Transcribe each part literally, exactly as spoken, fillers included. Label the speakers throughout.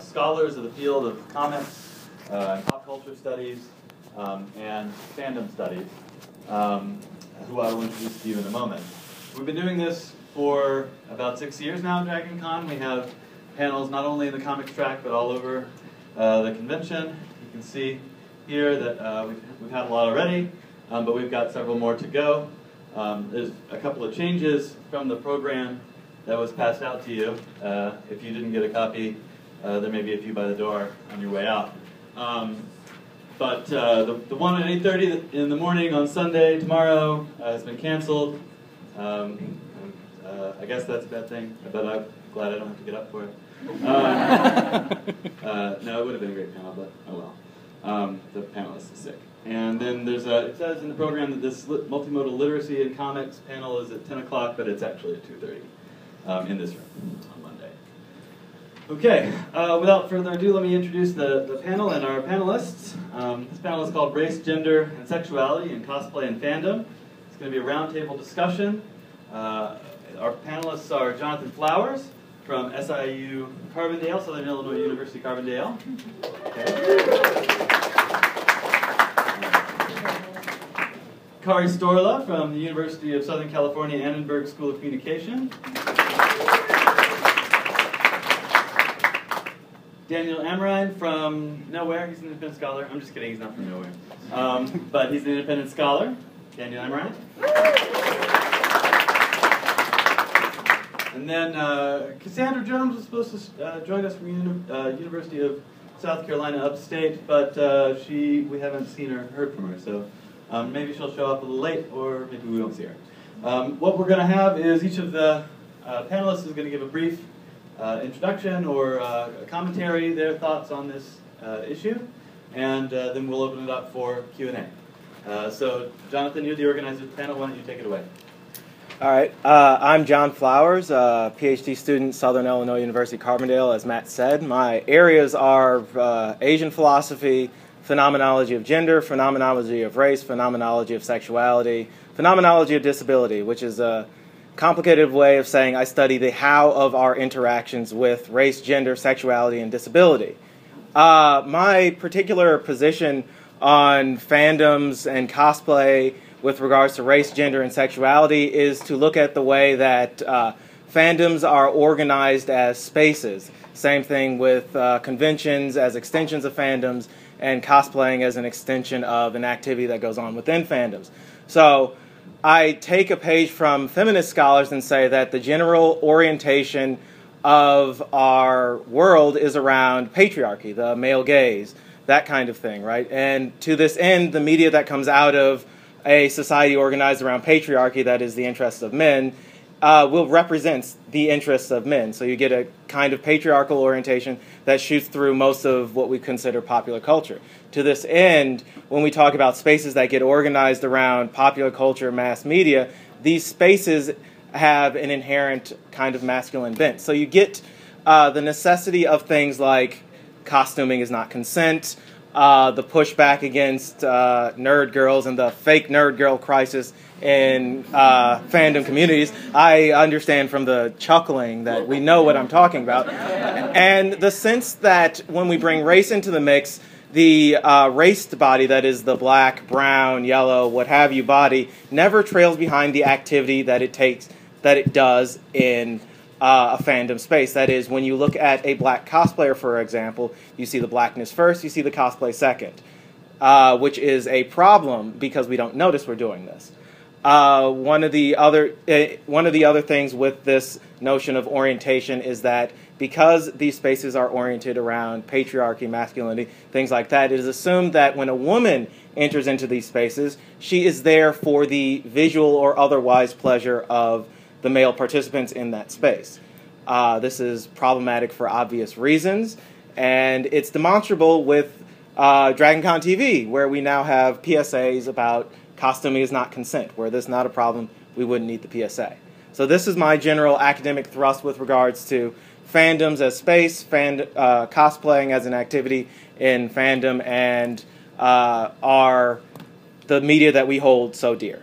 Speaker 1: scholars of the field of comics uh, and pop culture studies um, and fandom studies, um, who I will introduce to you in a moment. We've been doing this for about six years now at Dragon Con. We have panels not only in the comics track, but all over uh, the convention. You can see here that uh, we've, we've had a lot already, um, but we've got several more to go. Um, there's a couple of changes from the program that was passed out to you. Uh, if you didn't get a copy, uh, there may be a few by the door on your way out. Um, but uh, the, the one at eight thirty in the morning on Sunday, tomorrow, uh, has been canceled. Um, uh, I guess that's a bad thing, but I'm glad I don't have to get up for it. Uh, uh, no, it would have been a great panel, but oh well. Um, the panelist is sick. And then there's a, it says in the program that this multimodal literacy in comics panel is at ten o'clock, but it's actually at two thirty um, in this room on Monday. Okay, uh, without further ado, let me introduce the, the panel and our panelists. Um, this panel is called Race, Gender, and Sexuality in Cosplay and Fandom. It's going to be a roundtable discussion. Uh, our panelists are Jonathan Flowers from S I U Carbondale, Southern Illinois University Carbondale. Okay. Kari Storla from the University of Southern California Annenberg School of Communication. Daniel Amrine from nowhere. He's an independent scholar. I'm just kidding, he's not from nowhere. Um, but he's an independent scholar. Daniel Amrine. And then uh, Cassandra Jones was supposed to uh, join us from uni uh, University of South Carolina upstate, but uh, she we haven't seen her, heard from her, so um, maybe she'll show up a little late, or maybe we won't see her. Um, what we're going to have is each of the uh, panelists is going to give a brief uh, introduction or uh, a commentary, their thoughts on this uh, issue, and uh, then we'll open it up for Q and A. Uh, so, Jonathan, you're the organizer of the panel. Why don't you take it away?
Speaker 2: All right. Uh, I'm John Flowers, a PhD student, Southern Illinois University Carbondale, as Matt said. My areas are uh, Asian philosophy, phenomenology of gender, phenomenology of race, phenomenology of sexuality, phenomenology of disability, which is a complicated way of saying I study the how of our interactions with race, gender, sexuality, and disability. Uh, my particular position on fandoms and cosplay with regards to race, gender, and sexuality is to look at the way that uh, fandoms are organized as spaces. Same thing with uh, conventions as extensions of fandoms, and cosplaying as an extension of an activity that goes on within fandoms. So I take a page from feminist scholars and say that the general orientation of our world is around patriarchy, the male gaze, that kind of thing, right? And to this end, the media that comes out of a society organized around patriarchy, that is the interests of men, uh, will represent the interests of men. So you get a kind of patriarchal orientation that shoots through most of what we consider popular culture. To this end, when we talk about spaces that get organized around popular culture, mass media, these spaces have an inherent kind of masculine bent. So you get uh, the necessity of things like costuming is not consent, Uh, the pushback against uh, nerd girls and the fake nerd girl crisis in uh, fandom communities. I understand from the chuckling that we know what I'm talking about. And the sense that when we bring race into the mix, the uh, raced body, that is the black, brown, yellow, what have you body, never trails behind the activity that it takes, that it does in Uh, a fandom space. That is, when you look at a black cosplayer, for example, you see the blackness first, you see the cosplay second, uh, which is a problem because we don't notice we're doing this. Uh, one of the other uh, one of the other things with this notion of orientation is that because these spaces are oriented around patriarchy, masculinity, things like that, it is assumed that when a woman enters into these spaces, she is there for the visual or otherwise pleasure of the male participants in that space. Uh, this is problematic for obvious reasons, and it's demonstrable with uh, Dragon Con T V, where we now have P S As about costuming is not consent. Were this not a problem, we wouldn't need the P S A. So this is my general academic thrust with regards to fandoms as space, fan, uh, cosplaying as an activity in fandom, and uh, our the media that we hold so dear.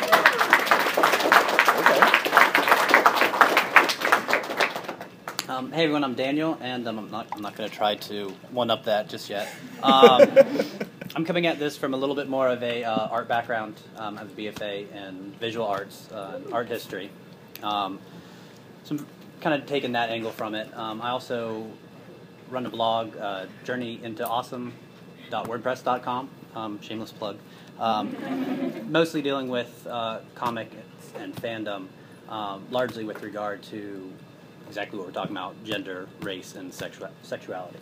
Speaker 3: Um, hey everyone, I'm Daniel, and um, I'm not I'm not going to try to one up that just yet. Um, I'm coming at this from a little bit more of a uh, art background. Um, I have a B F A in visual arts, uh, art history. Um, so I'm kind of taking that angle from it. Um, I also run a blog, uh, journey into awesome dot wordpress dot com. Um, shameless plug. Um, mostly dealing with uh, comic and fandom, um, largely with regard to exactly what we're talking about: gender, race, and sexu sexuality.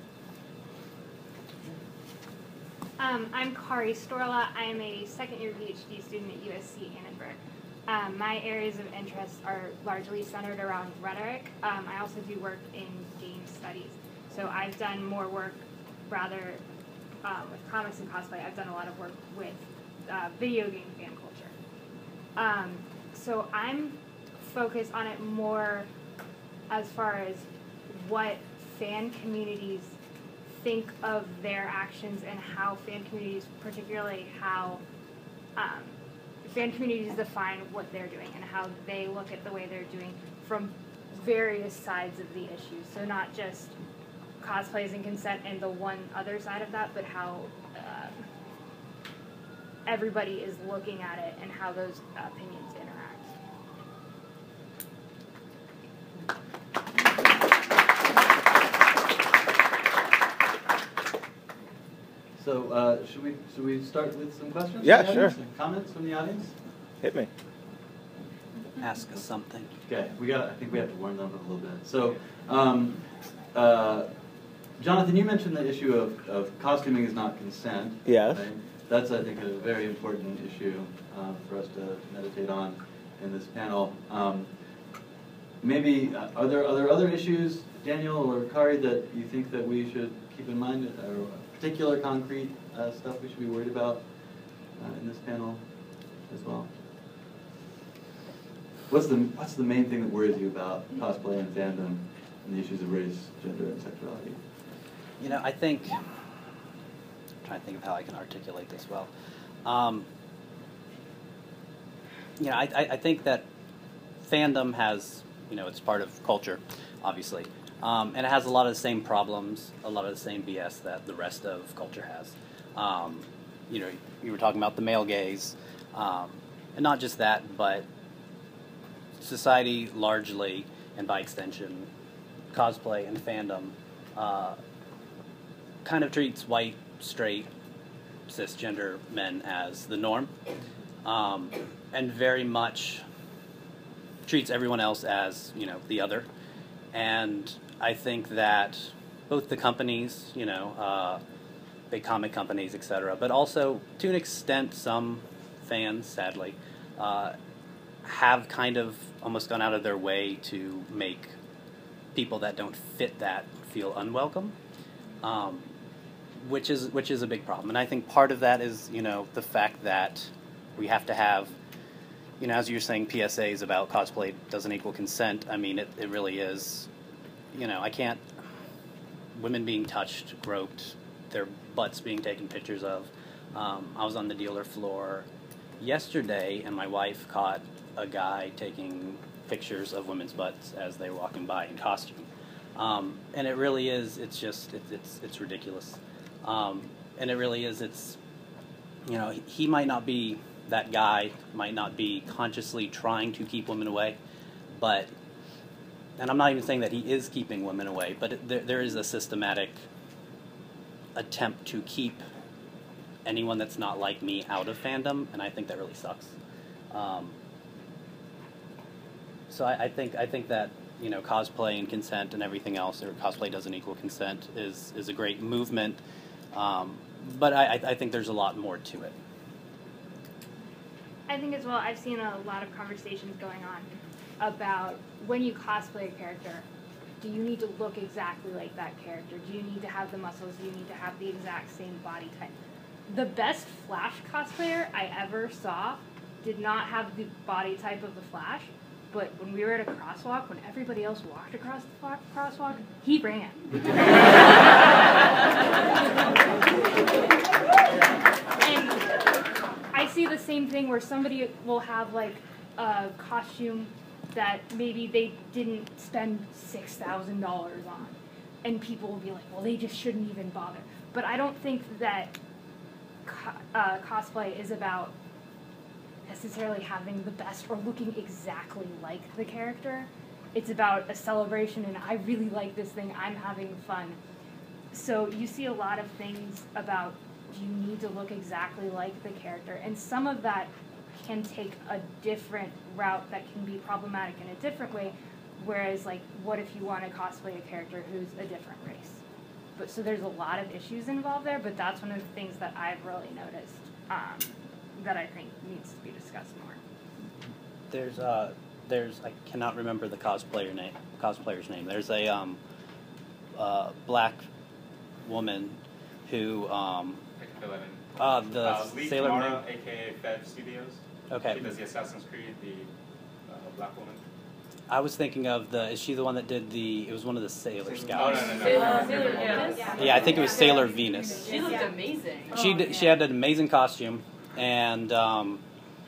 Speaker 4: Um, I'm Kari Storla. I am a second-year PhD student at U S C Annenberg. Um, my areas of interest are largely centered around rhetoric. Um, I also do work in game studies. So I've done more work, rather, um, with comics and cosplay. I've done a lot of work with uh, video game fan culture. Um, so I'm focused on it more as far as what fan communities think of their actions and how fan communities, particularly how um, fan communities define what they're doing and how they look at the way they're doing from various sides of the issue. So not just cosplays and consent and the one other side of that, but how um, everybody is looking at it and how those opinions interact.
Speaker 1: So uh, should we should we start with some questions?
Speaker 2: Yeah,
Speaker 1: from the
Speaker 2: sure.
Speaker 1: audience? Some comments from the audience?
Speaker 2: Hit me.
Speaker 3: Ask us something.
Speaker 1: Okay, we got. I think we have to warm them up a little bit. So, um, uh, Jonathan, you mentioned the issue of, of costuming is not consent.
Speaker 2: Yes.
Speaker 1: Right? That's, I think, a very important issue um, for us to meditate on in this panel. Um, maybe uh, are there are there other issues, Daniel or Kari, that you think that we should keep in mind, or particular concrete uh, stuff we should be worried about uh, in this panel as well? What's the what's the main thing that worries you about cosplay and fandom and the issues of race, gender, and sexuality?
Speaker 3: You know, I think, I'm trying to think of how I can articulate this well. Um, you know, I, I, I think that fandom has, you know, it's part of culture, obviously. Um, and it has a lot of the same problems, a lot of the same B S that the rest of culture has. Um, you know, you were talking about the male gaze, um, and not just that, but society largely, and by extension, cosplay and fandom, uh, kind of treats white, straight, cisgender men as the norm, um, and very much treats everyone else as, you know, the other. And I think that both the companies, you know, uh, big comic companies, et cetera, but also, to an extent, some fans, sadly, uh, have kind of almost gone out of their way to make people that don't fit that feel unwelcome, um, which is which is a big problem. And I think part of that is, you know, the fact that we have to have, you know, as you're saying, P S As about cosplay doesn't equal consent. I mean, it, it really is. You know, I can't, women being touched, groped, their butts being taken pictures of. Um, I was on the dealer floor yesterday, and my wife caught a guy taking pictures of women's butts as they were walking by in costume. Um, and it really is, it's just, it, it's it's ridiculous. Um, and it really is, it's, you know, he, he might not be, that guy might not be consciously trying to keep women away, but, and I'm not even saying that he is keeping women away, but it, there, there is a systematic attempt to keep anyone that's not like me out of fandom, and I think that really sucks. Um, so I, I think I think that, you know, cosplay and consent and everything else, or cosplay doesn't equal consent, is is a great movement, um, but I, I think there's a lot more to it.
Speaker 4: I think as well, I've seen a lot of conversations going on about when you cosplay a character, do you need to look exactly like that character? Do you need to have the muscles? Do you need to have the exact same body type? The best Flash cosplayer I ever saw did not have the body type of the Flash, but when we were at a crosswalk, when everybody else walked across the crosswalk, he ran. And I see the same thing where somebody will have like a costume
Speaker 5: that maybe they didn't spend six thousand dollars on. And people will be like, well, they just shouldn't even bother. But I don't think that co- uh, cosplay is about necessarily having the best or looking exactly like the character. It's about a celebration, and I really like this thing, I'm having fun. So you see a lot of things about, do you need to look exactly like the character? And some of that can take a different route that can be problematic in a different way. Whereas, like, what if you want to cosplay a character who's a different race? But so there's a lot of issues involved there, but that's one of the things that I've really noticed um, that I think needs to be discussed more.
Speaker 3: There's uh, there's I cannot remember the cosplayer name. Cosplayer's name. There's a um, uh, black woman who um,
Speaker 6: I can fill it in.
Speaker 3: Uh, the
Speaker 6: uh, Lee
Speaker 3: Sailor Moon.
Speaker 6: Tamara, aka Fed Studios.
Speaker 3: Okay.
Speaker 6: She does the Assassin's Creed, the uh, black woman.
Speaker 3: I was thinking of the. Is she the one that did the? It was one of the Sailor Scouts.
Speaker 6: Oh, no, no, no.
Speaker 7: Sailor, Sailor Venus?
Speaker 3: Yeah. yeah, I think it was Sailor Venus.
Speaker 7: She looked amazing.
Speaker 3: She did, she had an amazing costume, and um,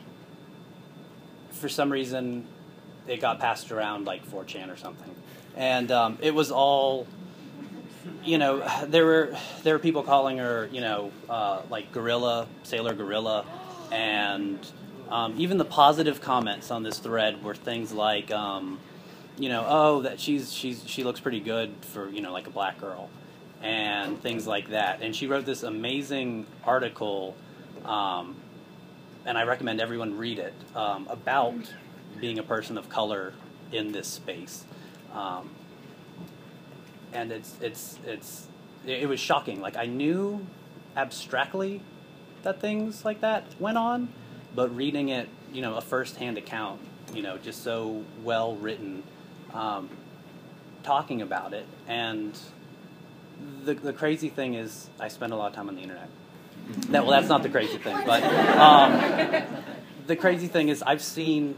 Speaker 3: for some reason, it got passed around like four chan or something, and um, it was all. You know, there were there were people calling her, you know, uh, like Gorilla, Sailor Gorilla, and um, even the positive comments on this thread were things like, um, you know, oh, that she's she's she looks pretty good for, you know, like a black girl, and things like that. And she wrote this amazing article, um, and I recommend everyone read it, um, about being a person of color in this space. Um, And it's it's it's it was shocking. Like, I knew abstractly that things like that went on, but reading it, you know, a first-hand account, you know, just so well written, um, talking about it. And the the crazy thing is, I spend a lot of time on the internet. That well, that's not the crazy thing, but um, the crazy thing is, I've seen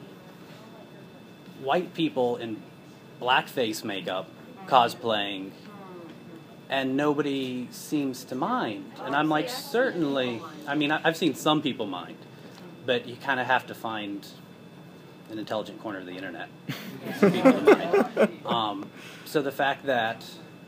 Speaker 3: white people in blackface makeup cosplaying, and nobody seems to mind. And I'm like, certainly, I mean, I've seen some people mind, but you kind of have to find an intelligent corner of the internet for people to mind. Um, so the fact that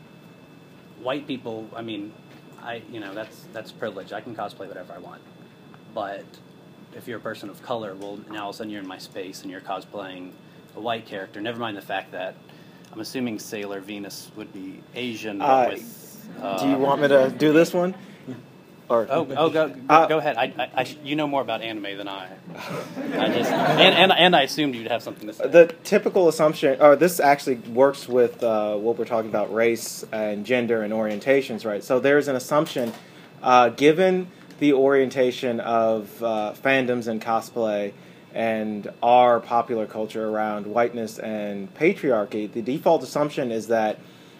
Speaker 3: white people, I mean, I, you know, that's that's privilege. I can cosplay whatever I want. But if you're a person of color, well, now all of a sudden you're in my space and you're cosplaying a white character. Never mind the fact that I'm assuming Sailor Venus would be Asian, but
Speaker 2: Uh,
Speaker 3: with... Uh,
Speaker 2: do you want me to do this one? Or
Speaker 3: Oh, oh, go, go,
Speaker 2: Uh,
Speaker 3: go ahead. I, I, I, you know more about anime than I. I just, and, and, and I assumed you'd have something to say.
Speaker 2: The typical assumption, or this actually works with uh, what we're talking about, race and gender and orientations, right? So there's an assumption, uh, given the orientation of uh, fandoms and cosplay and our popular culture around whiteness and patriarchy, the default assumption is that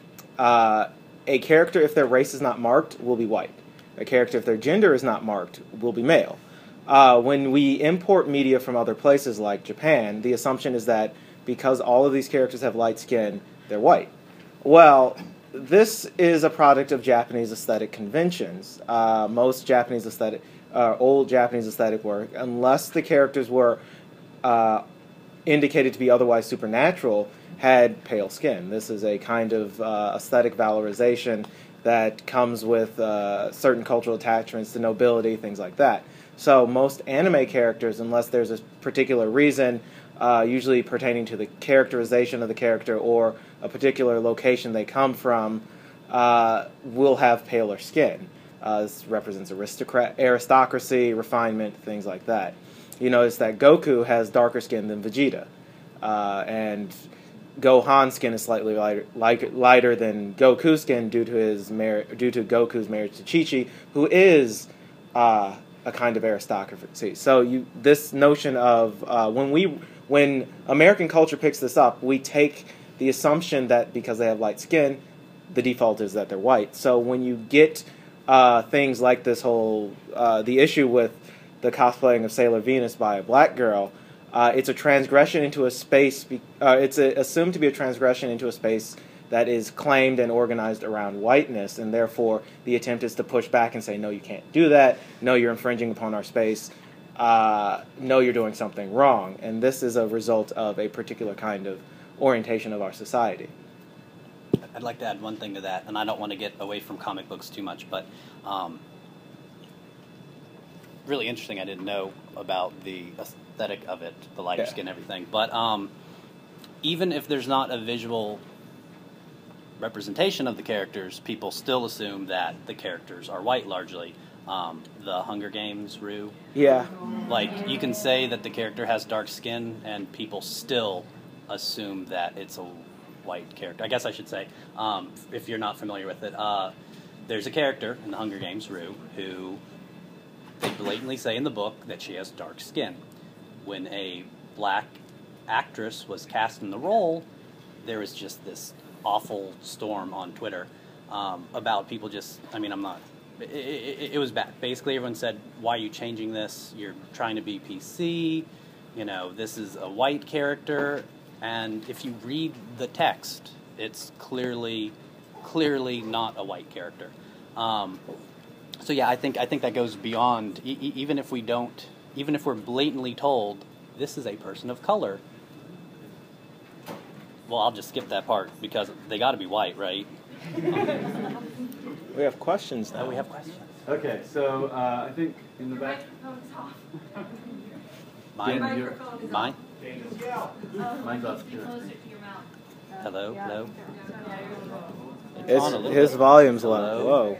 Speaker 2: uh, a character, if their race is not marked, will be white. A character, if their gender is not marked, will be male. Uh, when we import media from other places like Japan, the assumption is that because all of these characters have light skin, they're white. Well, this is a product of Japanese aesthetic conventions. Uh, most Japanese aesthetic, uh, old Japanese aesthetic work, unless the characters were uh, indicated to be otherwise supernatural, had pale skin. This is a kind of uh, aesthetic valorization that comes with uh, certain cultural attachments to nobility, things like that. So most anime characters, unless there's a particular reason, uh, usually pertaining to the characterization of the character or a particular location they come from, uh, will have paler skin. Uh, this represents aristocrat, aristocracy, refinement, things like that. You notice that Goku has darker skin than Vegeta, uh, and Gohan's skin is slightly lighter, like, lighter than Goku's skin due to his mar- due to Goku's marriage to Chi-Chi, who is uh, a kind of aristocracy. So you this notion of uh, when we when American culture picks this up, we take the assumption that because they have light skin, the default is that they're white. So when you get uh, things like this whole uh, the issue with the cosplaying of Sailor Venus by a black girl. Uh, it's a transgression into a space, be, uh, it's a, assumed to be a transgression into a space that is claimed and organized around whiteness, and therefore the attempt is to push back and say, no, you can't do that, no, you're infringing upon our space. uh, know you're doing something wrong. And this is a result of a particular kind of orientation of our society.
Speaker 3: I'd like to add one thing to that, and I don't want to get away from comic books too much, but um, really interesting. I didn't know about the aesthetic of it, the lighter
Speaker 2: Yeah.
Speaker 3: skin, everything. But um, even if there's not a visual representation of the characters, people still assume that the characters are white largely. Um, the Hunger Games, Rue.
Speaker 2: Yeah.
Speaker 3: Like, you can say that the character has dark skin, and people still assume that it's a white character. I guess I should say, um, if you're not familiar with it, uh, there's a character in the Hunger Games, Rue, who they blatantly say in the book that she has dark skin. When a black actress was cast in the role, there was just this awful storm on Twitter um, about people just, I mean, I'm not, it, it, it was bad. Basically, everyone said, why are you changing this? You're trying to be P C. You know, this is a white character. And if you read the text, it's clearly, clearly not a white character. Um, so yeah, I think I think that goes beyond. E- e- even if we don't, even if we're blatantly told this is a person of color. Well, I'll just skip that part because they got to be white, right?
Speaker 2: We have questions now.
Speaker 3: Oh, we have questions.
Speaker 1: Okay, so uh, I think in the back.
Speaker 7: Microphone's off.
Speaker 3: Mine.
Speaker 1: Dan, you're-
Speaker 7: Microphone is
Speaker 3: Mine.
Speaker 7: off.
Speaker 1: Mine's up.
Speaker 7: Be closer to your mouth.
Speaker 3: Hello. Hello. It's
Speaker 2: It's,
Speaker 3: on a little
Speaker 2: his
Speaker 3: bit.
Speaker 2: volume's low.
Speaker 3: Hello?
Speaker 2: Whoa.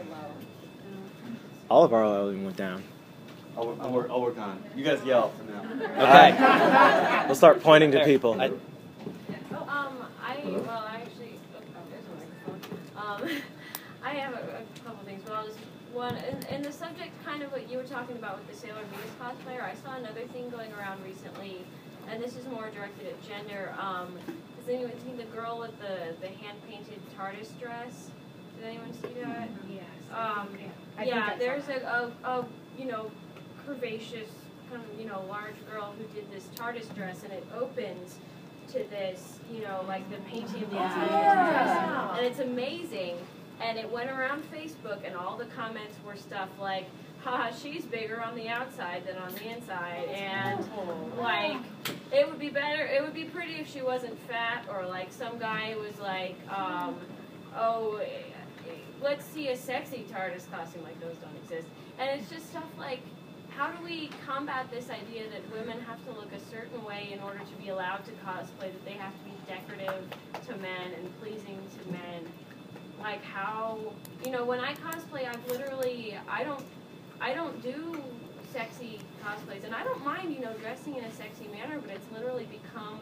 Speaker 2: All of our volume went down.
Speaker 1: I'll, work- I'll, work, I'll work on it. You guys yell for now.
Speaker 3: Okay.
Speaker 2: We'll start pointing to
Speaker 3: There.
Speaker 2: people.
Speaker 3: I-
Speaker 7: Oh, um, I, well, I actually, oh, there's a microphone. Um, I have a, a couple things, but I'll just, one, in, in the subject, kind of what you were talking about with the Sailor Venus cosplayer, I saw another thing going around recently, and this is more directed at gender. Um, has anyone seen the girl with the, the hand-painted TARDIS dress? Did anyone see that?
Speaker 5: Yes.
Speaker 7: Um,
Speaker 5: I think I
Speaker 7: yeah,
Speaker 5: saw
Speaker 7: there's
Speaker 5: that.
Speaker 7: a, a, a, you know, curvaceous, kind of, you know, large girl who did this TARDIS dress, and it opens to this, you know, like the painting of the inside of the dress, and it's amazing. And it went around Facebook, and all the comments were stuff like, haha, she's bigger on the outside than on the inside, and like, it would be better, it would be pretty if she wasn't fat, or like some guy was like, um, oh, let's see a sexy TARDIS costume, like those don't exist. And it's just stuff like, how do we combat this idea that women have to look a certain way in order to be allowed to cosplay, that they have to be decorative to men and pleasing to men? Like how, you know, when I cosplay, I've literally, I don't, I don't do sexy cosplays, and I don't mind, you know, dressing in a sexy manner, but it's literally become,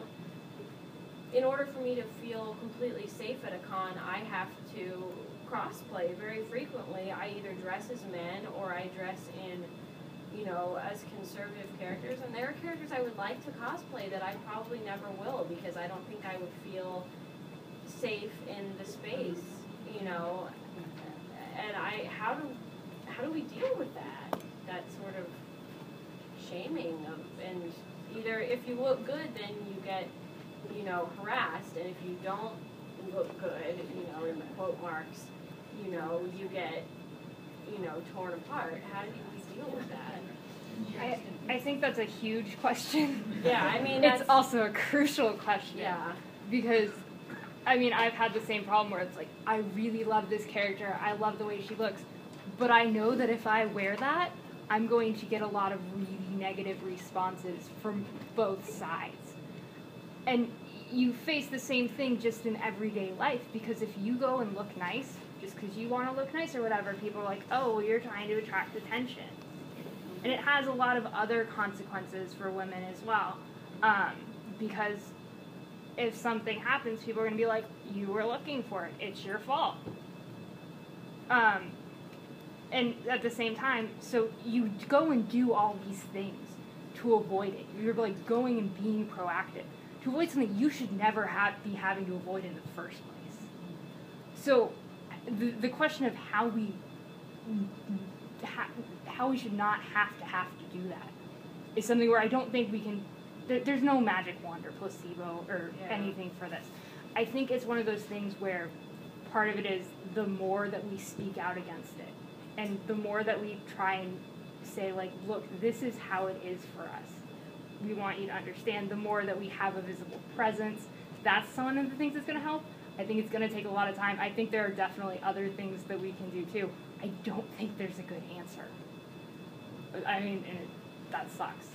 Speaker 7: in order for me to feel completely safe at a con, I have to crossplay very frequently. I either dress as men or I dress in, you know, as conservative characters, and there are characters I would like to cosplay that I probably never will because I don't think I would feel safe in the space, you know. And I, how do, how do we deal with that? That sort of shaming of, and either if you look good, then you get, you know, harassed, and if you don't look good, you know, in the quote marks, you know, you get, you know, torn apart. How do you deal with that?
Speaker 5: I, I think that's a huge question.
Speaker 7: Yeah, I mean,
Speaker 5: it's
Speaker 7: that's,
Speaker 5: also a crucial question.
Speaker 7: yeah.
Speaker 5: Because, I mean, I've had the same problem where it's like, I really love this character, I love the way she looks, but I know that if I wear that, I'm going to get a lot of really negative responses from both sides. And you face the same thing just in everyday life, because if you go and look nice, just because you want to look nice or whatever, people are like, oh, well, you're trying to attract attention. And it has a lot of other consequences for women as well, um, because if something happens, people are going to be like, you were looking for it, it's your fault. Um, and at the same time, so you go and do all these things to avoid it. You're like going and being proactive to avoid something you should never have be having to avoid in the first place. So the the question of how we ha, how we should not have to have to do that is something where I don't think we can. There, there's no magic wand or placebo or
Speaker 7: Yeah.
Speaker 5: anything for this. I think it's one of those things where part of it is the more that we speak out against it, and the more that we try and say, like, look, this is how it is for us. We want you to understand. The more that we have a visible presence, that's one of the things that's going to help. I think it's going to take a lot of time. I think there are definitely other things that we can do too. I don't think there's a good answer. I mean, and it, that sucks.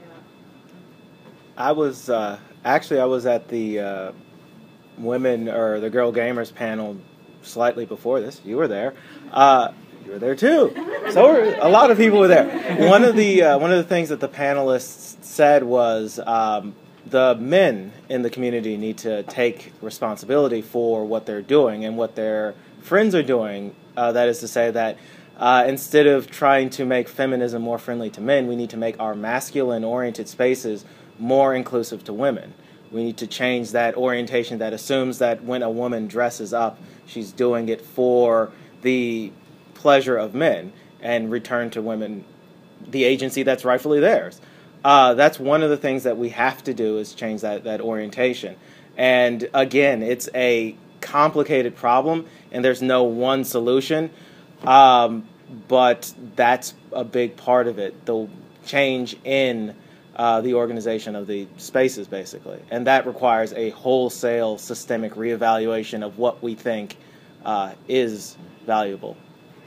Speaker 2: I was uh, actually I was at the uh, women or the girl gamers panel slightly before this. You were there. Uh, you were there too. So were, a lot of people were there. One of the uh, one of the things that the panelists said was um, the men in the community need to take responsibility for what they're doing and what their friends are doing. Uh, that is to say that uh, instead of trying to make feminism more friendly to men, we need to make our masculine-oriented spaces more inclusive to women. We need to change that orientation that assumes that when a woman dresses up, she's doing it for the pleasure of men, and return to women the agency that's rightfully theirs. Uh, that's one of the things that we have to do, is change that, that orientation. And again, it's a complicated problem, and there's no one solution, um, but that's a big part of it, the change in Uh, the organization of the spaces, basically. And that requires a wholesale systemic reevaluation of what we think uh, is valuable.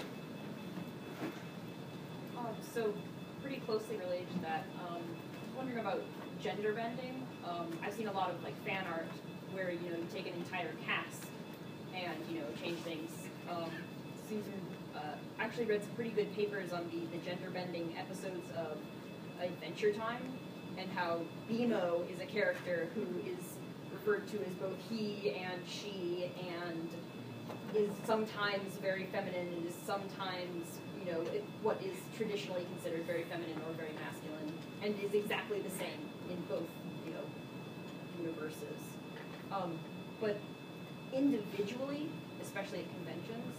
Speaker 8: Um, so, pretty closely related to that, um, wondering about gender bending. Um, I've seen a lot of like fan art where, you know, you take an entire cast and, you know, change things. Um, Susan uh, actually read some pretty good papers on the, the gender bending episodes of Adventure Time, and how Bimo is a character who is referred to as both he and she, and is sometimes very feminine and is sometimes, you know, it, what is traditionally considered very feminine or very masculine, and is exactly the same in both, you know, universes. Um, but individually, especially at conventions,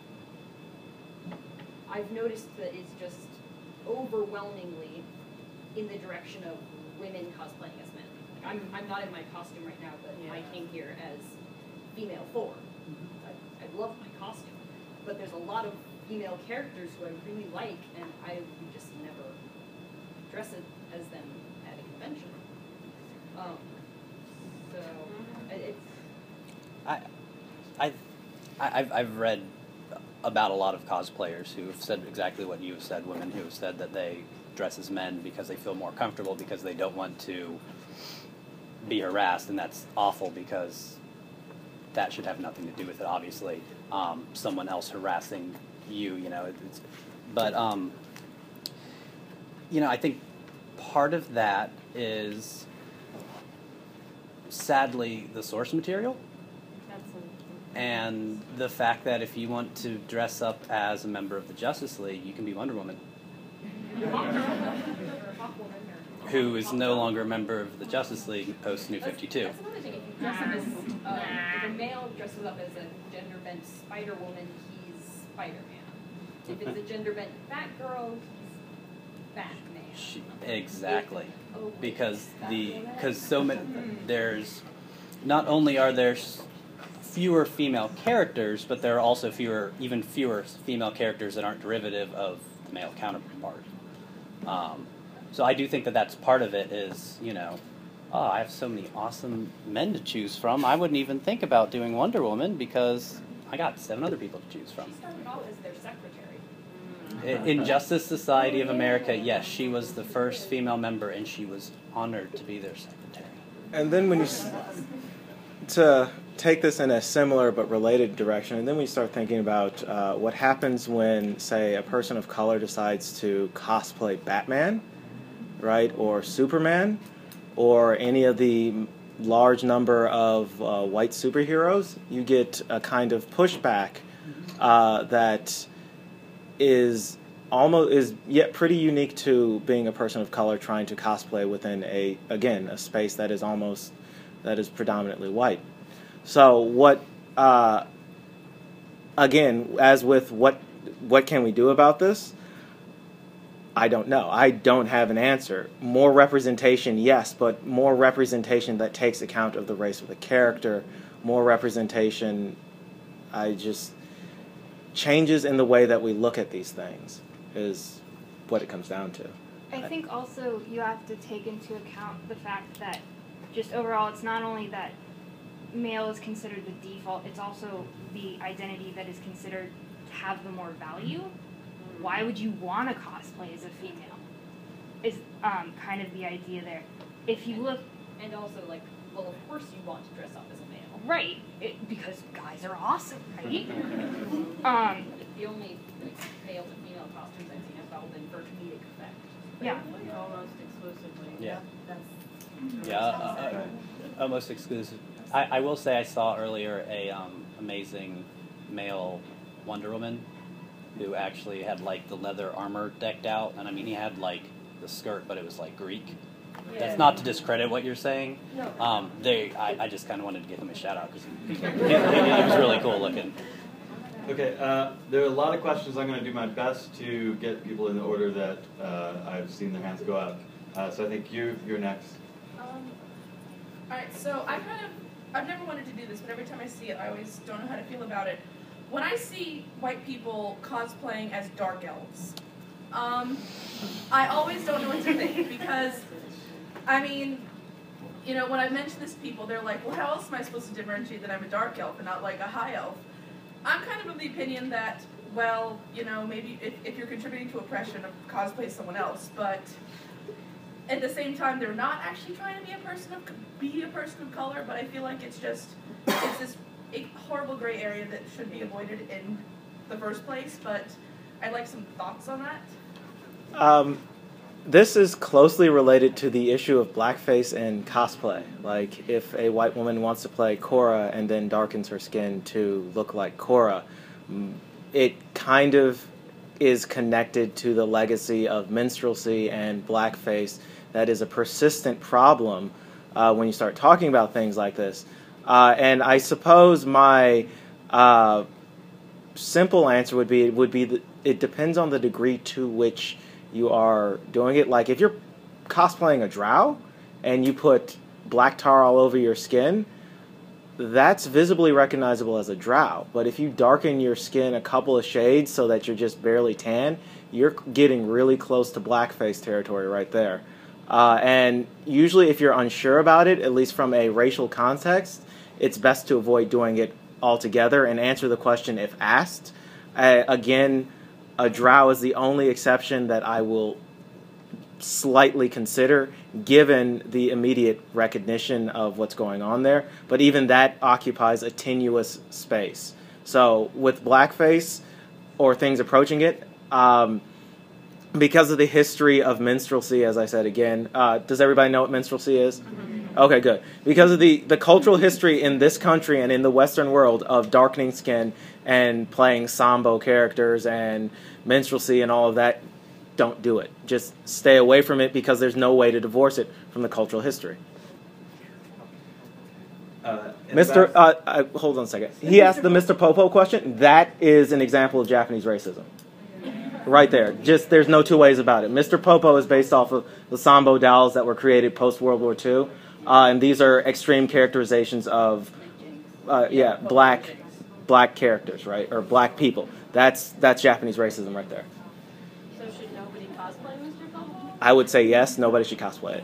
Speaker 8: I've noticed that it's just overwhelmingly in the direction of women cosplaying as men. Like I'm, I'm not in my costume right now, but yeah. I came here as female Thor. I, I love my costume, but there's a lot of female characters who I really like, and I would just never dress it as them at a convention. Um, so it's.
Speaker 3: I, I, I've I've read about a lot of cosplayers who have said exactly what you have said. Women who have said that they dress as men because they feel more comfortable, because they don't want to be harassed, and that's awful because that should have nothing to do with it, obviously. Um, someone else harassing you, you know, it's, but, um, you know, I think part of that is, sadly, the source material. And the fact that if you want to dress up as a member of the Justice League, you can be Wonder Woman. Who is no longer a member of the Justice League post New fifty-two.
Speaker 8: That's another thing. If you dress up as, uh, if a male dresses up as a gender-bent Spider-Woman, he's Spider-Man. If it's a gender-bent Batgirl, he's Batman.
Speaker 3: She, exactly. Because the because so many there's not only are there fewer female characters, but there are also fewer even fewer female characters that aren't derivative of the male counterpart. Um, so I do think that that's part of it is, you know, oh, I have so many awesome men to choose from. I wouldn't even think about doing Wonder Woman because I got seven other people to choose from.
Speaker 8: She started off as their secretary.
Speaker 3: In Justice Society of America, yes, she was the first female member, and she was honored to be their secretary.
Speaker 2: And then when you, to take this in a similar but related direction, and then we start thinking about uh, what happens when, say, a person of color decides to cosplay Batman, right, or Superman, or any of the large number of uh, white superheroes. You get a kind of pushback uh, that is almost is yet pretty unique to being a person of color trying to cosplay within a again a space that is almost that is predominantly white. So what, uh, again, as with what what can we do about this? I don't know. I don't have an answer. More representation, yes, but more representation that takes account of the race of the character. More representation, I just, changes in the way that we look at these things is what it comes down to.
Speaker 4: I think also you have to take into account the fact that just overall it's not only that male is considered the default, it's also the identity that is considered to have the more value. Why would you want to cosplay as a female? Is um, kind of the idea there. If you look...
Speaker 8: And also, like, well, of course you want to dress up as a male.
Speaker 4: Right, it, because guys are awesome, right? um,
Speaker 8: The only like, male to female costumes I've seen have all been for comedic effect.
Speaker 4: yeah.
Speaker 7: Almost exclusively.
Speaker 3: Yeah.
Speaker 7: That's.
Speaker 3: Yeah, uh, uh, almost exclusive. I, I will say I saw earlier a um, amazing male Wonder Woman who actually had like the leather armor decked out, and I mean he had like the skirt, but it was like Greek.
Speaker 7: Yeah.
Speaker 3: That's not to discredit what you're saying.
Speaker 7: No.
Speaker 3: Um, they, I, I just kind of wanted to give him a shout out because he, he, he, he was really cool looking.
Speaker 1: Okay, uh, there are a lot of questions. I'm going to do my best to get people in the order that uh, I've seen their hands go up. Uh, so I think you, you're next.
Speaker 9: Um, all right, so I kind of, I've never wanted to do this, but every time I see it, I always don't know how to feel about it. When I see white people cosplaying as dark elves, um, I always don't know what to think because, I mean, you know, when I mention this to people, they're like, well, how else am I supposed to differentiate that I'm a dark elf and not like a high elf? I'm kind of of the opinion that, well, you know, maybe if, if you're contributing to oppression, cosplay someone else, but at the same time, they're not actually trying to be a person of be a person of color. But I feel like it's just it's this a horrible gray area that should be avoided in the first place. But I'd like some thoughts on that.
Speaker 2: Um, this is closely related to the issue of blackface and cosplay. Like, if a white woman wants to play Korra and then darkens her skin to look like Korra, it kind of is connected to the legacy of minstrelsy and blackface that is a persistent problem uh, when you start talking about things like this. Uh, and I suppose my uh, simple answer would be would be that it depends on the degree to which you are doing it. Like, if you're cosplaying a drow and you put black tar all over your skin, that's visibly recognizable as a drow. But if you darken your skin a couple of shades so that you're just barely tan, you're getting really close to blackface territory right there. Uh, and usually if you're unsure about it, at least from a racial context, it's best to avoid doing it altogether and answer the question if asked. Uh, again, a drow is the only exception that I will slightly consider, given the immediate recognition of what's going on there. But even that occupies a tenuous space. So with blackface, or things approaching it, um, because of the history of minstrelsy, as I said again, uh, does everybody know what minstrelsy is? Mm-hmm. Okay, good. Because of the, the cultural history in this country and in the Western world of darkening skin and playing sambo characters and minstrelsy and all of that, don't do it. Just stay away from it because there's no way to divorce it from the cultural history.
Speaker 1: Uh,
Speaker 2: Mister Uh, uh, hold on a second. He asked the Mister Popo question. That is an example of Japanese racism. Right there. Just, there's no two ways about it. Mister Popo is based off of the Sambo dolls that were created post-World War Two. Uh, and these are extreme characterizations of, uh, yeah, black black characters, right? Or black people. That's that's Japanese racism right there.
Speaker 7: So should nobody cosplay Mister Popo?
Speaker 2: I would say yes, nobody should cosplay it.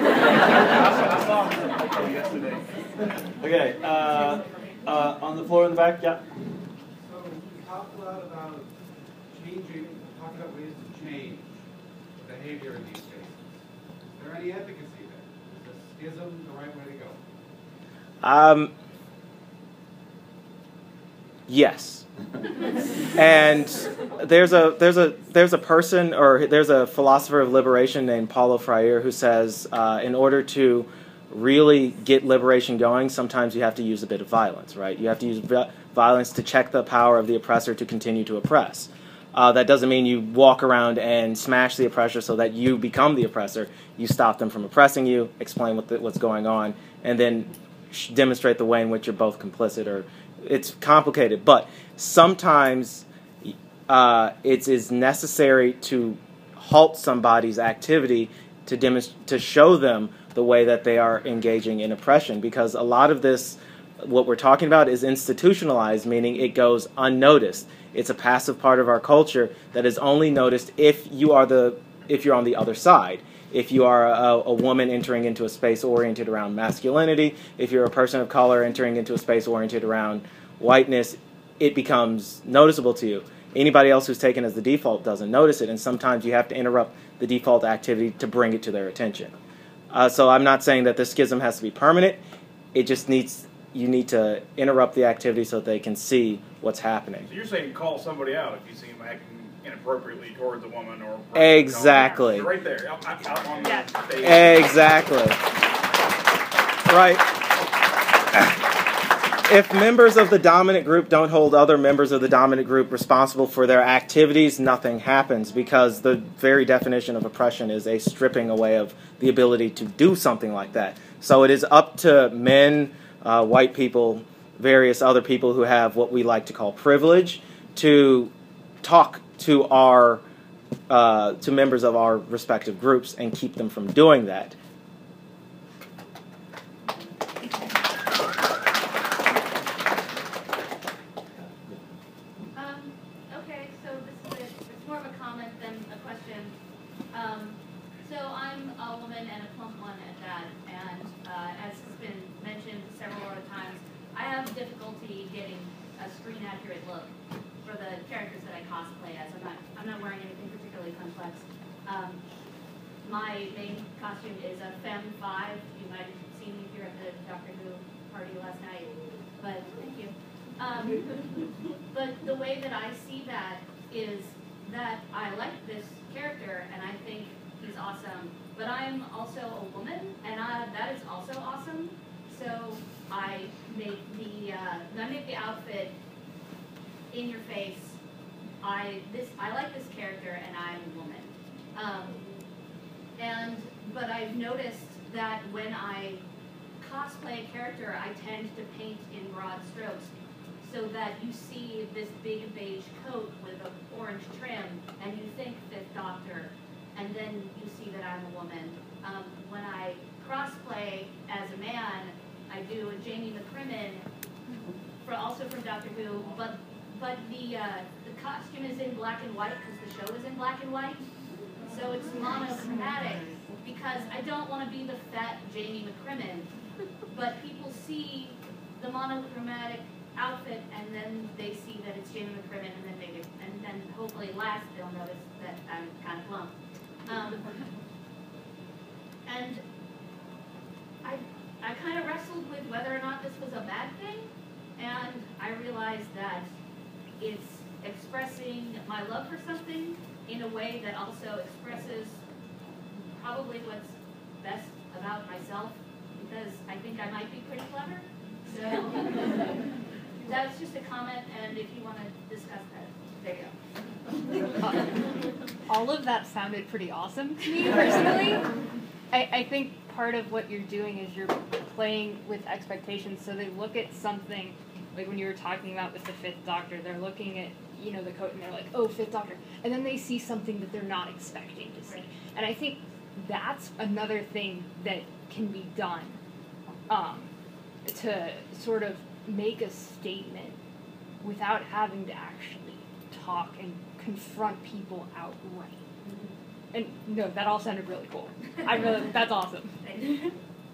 Speaker 1: Okay, uh, uh, on the floor in the back, yeah.
Speaker 10: So you talk a lot about changing, talk about ways to change behavior in these cases. Is there any efficacy there? Is the schism the right way to go?
Speaker 2: Um, yes. And there's a there's a there's a person or there's a philosopher of liberation named Paulo Freire who says uh, in order to really get liberation going, sometimes you have to use a bit of violence, right? You have to use violence to check the power of the oppressor to continue to oppress. Uh, that doesn't mean you walk around and smash the oppressor so that you become the oppressor. You stop them from oppressing you, explain what the, what's going on, and then sh- demonstrate the way in which you're both complicit. Or it's complicated, but sometimes uh, it is necessary to halt somebody's activity to demonst- to show them the way that they are engaging in oppression, because a lot of this What we're talking about is institutionalized, meaning it goes unnoticed. It's a passive part of our culture that is only noticed if you are the if you're on the other side. If you are a, a woman entering into a space oriented around masculinity, if you're a person of color entering into a space oriented around whiteness, it becomes noticeable to you. Anybody else who's taken as the default doesn't notice it, and sometimes you have to interrupt the default activity to bring it to their attention. Uh, so I'm not saying that the schism has to be permanent. It just needs, you need to interrupt the activity so that they can see what's happening.
Speaker 11: So you're saying call somebody out if you see them acting inappropriately towards a woman or
Speaker 2: exactly
Speaker 11: right there out, out on the stage.
Speaker 2: Exactly. Right. If members of the dominant group don't hold other members of the dominant group responsible for their activities, nothing happens, because the very definition of oppression is a stripping away of the ability to do something like that. So it is up to men, uh, white people, various other people who have what we like to call privilege, to talk to our uh, to members of our respective groups and keep them from doing that.
Speaker 12: Um, okay, so this is a, it's more of a comment than a question. Um, so I'm a woman and a plump one at that, and uh, as has been mentioned several other times, I have difficulty getting a screen accurate look for the characters that I cosplay as. I'm not, I'm not wearing anything particularly complex. Um, my main costume is a Femme five. You might have seen me here at the Doctor Who party last night, but thank you. Um, but the way that I see that is that I like this character and I think he's awesome, but I'm also a woman, and I, that is also awesome. So I make the uh, I make the outfit in your face. I this I like this character, and I'm a woman. Um, and but I've noticed that when I cosplay a character, I tend to paint in broad strokes, so that you see this big beige coat with an orange trim, and you think Fifth Doctor, and then you see that I'm a woman. Um, when I crossplay as a man, I do a Jamie McCrimmon, for also from Doctor Who, but but the uh, the costume is in black and white because the show is in black and white, so it's monochromatic because I don't want to be the fat Jamie McCrimmon, but people see the monochromatic outfit and then they see that it's Jamie McCrimmon, and then they get, and then hopefully last they'll notice that I'm kind of plump. Um, and I I kind of wrestled with whether or not this was a bad thing, and I realized that it's expressing my love for something in a way that also expresses probably what's best about myself, because I think I might be pretty clever. So that's just a comment, and if you want to discuss that, there you go.
Speaker 5: Uh, all of that sounded pretty awesome to me personally. I, I think part of what you're doing is you're playing with expectations, so they look at something, like when you were talking about with the Fifth Doctor, they're looking at, you know, the coat and they're like, oh, Fifth Doctor, and then they see something that they're not expecting to see. And I think that's another thing that can be done um, to sort of make a statement without having to actually talk and confront people outright. And no, that all sounded really cool. I really, that's awesome.
Speaker 13: Okay,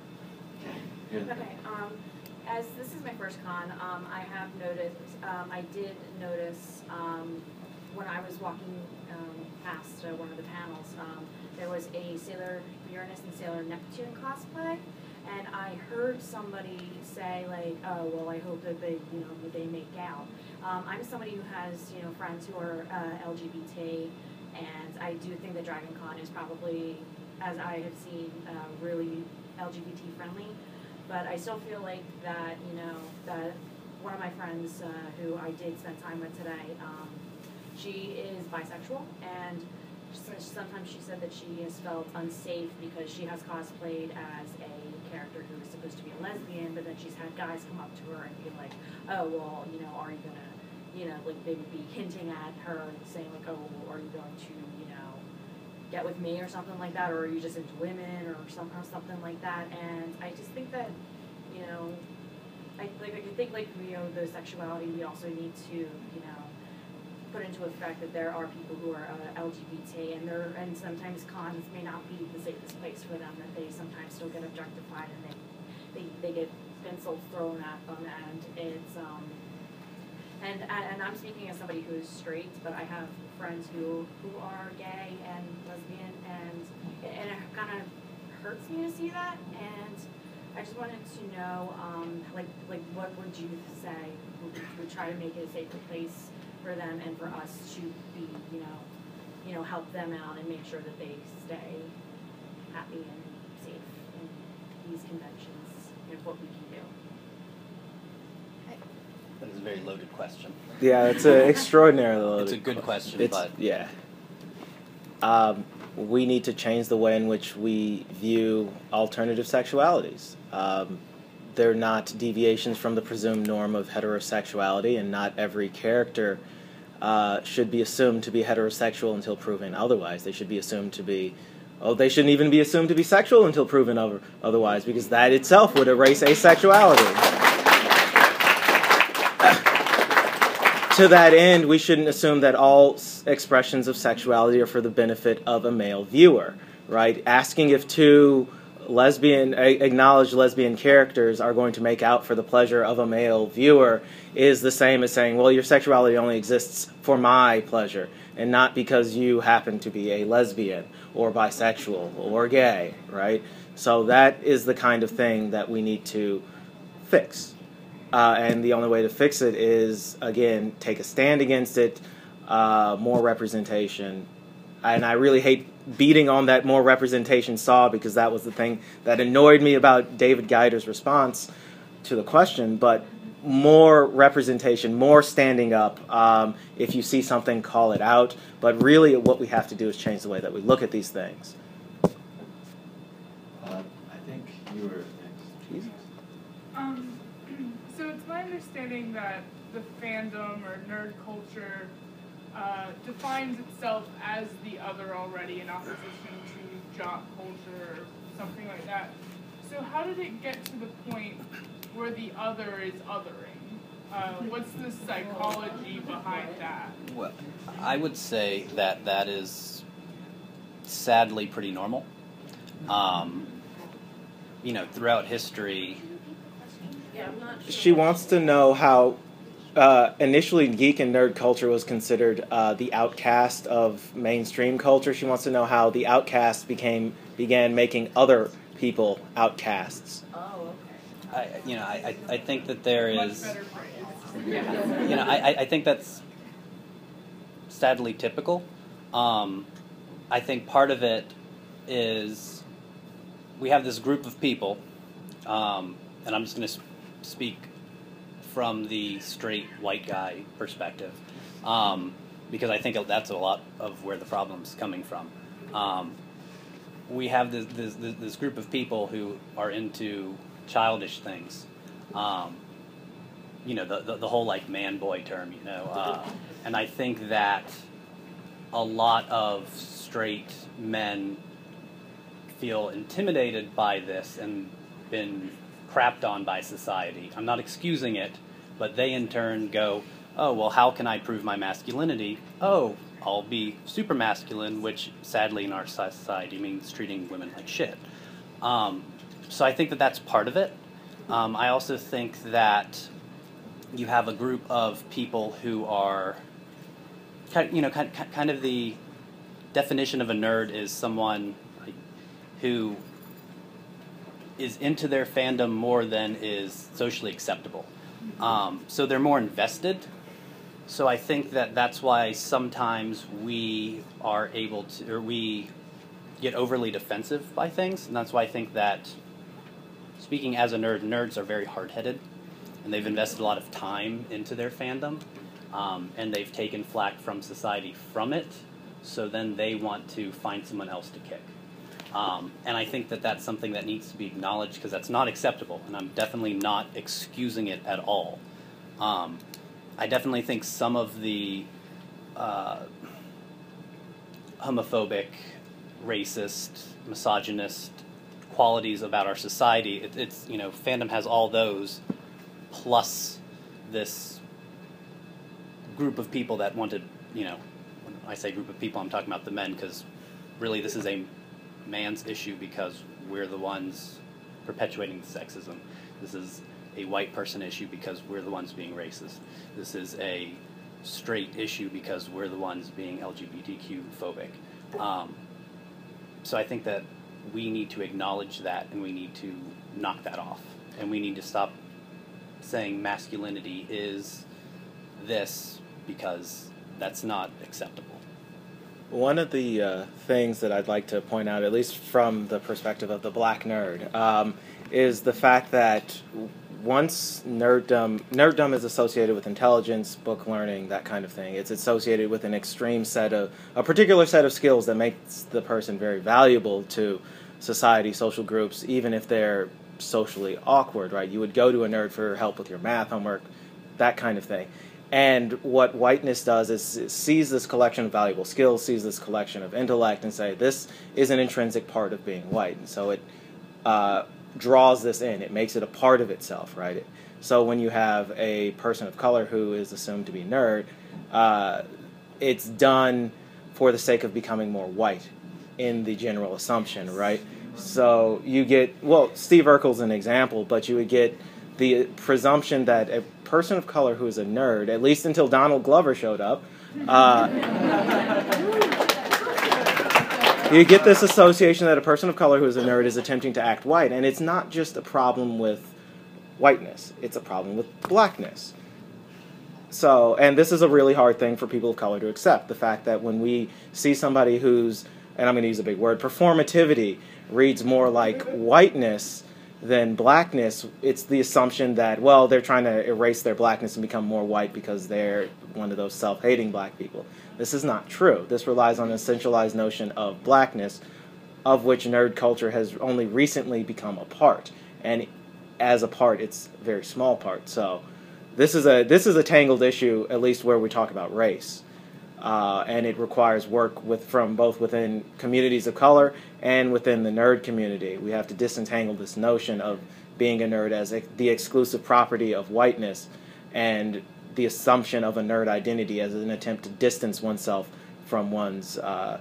Speaker 13: um, as this is my first con, um, I have noticed, um, I did notice um, when I was walking um, past uh, one of the panels, um, there was a Sailor Uranus and Sailor Neptune cosplay, and I heard somebody say like, oh, well, I hope that they, you know, that they make out. Um, I'm somebody who has, you know, friends who are uh, L G B T, and I do think that Dragon Con is probably, as I have seen, uh, really L G B T friendly. But I still feel like that, you know, that one of my friends uh, who I did spend time with today, um, she is bisexual, and sometimes she said that she has felt unsafe because she has cosplayed as a character who is supposed to be a lesbian, but then she's had guys come up to her and be like, oh, well, you know, are you gonna, you know, like they would be hinting at her and saying like, oh, are you going to, you know, get with me or something like that, or are you just into women or some or something like that? And I just think that, you know, I like I think like you know the sexuality we also need to you know put into effect that there are people who are uh, L G B T and there and sometimes cons may not be the safest place for them, that they sometimes still get objectified and they they, they get insults thrown at them, and it's um and and I'm speaking as somebody who's straight, but I have friends who who are gay and lesbian, and and it kind of hurts me to see that, and I just wanted to know, um, like, like what would you say would, would try to make it a safer place for them and for us to be, you know, you know, help them out and make sure that they stay happy and safe in these conventions, and what we can do.
Speaker 3: That is a very loaded question.
Speaker 2: Yeah, it's an extraordinarily loaded.
Speaker 3: It's a good question,
Speaker 2: it's,
Speaker 3: but
Speaker 2: yeah. Um, we need to change the way in which we view alternative sexualities. Um, they're not deviations from the presumed norm of heterosexuality, and not every character uh, should be assumed to be heterosexual until proven otherwise. They should be assumed to be, oh, they shouldn't even be assumed to be sexual until proven other, otherwise, because that itself would erase asexuality. To that end, we shouldn't assume that all s- expressions of sexuality are for the benefit of a male viewer, right? Asking if two lesbian, a- acknowledged lesbian characters are going to make out for the pleasure of a male viewer is the same as saying, well, your sexuality only exists for my pleasure, and not because you happen to be a lesbian or bisexual or gay, right? So that is the kind of thing that we need to fix. Uh, and the only way to fix it is, again, take a stand against it, uh, more representation. And I really hate beating on that more representation saw, because that was the thing that annoyed me about David Geider's response to the question. But more representation, more standing up. Um, if you see something, call it out. But really what we have to do is change the way that we look at these things.
Speaker 1: Uh, I think you were next. Jesus.
Speaker 14: Um, so it's my understanding that the fandom or nerd culture uh, defines itself as the other already, in opposition to jock culture or something like that. So how did it get to the point where the other is othering? Uh, what's the psychology behind that?
Speaker 3: Well, I would say that that is sadly pretty normal. Um, you know, throughout history.
Speaker 9: Yeah, I'm not sure.
Speaker 2: She wants to know how uh, initially geek and nerd culture was considered uh, the outcast of mainstream culture. She wants to know how the outcast became began making other people outcasts.
Speaker 9: Oh, okay.
Speaker 3: I, you know, I, I think that there
Speaker 14: Much
Speaker 3: is,
Speaker 14: better phrase.
Speaker 3: you know, I, I think that's sadly typical. Um, I think part of it is we have this group of people, um, and I'm just going to speak from the straight white guy perspective, um, because I think that's a lot of where the problem's coming from. Um, we have this, this this group of people who are into childish things, um, you know, the, the the whole like man boy term, you know, uh, and I think that a lot of straight men feel intimidated by this and been crapped on by society. I'm not excusing it, but they in turn go, oh, well, how can I prove my masculinity? Oh, I'll be super masculine, which sadly in our society means treating women like shit. Um, so I think that that's part of it. Um, I also think that you have a group of people who are, you know, kind of the definition of a nerd is someone who is into their fandom more than is socially acceptable. Um, so they're more invested. So I think that that's why sometimes we are able to, or we get overly defensive by things. And that's why I think that, speaking as a nerd, nerds are very hard-headed. And they've invested a lot of time into their fandom. Um, and they've taken flack from society from it. So then they want to find someone else to kick. Um, and I think that that's something that needs to be acknowledged because that's not acceptable, and I'm definitely not excusing it at all. Um, I definitely think some of the uh, homophobic, racist, misogynist qualities about our society, it, it's, you know, fandom has all those, plus this group of people that wanted, you know, when I say group of people, I'm talking about the men, because really this is a man's issue because we're the ones perpetuating sexism. This is a white person issue because we're the ones being racist. This is a straight issue because we're the ones being L G B T Q phobic. Um, so I think that we need to acknowledge that, and we need to knock that off. And we need to stop saying masculinity is this, because that's not acceptable.
Speaker 2: One of the uh, things that I'd like to point out, at least from the perspective of the black nerd, um, is the fact that once nerddom, nerddom is associated with intelligence, book learning, that kind of thing. It's associated with an extreme set of, a particular set of skills that makes the person very valuable to society, social groups, even if they're socially awkward, right? You would go to a nerd for help with your math homework, that kind of thing. And what whiteness does is it sees this collection of valuable skills, sees this collection of intellect, and say, this is an intrinsic part of being white. And so it uh, draws this in. It makes it a part of itself, right? It, so when you have a person of color who is assumed to be nerd, uh, it's done for the sake of becoming more white in the general assumption, right? So you get, well, Steve Urkel's an example, but you would get the presumption that a person of color who is a nerd, at least until Donald Glover showed up, uh, you get this association that a person of color who is a nerd is attempting to act white, and it's not just a problem with whiteness, it's a problem with blackness. So, and this is a really hard thing for people of color to accept, the fact that when we see somebody who's, and I'm going to use a big word, performativity reads more like whiteness than blackness, it's the assumption that, well, they're trying to erase their blackness and become more white because they're one of those self-hating black people. This is not true. This relies on a centralized notion of blackness, of which nerd culture has only recently become a part. And as a part, it's a very small part. So this is a this is a tangled issue, at least where we talk about race. Uh, and it requires work with from both within communities of color and within the nerd community. We have to disentangle this notion of being a nerd as a, the exclusive property of whiteness, and the assumption of a nerd identity as an attempt to distance oneself from one's uh,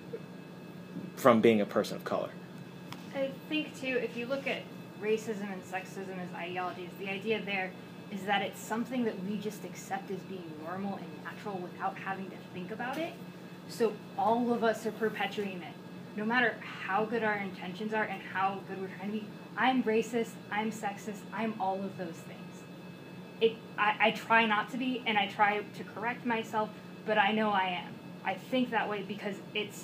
Speaker 2: from being a person of color.
Speaker 4: I think too, if you look at racism and sexism as ideologies, the idea there is that it's something that we just accept as being normal and natural without having to think about it. So all of us are perpetuating it. No matter how good our intentions are and how good we're trying to be, I'm racist, I'm sexist, I'm all of those things. It, I, I try not to be, and I try to correct myself, but I know I am. I think that way because it's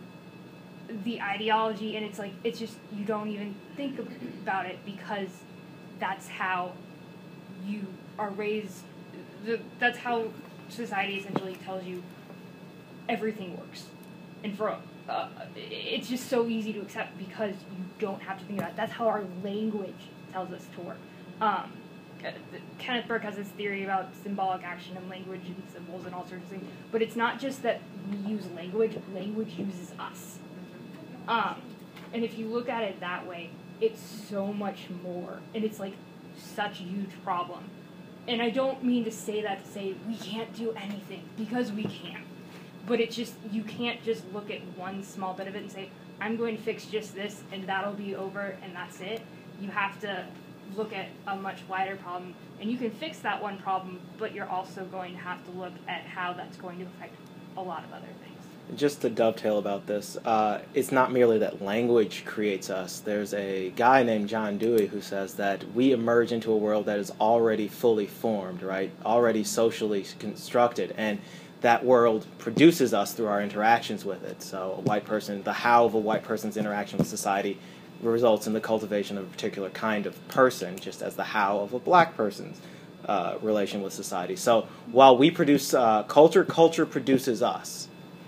Speaker 4: the ideology, and it's like, it's just, you don't even think about it because that's how you are raised, that's how society essentially tells you everything works. And for uh, it's just so easy to accept because you don't have to think about it. That's how our language tells us to work. Um, Kenneth Burke has this theory about symbolic action and language and symbols and all sorts of things, but it's not just that we use language, language uses us. Um, and if you look at it that way, it's so much more, and it's like such a huge problem. And I don't mean to say that to say we can't do anything, because we can. But it's just, you can't just look at one small bit of it and say, I'm going to fix just this and that'll be over and that's it. You have to look at a much wider problem, and you can fix that one problem, but you're also going to have to look at how that's going to affect a lot of other things.
Speaker 2: Just to dovetail about this, uh, it's not merely that language creates us. There's a guy named John Dewey who says that we emerge into a world that is already fully formed, right? Already socially constructed, and that world produces us through our interactions with it. So a white person, the how of a white person's interaction with society results in the cultivation of a particular kind of person, just as the how of a black person's uh, relation with society. So while we produce uh, culture, culture produces us.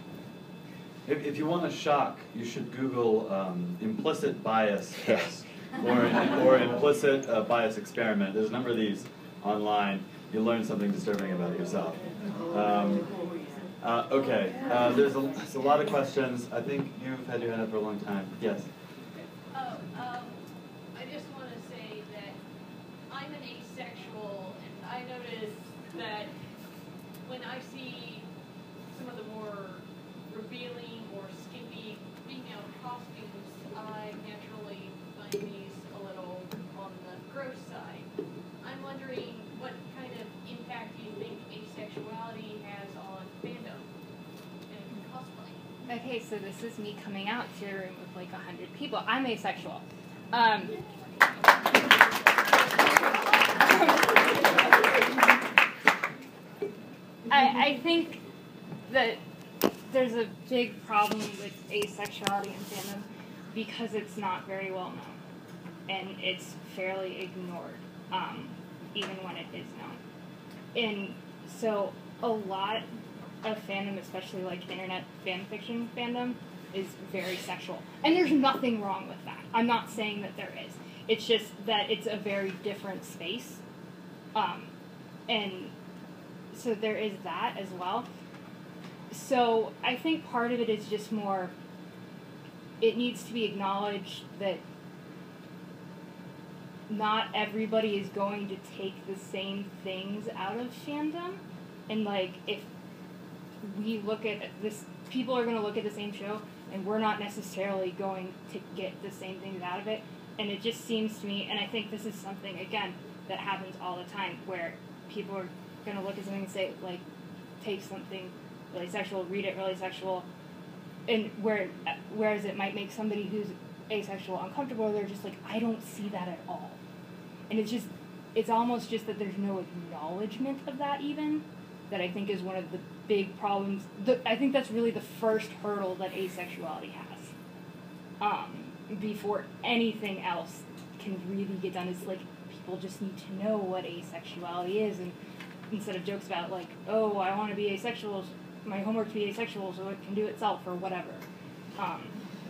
Speaker 1: If, if you want a shock, you should Google um, implicit bias test or, or implicit uh, bias experiment. There's a number of these online. You'll learn something disturbing about yourself. Um, uh, okay, uh, there's, a, there's a lot of questions. I think you've had your hand up for a long time. Yes?
Speaker 15: Oh, um, I just want to say that I'm an asexual notice that when I see some of the more revealing or skimpy female costumes, I naturally find these a little on the gross side. I'm wondering what kind of impact do you think asexuality has on fandom and cosplay?
Speaker 5: Okay, so this is me coming out to a room with like a hundred people. I'm asexual. Um, I, I think that there's a big problem with asexuality in fandom because it's not very well known and it's fairly ignored, um, even when it is known. And so a lot of fandom, especially like internet fan fiction fandom, is very sexual. And there's nothing wrong with that. I'm not saying that there is. It's just that it's a very different space. Um, and so there is that as well. So I think part of it is just more, it needs to be acknowledged that not everybody is going to take the same things out of fandom. And like, if we look at this, people are going to look at the same show, and we're not necessarily going to get the same things out of it. And it just seems to me, and I think this is something, again, that happens all the time, where people are going to look at something and say, like, take something really sexual, read it really sexual, and where, whereas it might make somebody who's asexual uncomfortable, they're just like, I don't see that at all. And it's just, it's almost just that there's no acknowledgement of that even, that I think is one of the big problems. The, I think that's really the first hurdle that asexuality has. Um, before anything else can really get done, is like, people just need to know what asexuality is, and instead of jokes about like, oh, I want to be asexual, my homework to be asexual so it can do itself or whatever. Um,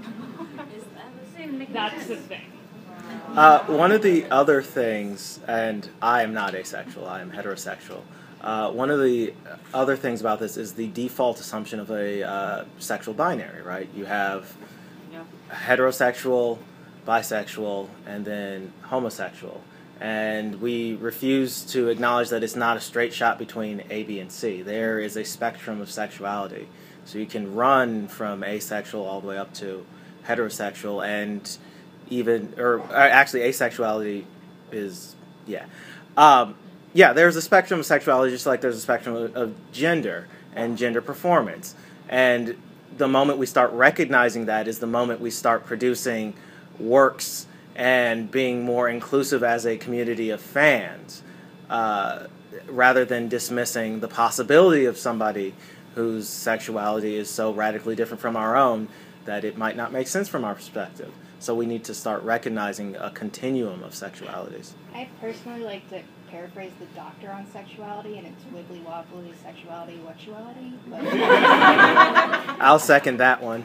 Speaker 13: Is that the same?
Speaker 5: that's the thing.
Speaker 2: Uh, one of the other things, and I am not asexual, I am heterosexual. Uh, one of the other things about this is the default assumption of a uh, sexual binary, right? You have
Speaker 13: Yeah.
Speaker 2: heterosexual, bisexual, and then homosexual. And we refuse to acknowledge that it's not a straight shot between A, B, and C. There is a spectrum of sexuality. So you can run from asexual all the way up to heterosexual, and even, or uh, actually asexuality is, yeah. Um, yeah, there's a spectrum of sexuality just like there's a spectrum of, of gender and gender performance. And the moment we start recognizing that is the moment we start producing works and being more inclusive as a community of fans, uh, rather than dismissing the possibility of somebody whose sexuality is so radically different from our own that it might not make sense from our perspective. So we need to start recognizing a continuum of sexualities.
Speaker 5: I personally like to paraphrase the Doctor on sexuality, and it's wibbly wobbly sexuality whatchuality. But
Speaker 2: I'll second that one.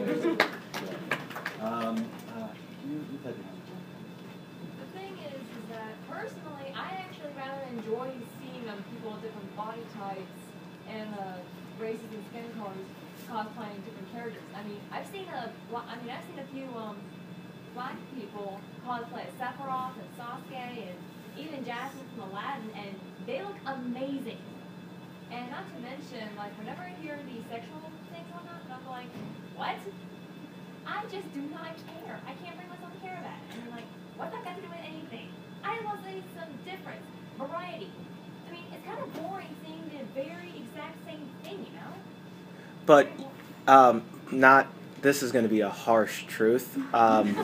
Speaker 1: Um, uh, you, you said
Speaker 16: The thing is, is that personally, I actually rather enjoy seeing um, people of different body types and uh, races and skin colors cosplaying different characters. I mean, I've seen a, I mean, I've seen a few um, black people cosplay as Sephiroth and Sasuke and even Jasmine from Aladdin, and they look amazing. And not to mention, like, whenever I hear these sexual things on that, I'm like, what? I just do not care. I can't bring myself to care about it. And I'm like, what's that got to do with anything? I want to see some difference, variety. I mean, it's kind of boring seeing the very exact same thing, you know?
Speaker 2: But um, not, this is going to be a harsh truth. Um,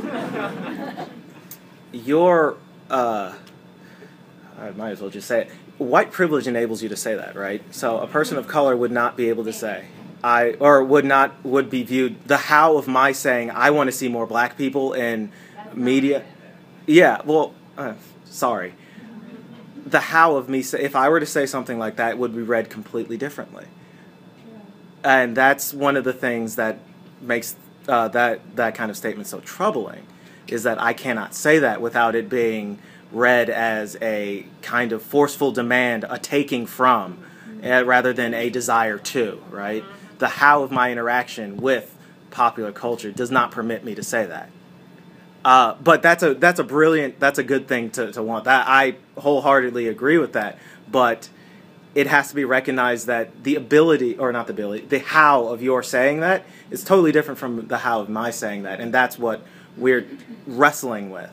Speaker 2: your, uh, I might as well just say it. White privilege enables you to say that, right? So a person of color would not be able to say, I, or would not, would be viewed, the how of my saying, I want to see more black people in media. Yeah, well, uh, sorry. The how of me, say, if I were to say something like that, would be read completely differently. And that's one of the things that makes uh, that, that kind of statement so troubling, is that I cannot say that without it being read as a kind of forceful demand, a taking from, uh, rather than a desire to, right? The how of my interaction with popular culture does not permit me to say that. Uh, but that's a that's a brilliant, that's a good thing to, to want. That I wholeheartedly agree with that. but it has to be recognized that the ability, or not the ability, the how of your saying that is totally different from the how of my saying that, and that's what we're wrestling with.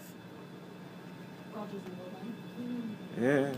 Speaker 2: Yeah.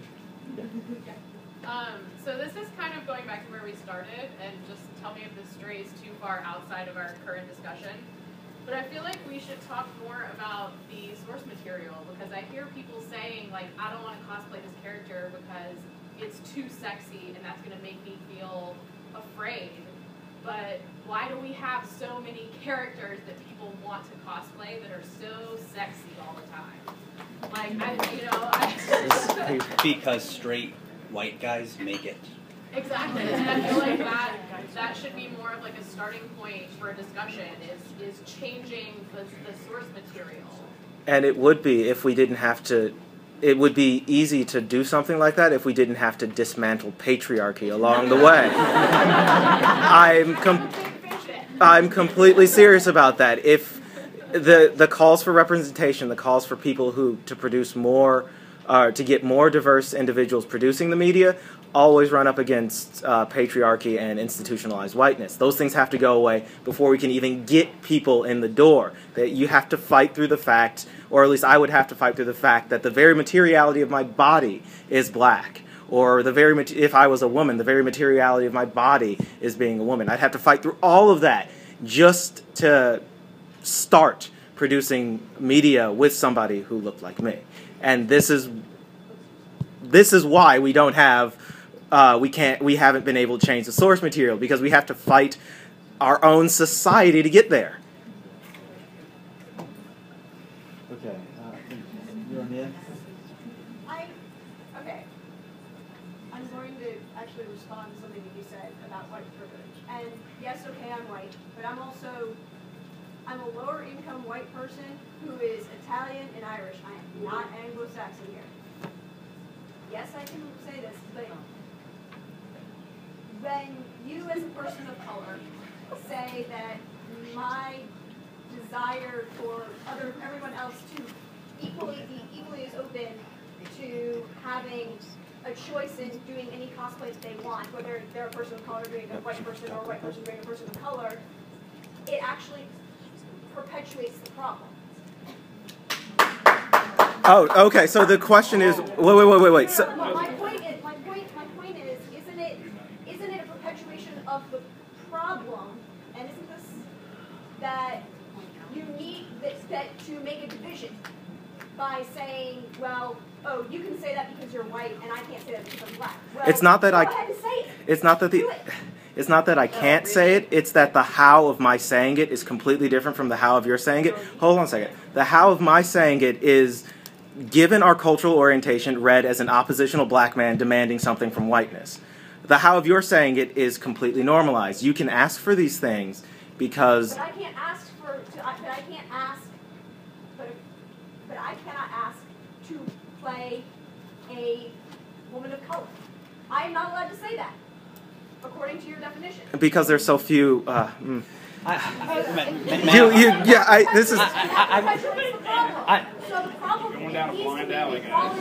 Speaker 17: Um, so this is kind of going back to where we started, and just tell me if this strays too far outside of our current discussion. But I feel like we should talk more about the source material, because I hear people saying, like, I don't want to cosplay this character because it's too sexy and that's going to make me feel afraid. But why do we have so many characters that people want to cosplay that are so sexy all the time? Like, I, you know, I
Speaker 3: Because straight white guys make it.
Speaker 17: Exactly, and I feel like that that should be more of like a starting point for a discussion, is is changing the, the source material.
Speaker 2: And it would be if we didn't have to, it would be easy to do something like that if we didn't have to dismantle patriarchy along the way. I'm, com I'm completely serious about that. If the, the calls for representation, the calls for people who to produce more, uh, to get more diverse individuals producing the media, always run up against uh, patriarchy and institutionalized whiteness. Those things have to go away before we can even get people in the door. That you have to fight through the fact, or at least I would have to fight through the fact, that the very materiality of my body is black. Or the very, if I was a woman, the very materiality of my body is being a woman. I'd have to fight through all of that just to start producing media with somebody who looked like me. And this is, this is why we don't have Uh, we can't. We haven't been able to change the source material, because we have to fight our own society to get there.
Speaker 1: Okay, uh, you're on the end.
Speaker 18: I okay. I'm going to actually respond to something that you said about white privilege. And yes, okay, I'm white, but I'm also I'm a lower income white person who is Italian and Irish. I am not Anglo-Saxon here. Yes, I can say this, but when you as a person of color say that my desire for other everyone else to equally be equally as open to having a choice in doing any cosplay that they want, whether they're a person of color doing a white person or a white person doing a person of color, it actually perpetuates the problem.
Speaker 2: Oh, okay. So the question is, wait, wait, wait, wait, wait. So,
Speaker 18: my, my point is, my point, my point is, isn't it, isn't it a perpetuation of the problem? And isn't this that you need this, that to make a division by saying, well, oh, you can say that because you're white, and I can't say that because I'm black. Well,
Speaker 2: it's not that
Speaker 18: go
Speaker 2: I.
Speaker 18: ahead and say it.
Speaker 2: It's not that the. It's not that I can't say it, it's that the how of my saying it is completely different from the how of your saying it. Hold on a second. The how of my saying it is, given our cultural orientation, read as an oppositional black man demanding something from whiteness. The how of your saying it is completely normalized. You can ask for these things because...
Speaker 18: But I can't ask for, to, I, but I can't ask, but, but I cannot ask to play a woman of color. I am not allowed to say that, according to your definition.
Speaker 2: Because there's so few... Uh, mm.
Speaker 3: I, I,
Speaker 2: you, you, yeah, I, this is...
Speaker 18: I, I, I, I, so the problem
Speaker 11: going down a blind alley,
Speaker 18: guys.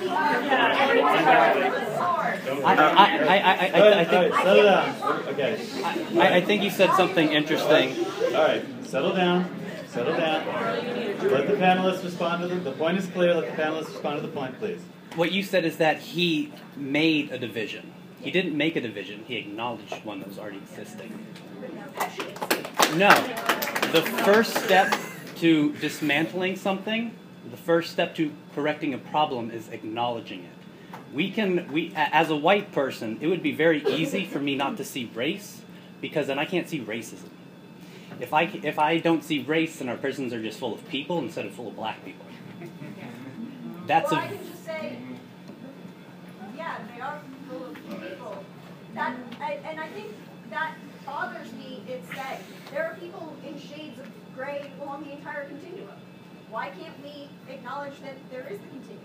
Speaker 3: I think...
Speaker 1: Settle down. Okay.
Speaker 3: I, I think you said something interesting.
Speaker 1: All right, settle down. Settle down. Let the panelists respond to the... The point is clear. Let the panelists respond to the point, please.
Speaker 3: What you said is that he made a division. He didn't make a division. He acknowledged one that was already existing. No. The first step to dismantling something, the first step to correcting a problem is acknowledging it. We can, we, as a white person, it would be very easy for me not to see race, because then I can't see racism. If I, if I don't see race, then our prisons are just full of people instead of full of black people. That's
Speaker 18: well,
Speaker 3: a...
Speaker 18: I can just say, yeah, they are full of people. That, I, and I think that bothers me. It's that there are people in shades of gray along the entire continuum. Why can't we acknowledge that there is the continuum?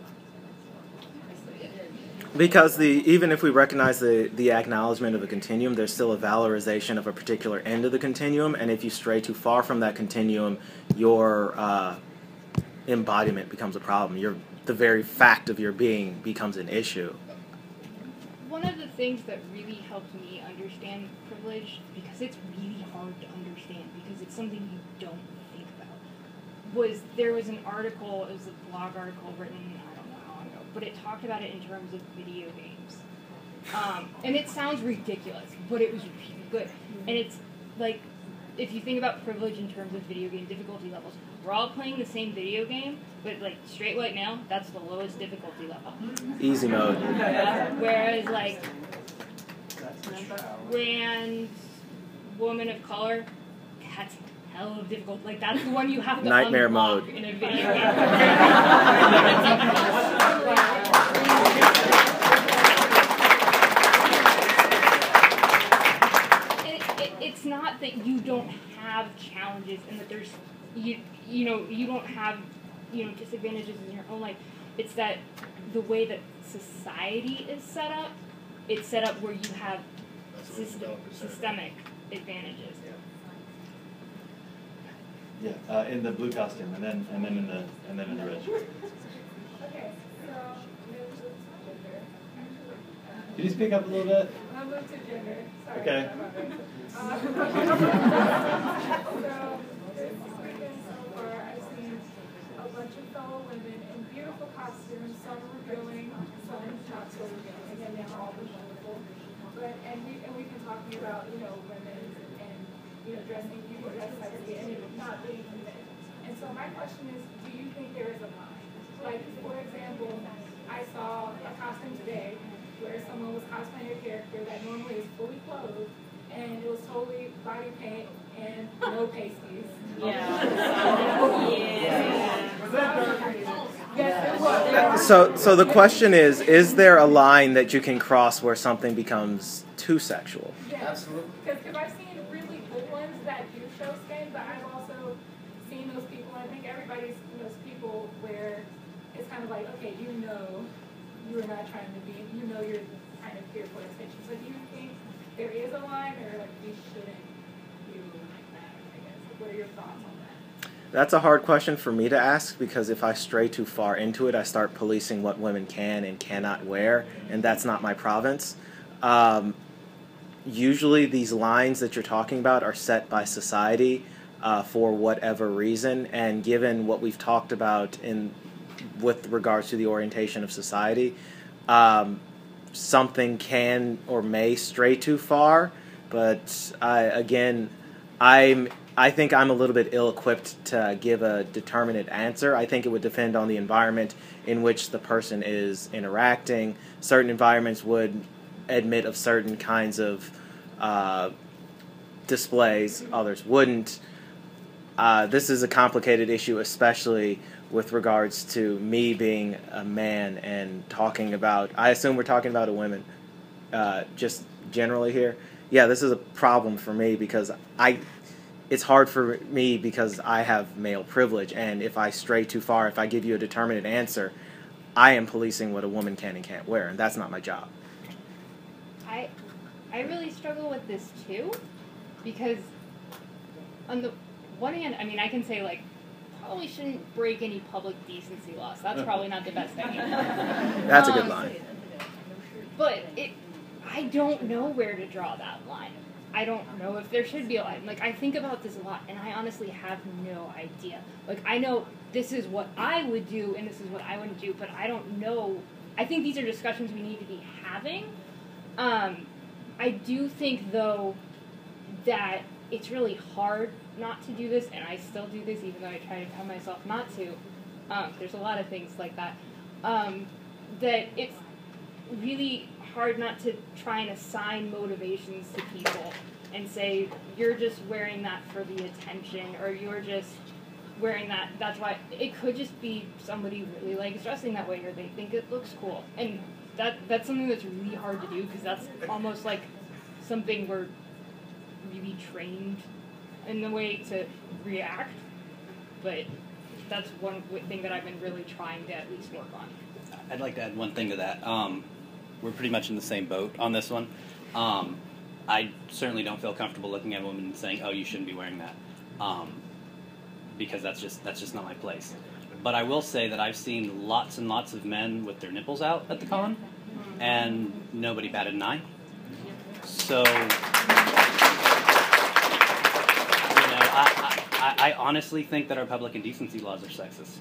Speaker 2: Because the even if we recognize the, the acknowledgement of a continuum, there's still a valorization of a particular end of the continuum, and if you stray too far from that continuum, your uh, embodiment becomes a problem. Your, the very fact of your being becomes an issue.
Speaker 5: things that really helped me understand privilege, because it's really hard to understand, because it's something you don't think about, was there was an article, it was a blog article written, I don't know how long ago, but it talked about it in terms of video games. Um, and it sounds ridiculous, but it was really good. And it's like, if you think about privilege in terms of video game difficulty levels, we're all playing the same video game, but like straight white male, that's the lowest difficulty level.
Speaker 2: Easy mode.
Speaker 5: Whereas like trans woman of color, that's hell of difficult. Like that's the one you have to
Speaker 2: Nightmare
Speaker 5: unlock
Speaker 2: mode
Speaker 5: in a video game. It's not that you don't have challenges and that there's you you know you don't have you know disadvantages in your own life. It's that the way that society is set up, it's set up where you have system, systemic advantages.
Speaker 1: Yeah, uh, in the blue costume, and then and then in the and then in the red.
Speaker 14: Okay, so
Speaker 1: Can you speak up a little bit?
Speaker 14: I'll move to gender. Sorry.
Speaker 1: Okay.
Speaker 14: Uh, so this weekend so far, I've seen a bunch of fellow women in beautiful costumes, some revealing, some not so revealing. Again, they are all wonderful. But and we and we've been talking about you know women and you know dressing people dress sexy and it not being men. And so my question is, do you think there is a line? Like for example, I saw a costume today where someone was cosplaying a character that normally is fully clothed, and it was totally body paint and no pasties.
Speaker 13: Yeah.
Speaker 14: Yes, it was.
Speaker 2: So, so the question is, is there a line that you can cross where something becomes too sexual?
Speaker 14: Yes. Absolutely. Because I've seen really good ones that do show skin, but I've also seen those people, I think everybody's seen those people where it's kind of like, okay, you know you're not trying to be, you know you're kind of here for attention. So do you think there is a line, or like we shouldn't do that, I guess? What are your thoughts on that?
Speaker 2: That's a hard question for me to ask, because if I stray too far into it, I start policing what women can and cannot wear, and that's not my province. Um, usually these lines that you're talking about are set by society uh, for whatever reason, and given what we've talked about in with regards to the orientation of society, um, something can or may stray too far, but I, again, I'm I think I'm a little bit ill-equipped to give a determinate answer. I think it would depend on the environment in which the person is interacting. Certain environments would admit of certain kinds of uh, displays, others wouldn't. Uh, this is a complicated issue, especially with regards to me being a man and talking about, I assume we're talking about a woman, uh, just generally here. Yeah, this is a problem for me because I, it's hard for me because I have male privilege, and if I stray too far, if I give you a determinate answer, I am policing what a woman can and can't wear, and that's not my job.
Speaker 5: I, I really struggle with this too, because on the one hand, I mean, I can say like, probably shouldn't break any public decency laws. That's probably not the best idea.
Speaker 2: That's a good
Speaker 5: um,
Speaker 2: line.
Speaker 5: But it, I don't know where to draw that line. I don't know if there should be a line. Like, I think about this a lot, and I honestly have no idea. Like, I know this is what I would do, and this is what I wouldn't do, but I don't know. I think these are discussions we need to be having. Um, I do think, though, that it's really hard not to do this, and I still do this even though I try to tell myself not to. Um, there's a lot of things like that. Um, that it's really hard not to try and assign motivations to people and say, you're just wearing that for the attention, or you're just wearing that, that's why. It could just be somebody really likes dressing that way, or they think it looks cool. And that that's something that's really hard to do, because that's almost like something we're really trained in the way to react, but that's one thing that I've been really trying to at least work on.
Speaker 3: I'd like to add one thing to that. Um, we're pretty much in the same boat on this one. Um, I certainly don't feel comfortable looking at a woman and saying, "Oh, you shouldn't be wearing that," um, because that's just that's just not my place. But I will say that I've seen lots and lots of men with their nipples out at the con, and nobody batted an eye. So, you know, I, I, I honestly think that our public indecency laws are sexist.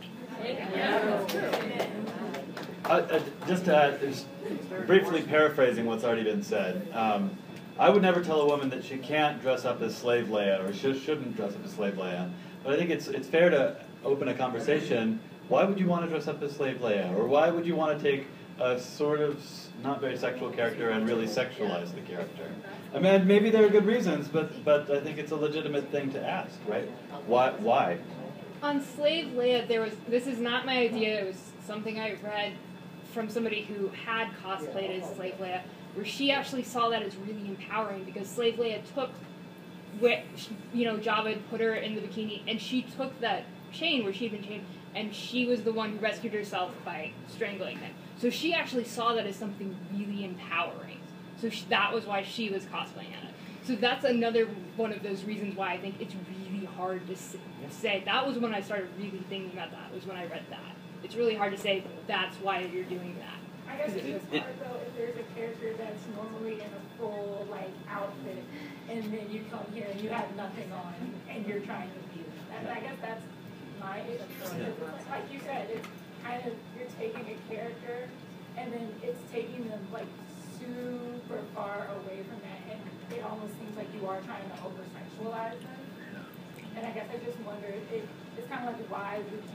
Speaker 1: Uh, uh, just uh, just briefly paraphrasing what's already been said, um, I would never tell a woman that she can't dress up as Slave Leia or sh shouldn't dress up as Slave Leia. But I think it's it's fair to open a conversation. Why would you want to dress up as Slave Leia, or why would you want to take a sort of not very sexual character and really sexualize the character? I mean, maybe there are good reasons, but but I think it's a legitimate thing to ask, right? Why? Why?
Speaker 5: On Slave Leia, there was, this is not my idea, it was something I read from somebody who had cosplayed as Slave Leia, where she actually saw that as really empowering, because Slave Leia took, what, you know, Jabba had put her in the bikini, and she took that chain where she had been chained, and she was the one who rescued herself by strangling him. So she actually saw that as something really empowering. So she, that was why she was cosplaying at it. So that's another one of those reasons why I think it's really hard to say. That was when I started really thinking about that, was when I read that. It's really hard to say that's why you're doing that.
Speaker 19: I guess it's just hard, though, if there's a character that's normally in a full, like, outfit, and then you come here and you have nothing on, and you're trying to be that. I guess that's my issue. Like you said, it's kind of, you're taking a character, and then it's taking them, like, super far away from that, and it almost seems like you are trying to over-sexualize them. And I guess I just wonder, it, it's kind of like, why would you?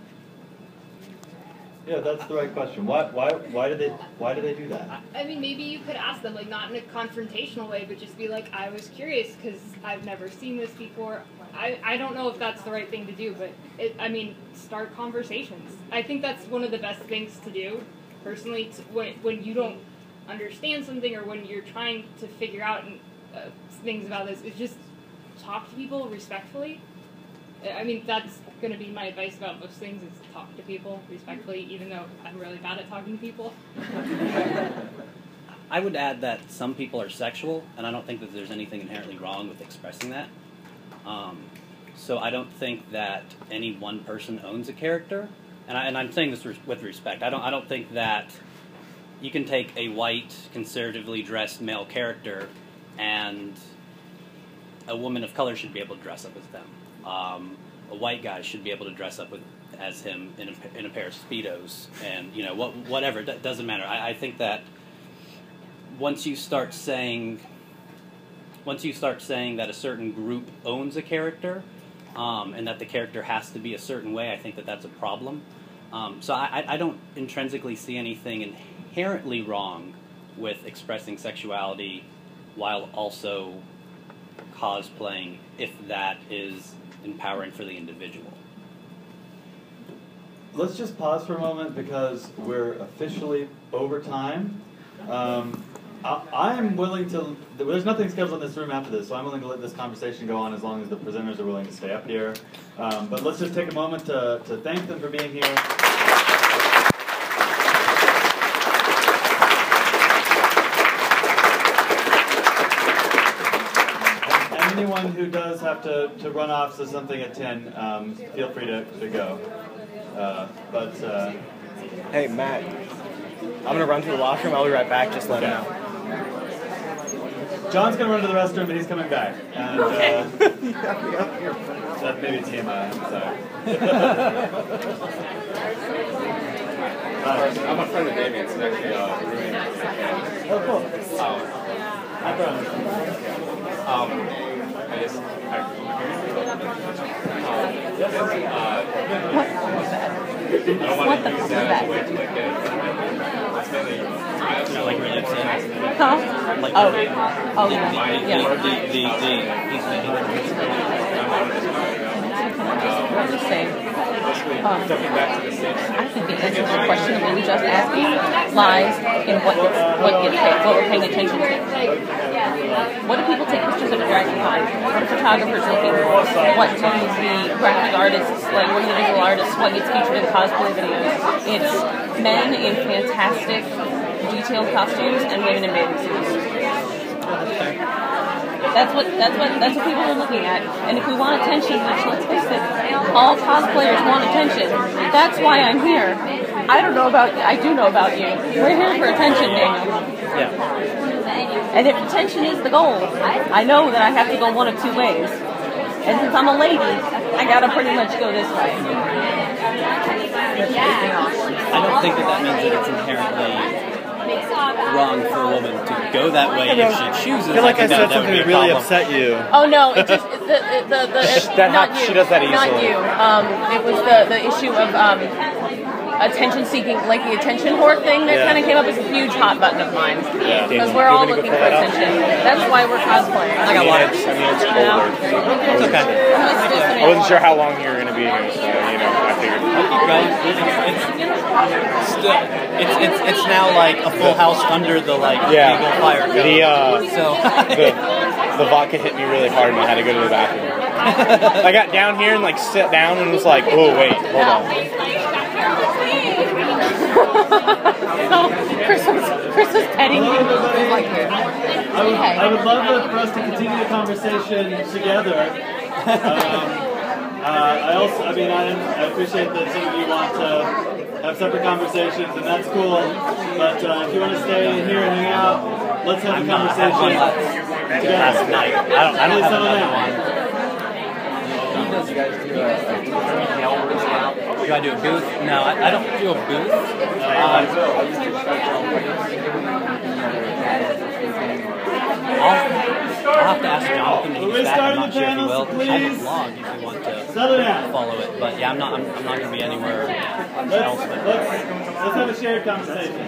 Speaker 1: Yeah, that's the right question. Why, why, why do they, why do they do that?
Speaker 5: I mean, maybe you could ask them, like, not in a confrontational way, but just be like, I was curious because I've never seen this before. I, I don't know if that's the right thing to do, but it, I mean, start conversations. I think that's one of the best things to do, personally, to, when when you don't understand something or when you're trying to figure out uh, things about this, is just talk to people respectfully. I mean, that's going to be my advice about most things, is talk to people respectfully, even though I'm really bad at talking to people.
Speaker 3: I would add that some people are sexual, and I don't think that there's anything inherently wrong with expressing that. Um, so I don't think that any one person owns a character, and, I, and I'm saying this with respect. I don't, I don't think that you can take a white, conservatively dressed male character and a woman of color should be able to dress up as them. Um, a white guy should be able to dress up with, as him in a, in a pair of Speedos, and you know what, whatever. It doesn't matter. I, I think that once you start saying, once you start saying that a certain group owns a character, um, and that the character has to be a certain way, I think that that's a problem. Um, so I, I don't intrinsically see anything inherently wrong with expressing sexuality while also cosplaying, if that is empowering for the individual.
Speaker 1: Let's just pause for a moment because we're officially over time. Um, I, I'm willing to, there's nothing scheduled in this room after this, so I'm willing to let this conversation go on as long as the presenters are willing to stay up here. Um, but let's just take a moment to, to thank them for being here. Anyone who does have to, to run off to something at ten, um, feel free to, to go. Uh, but uh,
Speaker 2: hey, Matt, I'm going to run to the washroom. I'll be right back. Just let him know.
Speaker 1: John's going to run to the restroom, but he's coming back. And, uh, that maybe T M I, I'm sorry.
Speaker 6: uh, I'm a friend of Damien's, he's actually uh, rooming.
Speaker 1: Oh, cool.
Speaker 6: Um,
Speaker 1: Hi, Brian.
Speaker 6: Um, I just, I, um, I don't want to use that as a way to like get it. It's mainly, I
Speaker 3: You're like really upset.
Speaker 20: Huh?
Speaker 3: Like,
Speaker 20: Oh.
Speaker 3: the,
Speaker 20: Oh,
Speaker 3: the,
Speaker 20: yeah.
Speaker 3: the,
Speaker 20: Yeah.
Speaker 3: the, the, the, he's
Speaker 20: I'm just saying. Um,
Speaker 6: jumping back to the stage.
Speaker 20: I think the answer to the question that we were just asking lies in what gets, what gets paid, what we're paying attention to. What do people take pictures of at Dragon Con? What are photographers looking for? What do the graphic artists, like what are the visual artists, what gets featured in cosplay videos? It's men in fantastic detailed costumes and women in bathing suits. That's what that's what that's what people are looking at. And if we want attention, which let's face it, all cosplayers want attention. That's why I'm here. I don't know about I do know about you. We're here for attention, Daniel.
Speaker 3: Yeah.
Speaker 20: And if attention is the goal, I know that I have to go one of two ways. And since I'm a lady, I gotta pretty much go this way.
Speaker 3: I don't think that that means that it's inherently wrong for a woman to go that way if she chooses.
Speaker 2: I feel like I,
Speaker 3: I think
Speaker 2: said
Speaker 3: that, that
Speaker 2: something
Speaker 3: would
Speaker 2: that
Speaker 3: be a
Speaker 2: really
Speaker 3: problem.
Speaker 2: upset you.
Speaker 20: Oh no, it just the the the, the
Speaker 2: That
Speaker 20: not
Speaker 2: hap-
Speaker 20: you.
Speaker 2: she does that
Speaker 20: Not
Speaker 2: easily.
Speaker 20: you. Um, it was the the issue of um, attention seeking, like the attention whore thing that
Speaker 2: Yeah.
Speaker 20: kind of came up as a huge hot button of mine.
Speaker 2: Yeah.
Speaker 20: Because we're all looking for attention. That's why we're cosplaying.
Speaker 2: I got one. I mean, it's colder.
Speaker 20: It's
Speaker 2: okay. I wasn't sure how long you were going to be here, so you know, I figured.
Speaker 3: I'll keep going. It's, it's, still, it's, it's, it's now like a full house under the like
Speaker 2: Yeah.
Speaker 3: legal fire code.
Speaker 2: The uh,
Speaker 3: so
Speaker 2: the, the vodka hit me really hard, and I had to go to the bathroom. I got down here and like sit down and was like, oh wait, hold on.
Speaker 20: So Chris was, Chris was petting you. Like,
Speaker 1: I would, I would love for us to continue the conversation together. Um, uh, I also, I mean, I, I appreciate that some of you want to have separate conversations, and that's cool. But uh, if you want to stay in here and hang out, let's have a conversation together.
Speaker 3: Last night. I don't, I don't have
Speaker 1: Some of
Speaker 3: another
Speaker 1: that.
Speaker 3: one. Do I do a booth? No, I, I don't do a booth. Um, I'll, I'll have to ask Jonathan when he gets back. I'm not sure if he will. I have a blog if you want to follow it. But yeah, I'm not. I'm, I'm not going to be anywhere else. But
Speaker 1: Let's, let's have a shared conversation.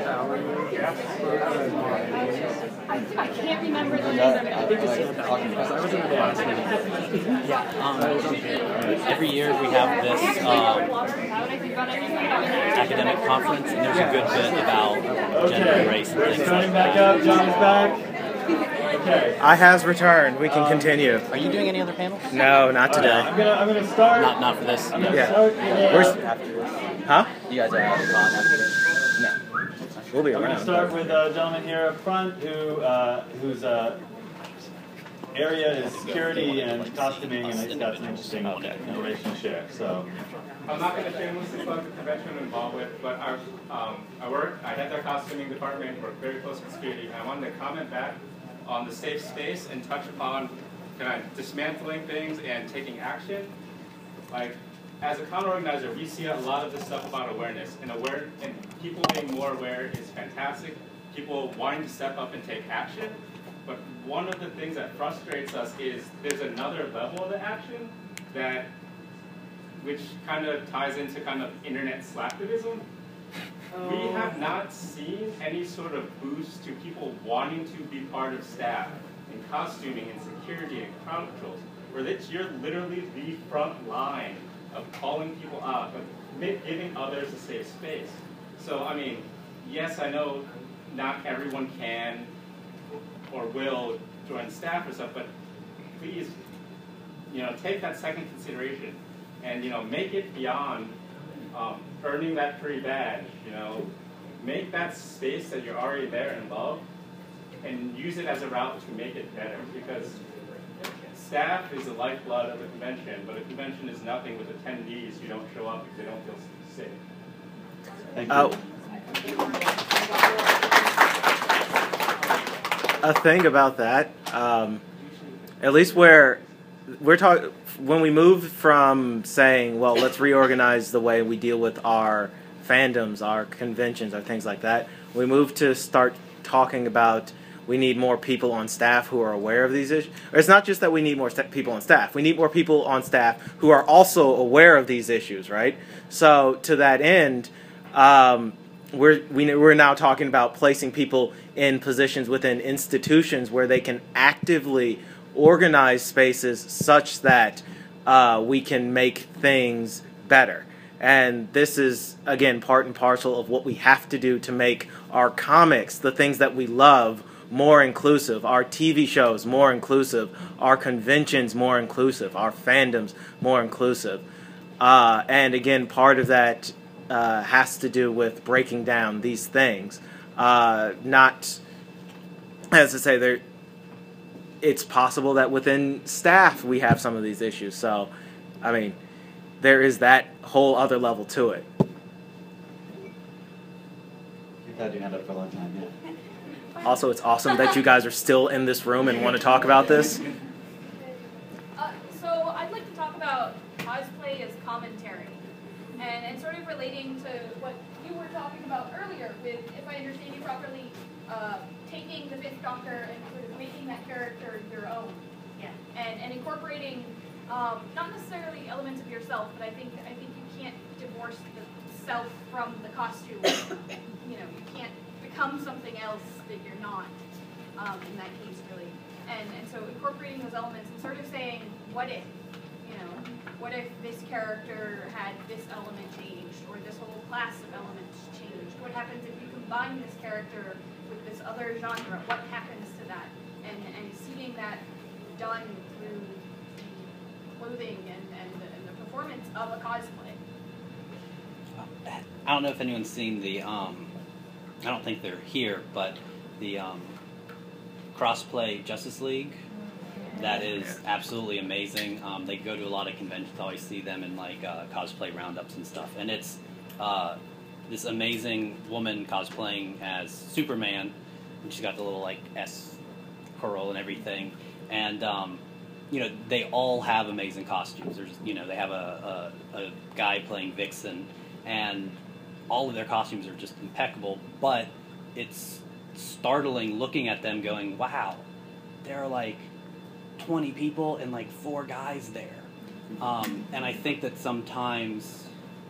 Speaker 5: I, I can't remember the name of it. I think it's
Speaker 3: because I was in the class. Yeah. Um, every year we have this um, academic conference, and there's a good bit about gender and race and things like
Speaker 1: Turning
Speaker 3: that.
Speaker 1: back up, John is back. Okay.
Speaker 2: I has returned. We can continue.
Speaker 3: Are you doing any other panels?
Speaker 2: No, not today.
Speaker 1: I'm gonna, I'm gonna start.
Speaker 3: Not, not for this.
Speaker 1: I'm gonna
Speaker 2: Yeah.
Speaker 1: start with, uh,
Speaker 2: Where's, huh?
Speaker 3: You guys are out of con after this?
Speaker 2: No. We'll be
Speaker 1: I'm going
Speaker 2: around.
Speaker 1: to start with a gentleman here up front who uh, whose uh, area is security and costuming, and he's got some interesting information to share. So,
Speaker 6: I'm not going to shamelessly plug the convention I'm involved with, but I, um, I work, I head their costuming department, work very close with security, and I wanted to comment back on the safe space and touch upon kind of dismantling things and taking action. Like, as a con organizer, we see a lot of this stuff about awareness, and aware and people being more aware is fantastic. People wanting to step up and take action, but one of the things that frustrates us is there's another level of the action that, which kind of ties into kind of internet slacktivism. We have not seen any sort of boost to people wanting to be part of staff in costuming and security and crowd controls, where it's, you're literally the front line of calling people out, of giving others a safe space. So, I mean, yes, I know not everyone can or will join staff or stuff, but please, you know, take that second consideration and, you know, make it beyond um, earning that free badge, you know. Make that space that you're already there and love and use it as a route to make it better, because staff is the lifeblood of the convention, but a convention is nothing with attendees who don't show up because they don't feel safe.
Speaker 1: thank you.
Speaker 2: Uh, a thing about that, um, at least where we're talking, when we moved from saying, well, let's reorganize the way we deal with our fandoms, our conventions, our things like that, we moved to start talking about we need more people on staff who are aware of these issues. It's not just that we need more st- people on staff. We need more people on staff who are also aware of these issues, right? So to that end, um, we're we, we're now talking about placing people in positions within institutions where they can actively organize spaces such that uh, we can make things better. And this is, again, part and parcel of what we have to do to make our comics, the things that we love, more inclusive, our T V shows more inclusive, our conventions more inclusive, our fandoms more inclusive. Uh, and again, part of that uh, has to do with breaking down these things. Uh, not, as I say, there. it's possible that within staff we have some of these issues. So, I mean, there is that whole other level to it.
Speaker 1: You've had your hand up for a long time, yeah.
Speaker 2: Also, it's awesome that you guys are still in this room and want to talk about this.
Speaker 8: Uh, so I'd like to talk about cosplay as commentary, and, and sort of relating to what you were talking about earlier with, if I understand you properly, uh, taking the Fifth Doctor and sort of making that character your own.
Speaker 12: Yeah.
Speaker 8: And, and incorporating um, not necessarily elements of yourself, but I think I think you can't divorce the self from the costume. You know, you can't become something else that you're not um, in that case, really. And and so incorporating those elements and sort of saying, what if, you know, what if this character had this element changed, or this whole class of elements changed? What happens if you combine this character with this other genre? What happens to that? And and seeing that done through the clothing and, and, the, and the performance of a cosplay.
Speaker 3: I don't know if anyone's seen the, um, I don't think they're here, but the um, Crossplay Justice League. That is absolutely amazing. Um, they go to a lot of conventions. I always see them in like uh, cosplay roundups and stuff. And it's uh, this amazing woman cosplaying as Superman. And she's got the little like S curl and everything. And um, you know, they all have amazing costumes. There's, you know, they have a, a, a guy playing Vixen, and all of their costumes are just impeccable. But it's startling looking at them, going, "Wow, there are like twenty people and like four guys there." Um, and I think that sometimes,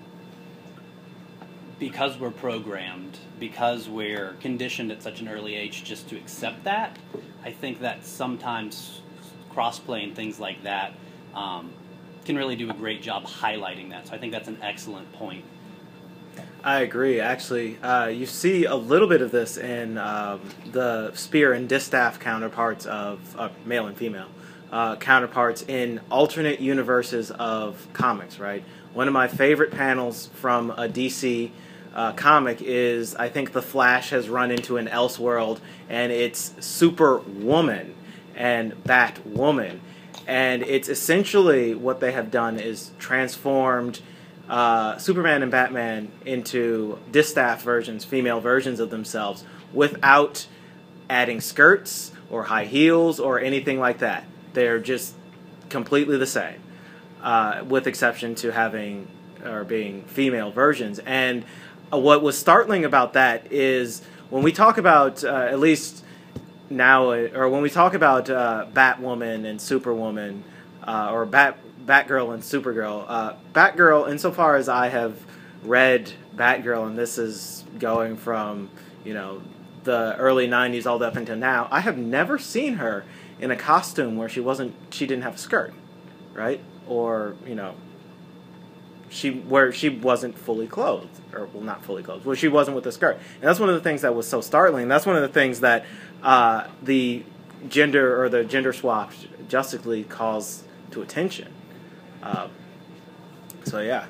Speaker 3: because we're programmed, because we're conditioned at such an early age just to accept that, I think that sometimes crossplay and things like that um, can really do a great job highlighting that. So I think that's an excellent point.
Speaker 2: I agree. Actually, uh, you see a little bit of this in um, the spear and distaff counterparts of uh, male and female uh, counterparts in alternate universes of comics. Right. One of my favorite panels from a D C uh, comic is, I think, the Flash has run into an Elseworld, and it's Superwoman and Batwoman, and it's essentially what they have done is transformed Uh, Superman and Batman into distaff versions, female versions of themselves, without adding skirts or high heels or anything like that. They're just completely the same, uh, with exception to having or being female versions. And uh, what was startling about that is when we talk about, uh, at least now, or when we talk about uh, Batwoman and Superwoman, uh, or Bat Batgirl and Supergirl. Uh, Batgirl, insofar as I have read Batgirl, and this is going from, you know, the early nineties all the up until now, I have never seen her in a costume where she wasn't, she didn't have a skirt, right? Or, you know, she where she wasn't fully clothed, or well, not fully clothed, where she wasn't with a skirt. And that's one of the things that was so startling. That's one of the things that uh, the gender or the gender swapped Justice League calls to attention. Uh, so yeah.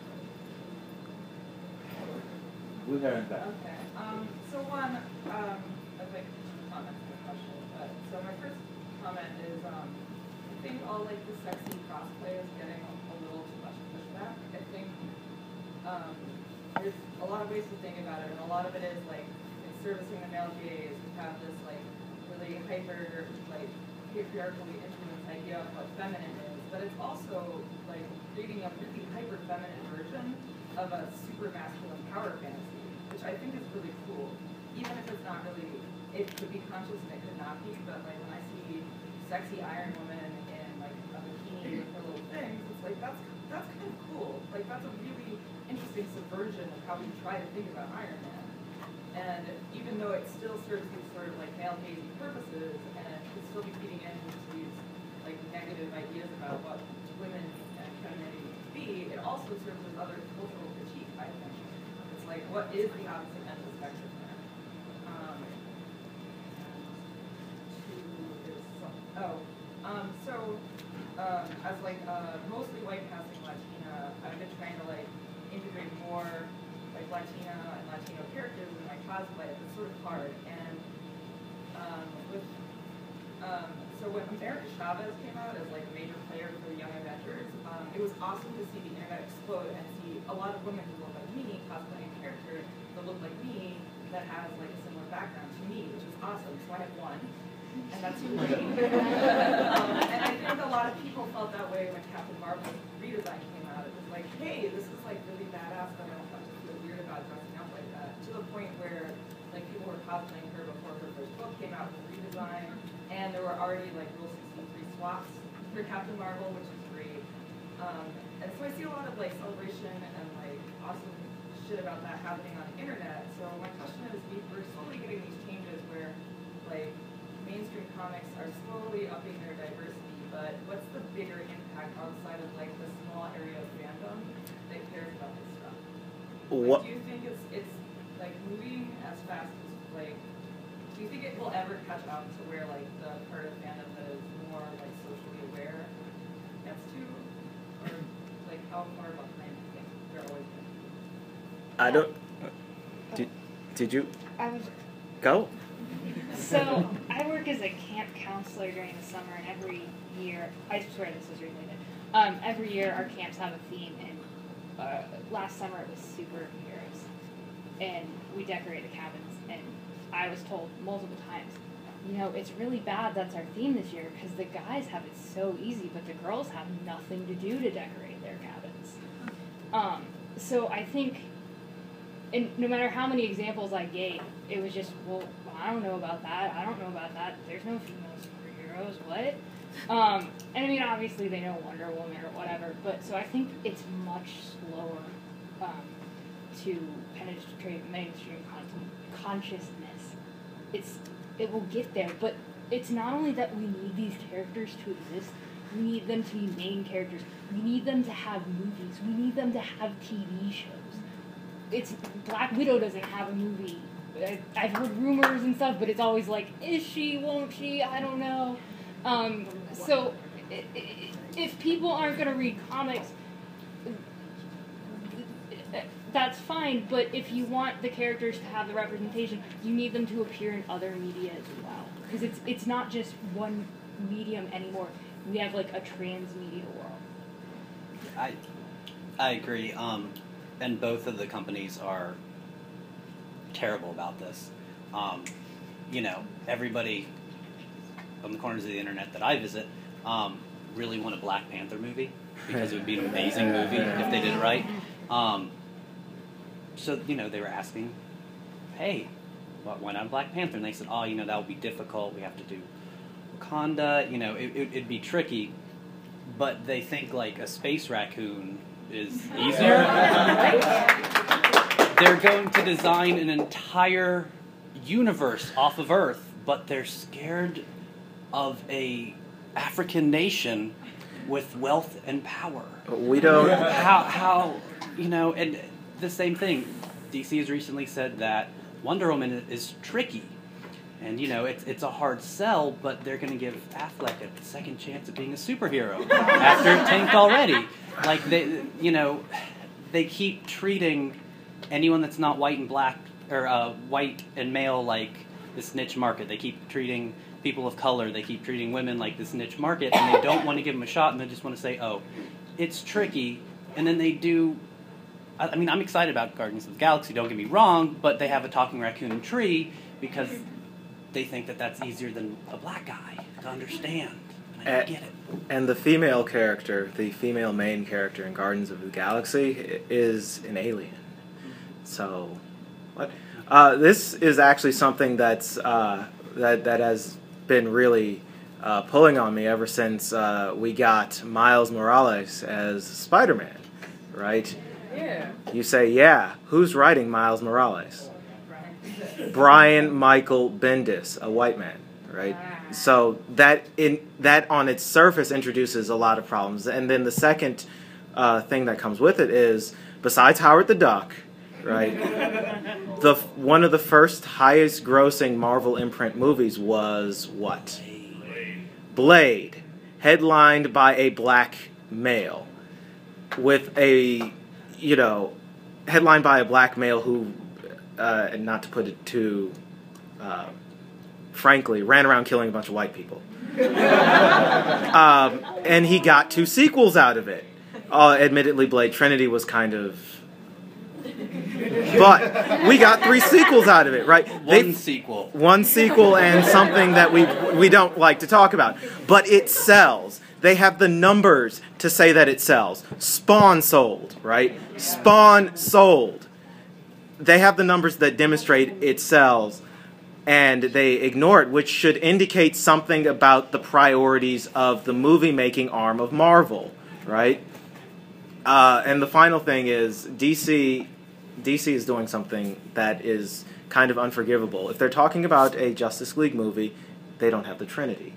Speaker 1: Blue hair in the back.
Speaker 21: Okay. Um, so one, um, I'd like to comment on the question. But so my first comment is, um, I think all like the sexy cosplay is getting a, a little too much pushback. I think um, there's a lot of ways to think about it, and a lot of it is like it's servicing the male gaze. We have this like really hyper, like patriarchally influenced idea of what feminine is. But it's also like creating a really hyper feminine version of a super masculine power fantasy, which I think is really cool. Even if it's not really, it could be conscious and it could not be, but like when I see sexy Iron Woman in like a bikini with her little things, it's like that's that's kind of cool. Like that's a really interesting subversion of how we try to think about Iron Man. And even though it still serves these sort of like male gazing purposes, and it could still be feeding into these like negative ideas about what women and femininity be, it also serves as other cultural critique, I think. It's like, what is the opposite end of the spectrum there? Um, oh, um, so um, as like a mostly white passing Latina, I've been trying to like integrate more like Latina and Latino characters in my cosplay. It's sort of hard, and um, with um, so when America Chavez came out as like a major player for the Young Avengers, um, it was awesome to see the internet explode and see a lot of women who look like me cosplaying a character that look like me that has like a similar background to me, which is awesome. So I have one, and that's me. um, and I think a lot of people felt that way when Captain Marvel's redesign came out. It was like, hey, this is like really badass, but I don't have to feel weird about dressing up like that. To the point where like people were cosplaying her before her first book came out with redesign, and there were already like Rule sixty-three swaps for Captain Marvel, which is great. Um, and so I see a lot of like celebration and like awesome shit about that happening on the internet. So my question is, we, we're slowly getting these changes where like mainstream comics are slowly upping their diversity, but what's the bigger impact outside of like the small area of fandom that cares about this stuff? Like, do you think it's it's like moving as fast as like, do you think it will ever catch up to where like the part of fandom that is more like socially aware gets to, or like how far behind do you think they're always going to be?
Speaker 2: I don't. Did, did you
Speaker 5: I was,
Speaker 2: go?
Speaker 5: So I work as a camp counselor during the summer, and every year, I swear this is related. Um, every year our camps have a theme, and uh, last summer it was superheroes, and we decorate the cabins. And I was told multiple times, you know, it's really bad that's our theme this year because the guys have it so easy, but the girls have nothing to do to decorate their cabins. Um, so I think. And no matter how many examples I gave, it was just, well, I don't know about that. I don't know about that. There's no female superheroes. What? Um, and I mean, obviously they know Wonder Woman or whatever, but so I think it's much slower um, to penetrate mainstream con- consciousness. It's it will get there, but it's not only that we need these characters to exist. We need them to be main characters. We need them to have movies. We need them to have T V shows. It's Black Widow doesn't have a movie. I, I've heard rumors and stuff, but it's always like, is she, won't she, I don't know. Um, so i- i- if people aren't going to read comics, that's fine, but if you want the characters to have the representation, you need them to appear in other media as well. Because it's, it's not just one medium anymore. We have like a transmedia world.
Speaker 3: I I agree. Um, and both of the companies are terrible about this. Um, you know, everybody on the corners of the internet that I visit um, really want a Black Panther movie because it would be an amazing movie if they did it right. Um, so, you know, they were asking, hey, why not Black Panther? And they said, oh, you know, that would be difficult. We have to do Wakanda. You know, it, it, it'd be tricky. But they think, like, a space raccoon is easier. They're going to design an entire universe off of Earth, but they're scared of a African nation with wealth and power.
Speaker 2: We don't...
Speaker 3: How, how, you know, and the same thing. D C has recently said that Wonder Woman is tricky. And, you know, it's it's a hard sell, but they're going to give Affleck a second chance at being a superhero after it tanked already. Like, they, you know, they keep treating anyone that's not white and black, or uh, white and male like this niche market. They keep treating people of color, they keep treating women like this niche market, and they don't want to give them a shot, and they just want to say, oh, it's tricky. And then they do... I, I mean, I'm excited about Guardians of the Galaxy, don't get me wrong, but they have a talking raccoon tree because... they think that that's easier than a black guy to understand. And I don't get it.
Speaker 2: And the female character, the female main character in Guardians of the Galaxy, is an alien. So, what? Uh, this is actually something that's uh, that that has been really uh, pulling on me ever since uh, we got Miles Morales as Spider-Man, right?
Speaker 21: Yeah.
Speaker 2: You say, yeah, who's writing Miles Morales? Brian Michael Bendis, a white man, right? So that in that on its surface introduces a lot of problems. And then the second uh, thing that comes with it is, besides Howard the Duck, right? the one of the first highest grossing Marvel imprint movies was what? Blade, headlined by a black male, with a, you know, headlined by a black male who. Uh, and not to put it too uh, frankly, ran around killing a bunch of white people. um, and he got two sequels out of it. Uh, admittedly, Blade Trinity was kind of... But we got three sequels out of it, right?
Speaker 3: One
Speaker 2: They've,
Speaker 3: sequel.
Speaker 2: One sequel and something that we we don't like to talk about. But it sells. They have the numbers to say that it sells. Spawn sold, right? Spawn sold. They have the numbers that demonstrate it sells, and they ignore it, which should indicate something about the priorities of the movie-making arm of Marvel, right? Uh, and the final thing is D C... D C is doing something that is kind of unforgivable. If they're talking about a Justice League movie, they don't have the Trinity.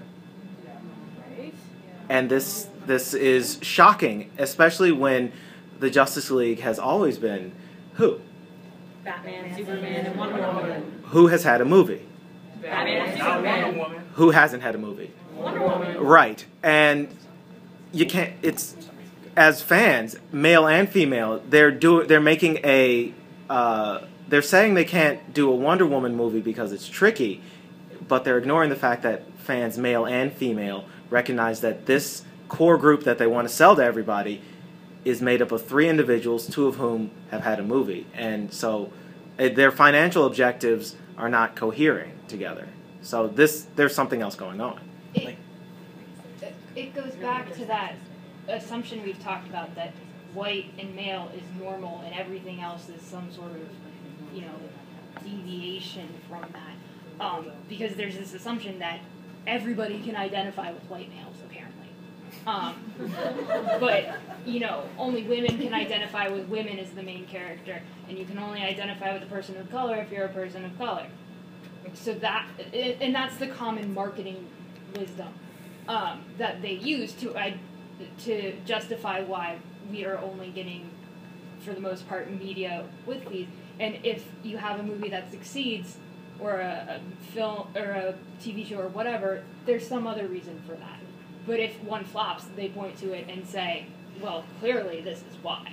Speaker 2: And this this is shocking, especially when the Justice League has always been who?
Speaker 13: Batman, Superman, and Wonder Woman.
Speaker 2: Who has had a movie?
Speaker 13: Batman, Superman.
Speaker 2: Who hasn't had a movie?
Speaker 13: Wonder Woman.
Speaker 2: Right. And you can't, it's, as fans, male and female, they're do they're making a uh, they're saying they can't do a Wonder Woman movie because it's tricky, but they're ignoring the fact that fans, male and female, recognize that this core group that they want to sell to everybody is made up of three individuals, two of whom have had a movie, and so uh, their financial objectives are not cohering together. So this there's something else going on.
Speaker 5: It, it goes back to that assumption we've talked about, that white and male is normal and everything else is some sort of, you know, deviation from that. Um, because there's this assumption that everybody can identify with white males, apparently. Um, but, you know, only women can identify with women as the main character, and you can only identify with a person of color if you're a person of color. So that, and that's the common marketing wisdom um, that they use to identify to justify why we are only getting, for the most part, media with these. And if you have a movie that succeeds, or a, a film, or a T V show, or whatever, there's some other reason for that. But if one flops, they point to it and say, well, clearly this is why.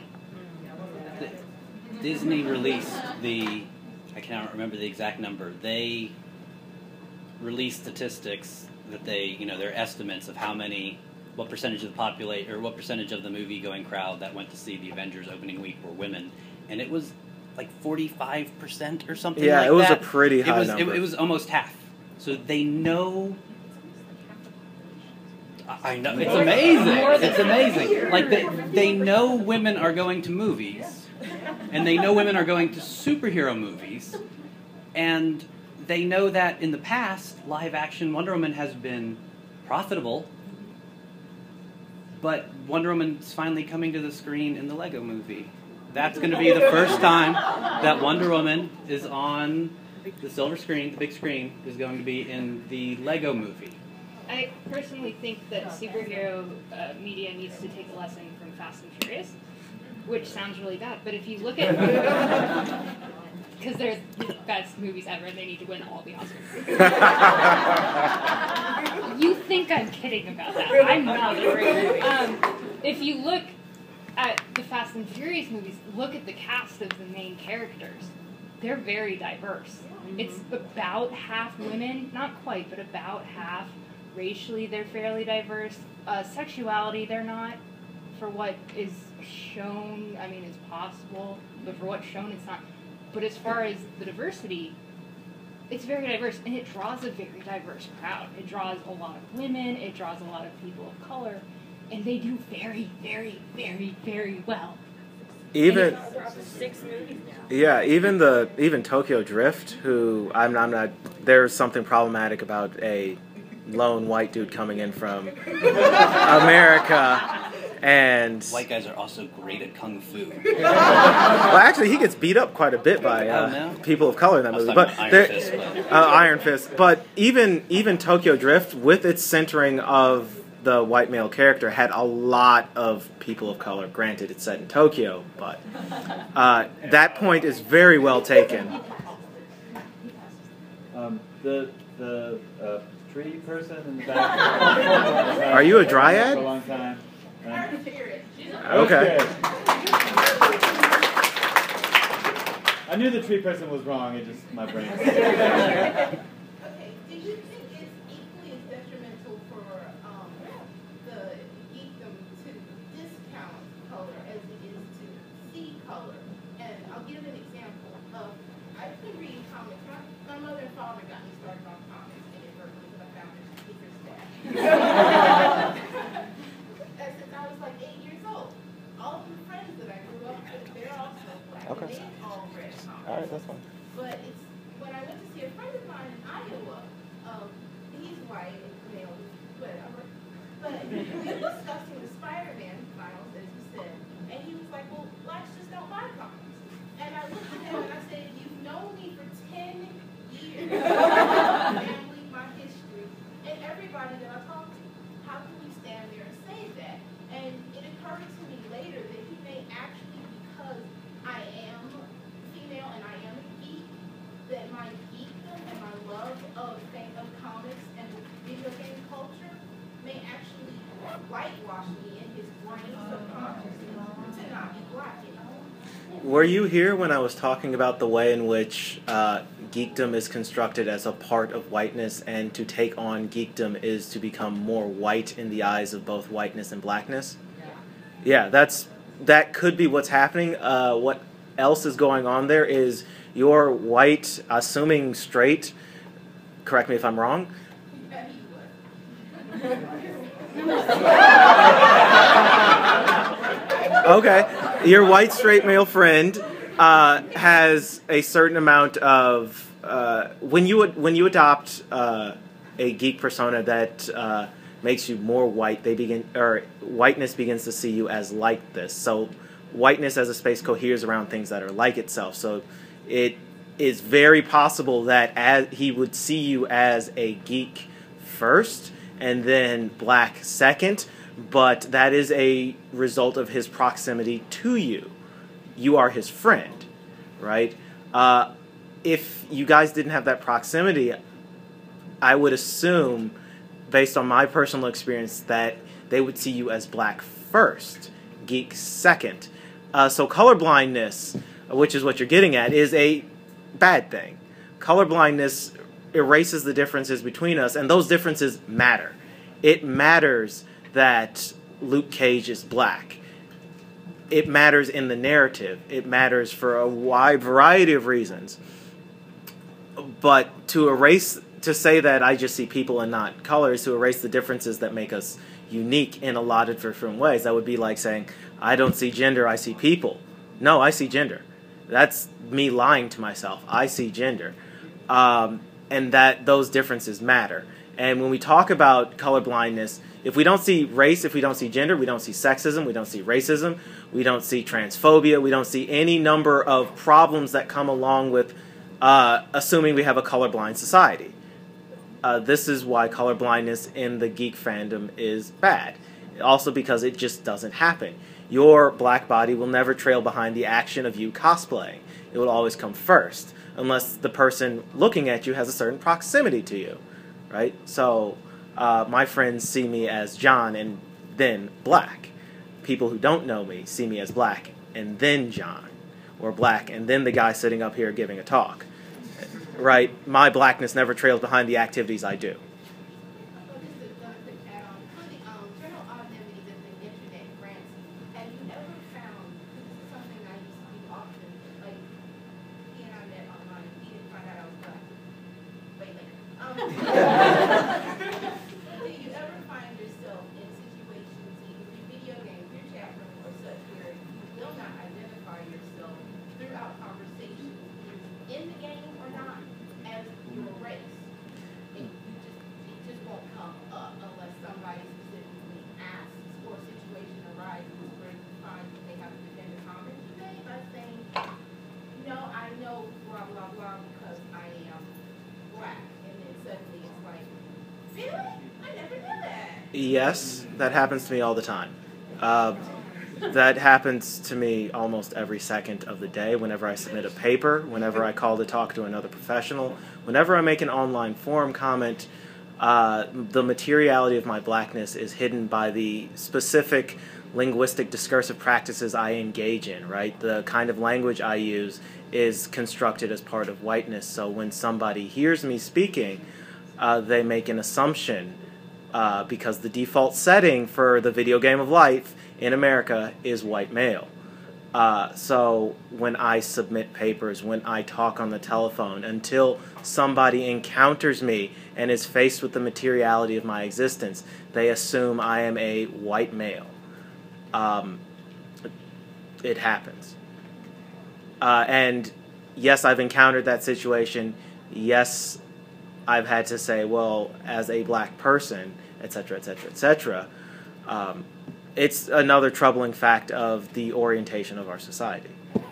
Speaker 3: Disney released the, I cannot remember the exact number, they released statistics that they, you know, their estimates of how many, what percentage of the populate or what percentage of the movie-going crowd that went to see the Avengers opening week were women, and it was like forty-five percent or something.
Speaker 2: Yeah,
Speaker 3: like
Speaker 2: it was
Speaker 3: that.
Speaker 2: a pretty high
Speaker 3: it was,
Speaker 2: number.
Speaker 3: It, it was almost half. So they know. I know it's amazing. It's amazing. Like they they know women are going to movies, and they know women are going to superhero movies, and they know that in the past, live-action Wonder Woman has been profitable. But Wonder Woman's finally coming to the screen in the Lego movie. That's going to be the first time that Wonder Woman is on the silver screen, the big screen, is going to be in the Lego movie.
Speaker 5: I personally think that superhero uh, media needs to take a lesson from Fast and Furious, which sounds really bad, but if you look at... Because they're the best movies ever, and they need to win all the Oscars. You think I'm kidding about that. I'm not. Um, if you look at the Fast and Furious movies, look at the cast of the main characters. They're very diverse. Mm-hmm. It's about half women, not quite, but about half. Racially, they're fairly diverse. Uh, sexuality, they're not. For what is shown, I mean, it's possible, but for what's shown, it's not. But as far as the diversity, it's very diverse, and it draws a very diverse crowd. It draws a lot of women, it draws a lot of people of color, and they do very, very, very, very well.
Speaker 2: Even
Speaker 13: six movies now.
Speaker 2: Yeah, even the even Tokyo Drift, who I'm I'm not. There's something problematic about a lone white dude coming in from America. And
Speaker 3: white guys are also great at kung fu.
Speaker 2: Well, actually, he gets beat up quite a bit by uh,
Speaker 3: oh, no?
Speaker 2: people of color in that
Speaker 3: I was
Speaker 2: movie.
Speaker 3: talking
Speaker 2: But
Speaker 3: about Iron Fist, but.
Speaker 2: Uh, Iron Fist. But even even Tokyo Drift, with its centering of the white male character, had a lot of people of color. Granted, it's set in Tokyo, but uh, that point is very well taken.
Speaker 1: Um, the the uh, tree person in the back.
Speaker 2: Are you a dryad?
Speaker 1: For a long time. Right?
Speaker 2: Okay.
Speaker 1: I knew the tree person was wrong. It just my brain.
Speaker 2: Okay.
Speaker 7: It is all red comics.
Speaker 2: All right, that's fine.
Speaker 7: But it's when I went to see a friend of mine in Iowa. Um, he's white, male, whatever. But we were discussing the Spider-Man finals, as you said, and he was like, "Well, blacks just don't buy comics." And I looked at him and I said, "You've known me for ten years, my family, my history, and everybody that I talk to. How can we stand there and say that?" And it occurred to me later that he may actually, because I am female and I am a geek, that my geekdom and my love of of comics and video game culture may actually whitewash me in his brain subconsciously to not be black anymore.
Speaker 2: Were you here when I was talking about the way in which uh, geekdom is constructed as a part of whiteness, and to take on geekdom is to become more white in the eyes of both whiteness and blackness? Yeah, yeah that's that could be what's happening. Uh, what else is going on there is you're white, assuming straight. Correct me if I'm wrong. Okay, your white straight male friend uh, has a certain amount of uh, when you when you adopt uh, a geek persona that uh, makes you more white, they begin or whiteness begins to see you as like this. So whiteness as a space coheres around things that are like itself. So it is very possible that as he would see you as a geek first and then black second, but that is a result of his proximity to you. You are his friend, right? Uh, if you guys didn't have that proximity, I would assume, based on my personal experience, that they would see you as black first, geek second. Uh, so colorblindness, which is what you're getting at, is a bad thing. Colorblindness erases the differences between us, and those differences matter. It matters that Luke Cage is black. It matters in the narrative. It matters for a wide variety of reasons. But to erase, to say that I just see people and not colors, to erase the differences that make us unique in a lot of different ways, that would be like saying, I don't see gender, I see people. No, I see gender. That's me lying to myself. I see gender. Um, and that those differences matter. And when we talk about colorblindness, if we don't see race, if we don't see gender, we don't see sexism, we don't see racism, we don't see transphobia, we don't see any number of problems that come along with uh, assuming we have a colorblind society. Uh, this is why colorblindness in the geek fandom is bad. Also because it just doesn't happen. Your black body will never trail behind the action of you cosplaying. It will always come first, unless the person looking at you has a certain proximity to you, right? So uh, my friends see me as John and then black. People who don't know me see me as black and then John, or black and then the guy sitting up here giving a talk, right? My blackness never trails behind the activities I do.
Speaker 7: Do you ever find yourself in situations, either through video games, your chat room, or such, where you will not identify yourself throughout conversations, in the game or not, as your race? And you just, it just won't come up unless somebody specifically asks, or a situation arises where you find that they have to defend a comment today by saying, no, I know blah, blah, blah, because I am black. Suddenly it's like, really? I never knew that.
Speaker 2: Yes, that happens to me all the time. Uh, that happens to me almost every second of the day, whenever I submit a paper, whenever I call to talk to another professional, whenever I make an online forum comment. Uh, the materiality of my blackness is hidden by the specific linguistic discursive practices I engage in, right? The kind of language I use is constructed as part of whiteness, so when somebody hears me speaking, uh, they make an assumption, uh, because the default setting for the video game of life in America is white male. Uh, so when I submit papers, when I talk on the telephone, until somebody encounters me and is faced with the materiality of my existence, they assume I am a white male. Um, it happens. Uh, and yes, I've encountered that situation. Yes, I've had to say, well, as a black person, et cetera, et cetera, et cetera. Um, it's another troubling fact of the orientation of our society.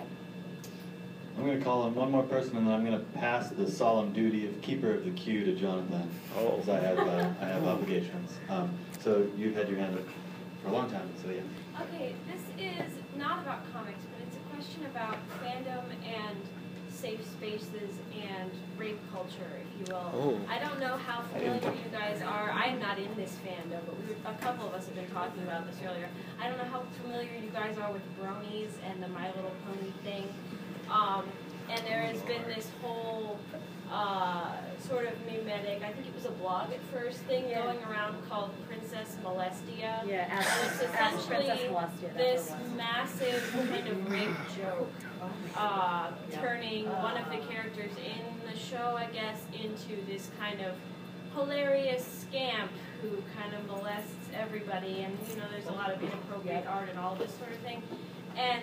Speaker 1: I'm going to call on one more person, and then I'm going to pass the solemn duty of keeper of the queue to Jonathan, because I have uh, I have obligations. Um, so you've had your hand up for a long time, so yeah.
Speaker 13: Okay, this is not about comics, but it's a question about fandom and safe spaces and rape culture, if you will.
Speaker 2: Oh.
Speaker 13: I don't know how familiar you guys are. I am not in this fandom, but we were, a couple of us have been talking about this earlier. I don't know how familiar you guys are with bronies and the My Little Pony thing. Um, and there has been this whole uh, sort of mimetic, I think it was a blog at first, thing
Speaker 10: Yeah.
Speaker 13: going around called Princess Molestia.
Speaker 10: Yeah, ask-
Speaker 13: And it's
Speaker 10: ask
Speaker 13: essentially
Speaker 10: Princess Molestia, that's
Speaker 13: this
Speaker 10: what it was.
Speaker 13: massive kind of rape joke, uh, turning one of the characters in the show, I guess, into this kind of hilarious scamp who kind of molests everybody, and you know, there's a lot of inappropriate art and all this sort of thing. And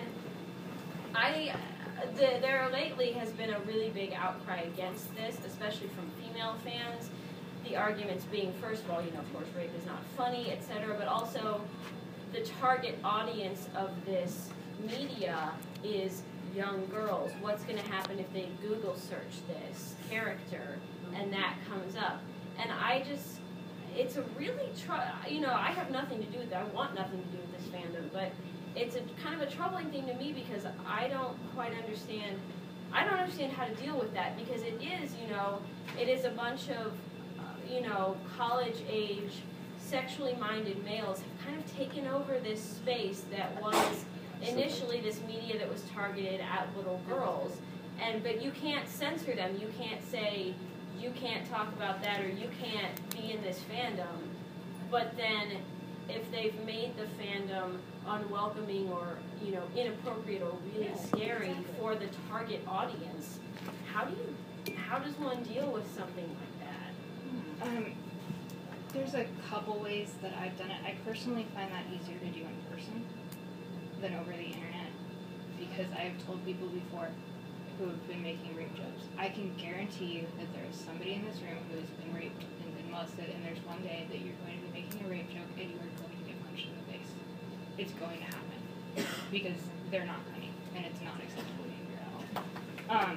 Speaker 13: I, the, there lately has been a really big outcry against this, especially from female fans. The arguments being, first of all, you know, of course, rape is not funny, et cetera, but also the target audience of this media is young girls. What's going to happen if they Google search this character and that comes up? And I just, it's a really, tr- you know, I have nothing to do with that. I want nothing to do with this fandom, but it's a kind of a troubling thing to me because I don't quite understand, I don't understand how to deal with that because it is, you know, it is a bunch of, uh, you know, college-age, sexually minded males have kind of taken over this space that was initially this media that was targeted at little girls. And but you can't censor them. You can't say, you can't talk about that or you can't be in this fandom. But then if they've made the fandom unwelcoming or, you know, inappropriate or really scary for the target audience, how do you, how does one deal with something like that?
Speaker 5: Um, there's a couple ways that I've done it. I personally find that easier to do in person than over the internet because I have told people before who have been making rape jokes, I can guarantee you that there is somebody in this room who has been raped and been molested, and there's one day that you're going to be making a rape joke and you are going to get punched in the face. It's going to happen because they're not funny and it's not acceptable behavior at all. Um,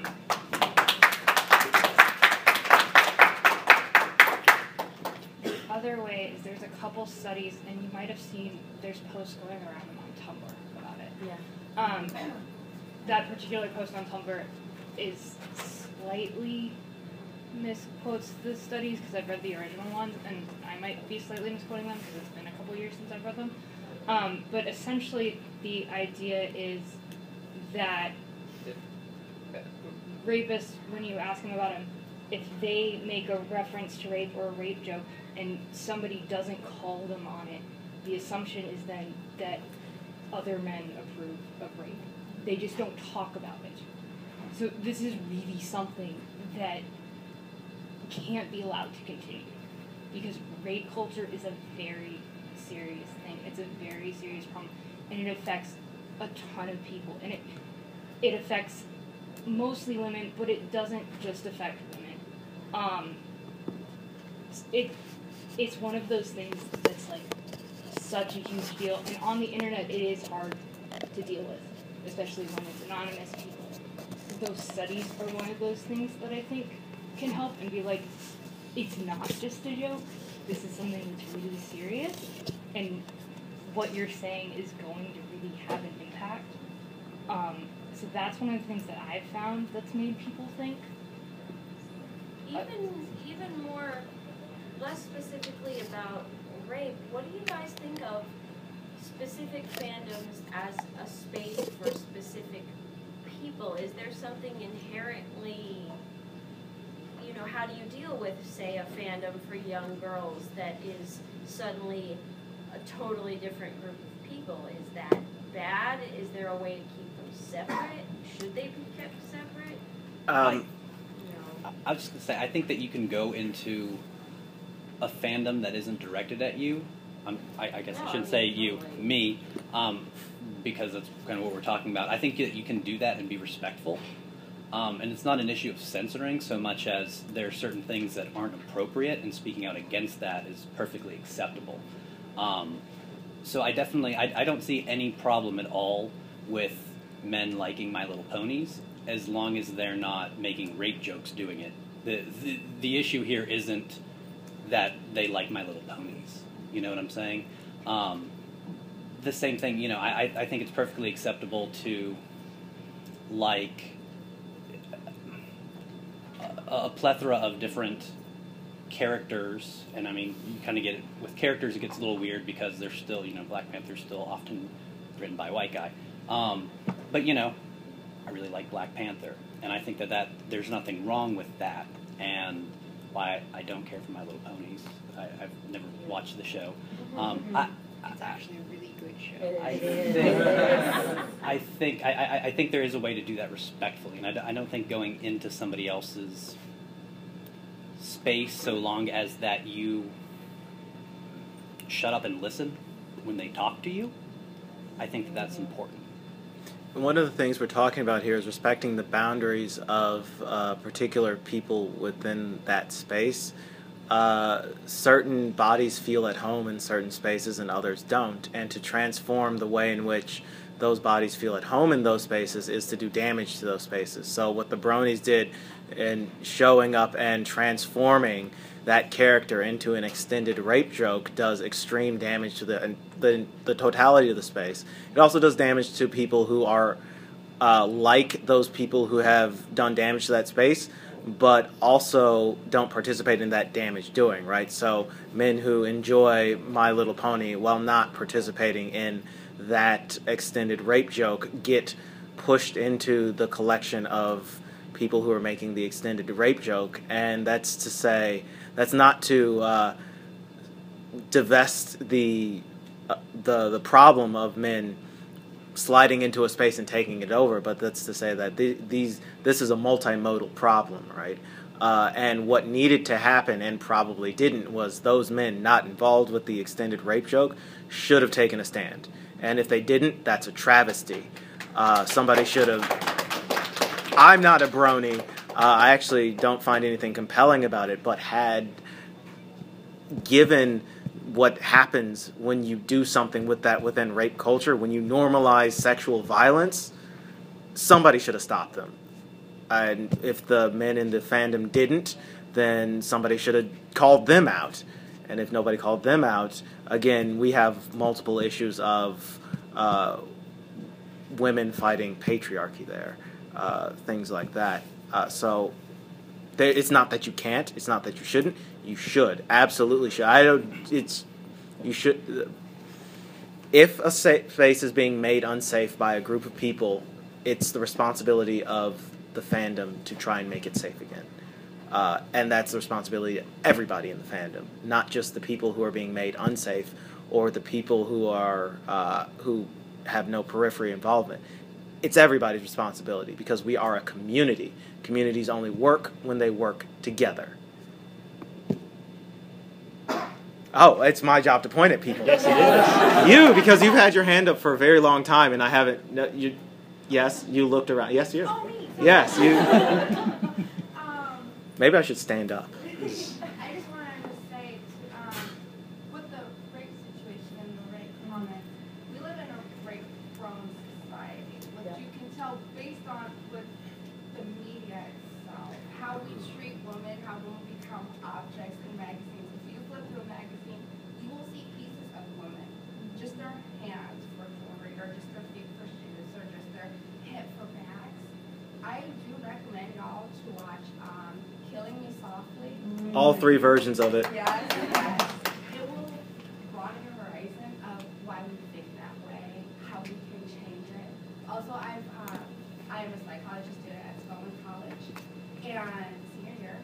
Speaker 5: the other way is there's a couple studies, and you might have seen there's posts going around on Tumblr about it.
Speaker 13: Yeah.
Speaker 5: Um, that particular post on Tumblr is slightly misquotes the studies because I've read the original ones, and I might be slightly misquoting them because it's been a couple years since I've read them. Um, but essentially, the idea is that rapists, when you ask them about them, if they make a reference to rape or a rape joke and somebody doesn't call them on it, the assumption is then that other men approve of rape. They just don't talk about it. So this is really something that can't be allowed to continue because rape culture is a very serious thing. It's a very serious problem, and it affects a ton of people. And it it affects mostly women, but it doesn't just affect women. Um, it it's one of those things that's like such a huge deal, and on the internet it is hard to deal with, especially when it's anonymous people. Those studies are one of those things that I think can help and be like, it's not just a joke, this is something that's really serious, and what you're saying is going to really have an impact. Um, so that's one of the things that I've found that's made people think.
Speaker 13: Even even more, less specifically about rape, what do you guys think of specific fandoms as a space for specific people? Is there something inherently, you know, how do you deal with, say, a fandom for young girls that is suddenly a totally different group of people? Is that bad? Is there a way to keep them separate? Should they be kept separate?
Speaker 2: Um,
Speaker 3: I was just going to say, I think that you can go into a fandom that isn't directed at you. Um, I, I guess
Speaker 13: No,
Speaker 3: I
Speaker 13: I
Speaker 3: shouldn't
Speaker 13: mean,
Speaker 3: say you,
Speaker 13: totally.
Speaker 3: me, um, because that's kind of what we're talking about. I think that you can do that and be respectful. Um, and it's not an issue of censoring so much as there are certain things that aren't appropriate, and speaking out against that is perfectly acceptable. Um, so I definitely, I, I don't see any problem at all with men liking My Little Ponies, as long as they're not making rape jokes doing it. The, the, the issue here isn't that they like My Little Ponies. You know what I'm saying? Um, the same thing, you know, I, I think it's perfectly acceptable to like a, a plethora of different characters, and I mean, you kind of get it, with characters it gets a little weird because they're still, you know, Black Panther's still often written by a white guy. Um, but, you know, I really like Black Panther, and I think that, that there's nothing wrong with that, and why I don't care for My Little Ponies. I, I've never watched the show. Um, I,
Speaker 10: It's actually a really good show.
Speaker 3: I think, I think I, I, I think there is a way to do that respectfully, and I, d- I don't think going into somebody else's space, so long as that you shut up and listen when they talk to you, I think that that's important.
Speaker 2: One of the things we're talking about here is respecting the boundaries of uh, particular people within that space. Uh, certain bodies feel at home in certain spaces and others don't, and to transform the way in which those bodies feel at home in those spaces is to do damage to those spaces. So what the Bronies did in showing up and transforming that character into an extended rape joke does extreme damage to the the, the totality of the space. It also does damage to people who are uh, like those people who have done damage to that space, but also don't participate in that damage doing, right? So men who enjoy My Little Pony while not participating in that extended rape joke get pushed into the collection of people who are making the extended rape joke, and that's to say, that's not to uh, divest the, uh, the the problem of men sliding into a space and taking it over, but that's to say that the, these this is a multimodal problem, right? Uh, and what needed to happen, and probably didn't, was those men not involved with the extended rape joke should have taken a stand. And if they didn't, that's a travesty. Uh, somebody should have... I'm not a brony. Uh, I actually don't find anything compelling about it, but had given what happens when you do something with that within rape culture, when you normalize sexual violence, somebody should have stopped them. And if the men in the fandom didn't, then somebody should have called them out. And if nobody called them out, again, we have multiple issues of uh, women fighting patriarchy there, uh, things like that. Uh, so there, it's not that you can't, it's not that you shouldn't. You should, absolutely should. I don't. It's you should. If a space is being made unsafe by a group of people, it's the responsibility of the fandom to try and make it safe again. Uh, and that's the responsibility of everybody in the fandom, not just the people who are being made unsafe or the people who are uh, who have no periphery involvement. It's everybody's responsibility because we are a community. Communities only work when they work together. Oh, it's my job to point at people.
Speaker 1: Yes, it is.
Speaker 2: You, because you've had your hand up for a very long time, and I haven't. No, you, yes, you looked around. Yes, you.
Speaker 7: Oh, me.
Speaker 2: Yes, you.
Speaker 7: um,
Speaker 2: Maybe I should stand up.
Speaker 7: I just wanted to say, to, um, with the rape situation and the rape comment, we live in a rape-prone society, which you can tell based on with the media itself, how we treat women, how women become objects in magazines. If you flip through a magazine, you will see pieces of women, just their hands for jewelry, or just their feet for shoes, or just their hip for bags. I do recommend y'all to watch um, Killing Me Softly.
Speaker 2: All three versions of it.
Speaker 7: Yes, yes. It will broaden your horizon of why we think that way, how we can change it. Also, I've uh, I am a psychologist student at Spelman College, and senior year.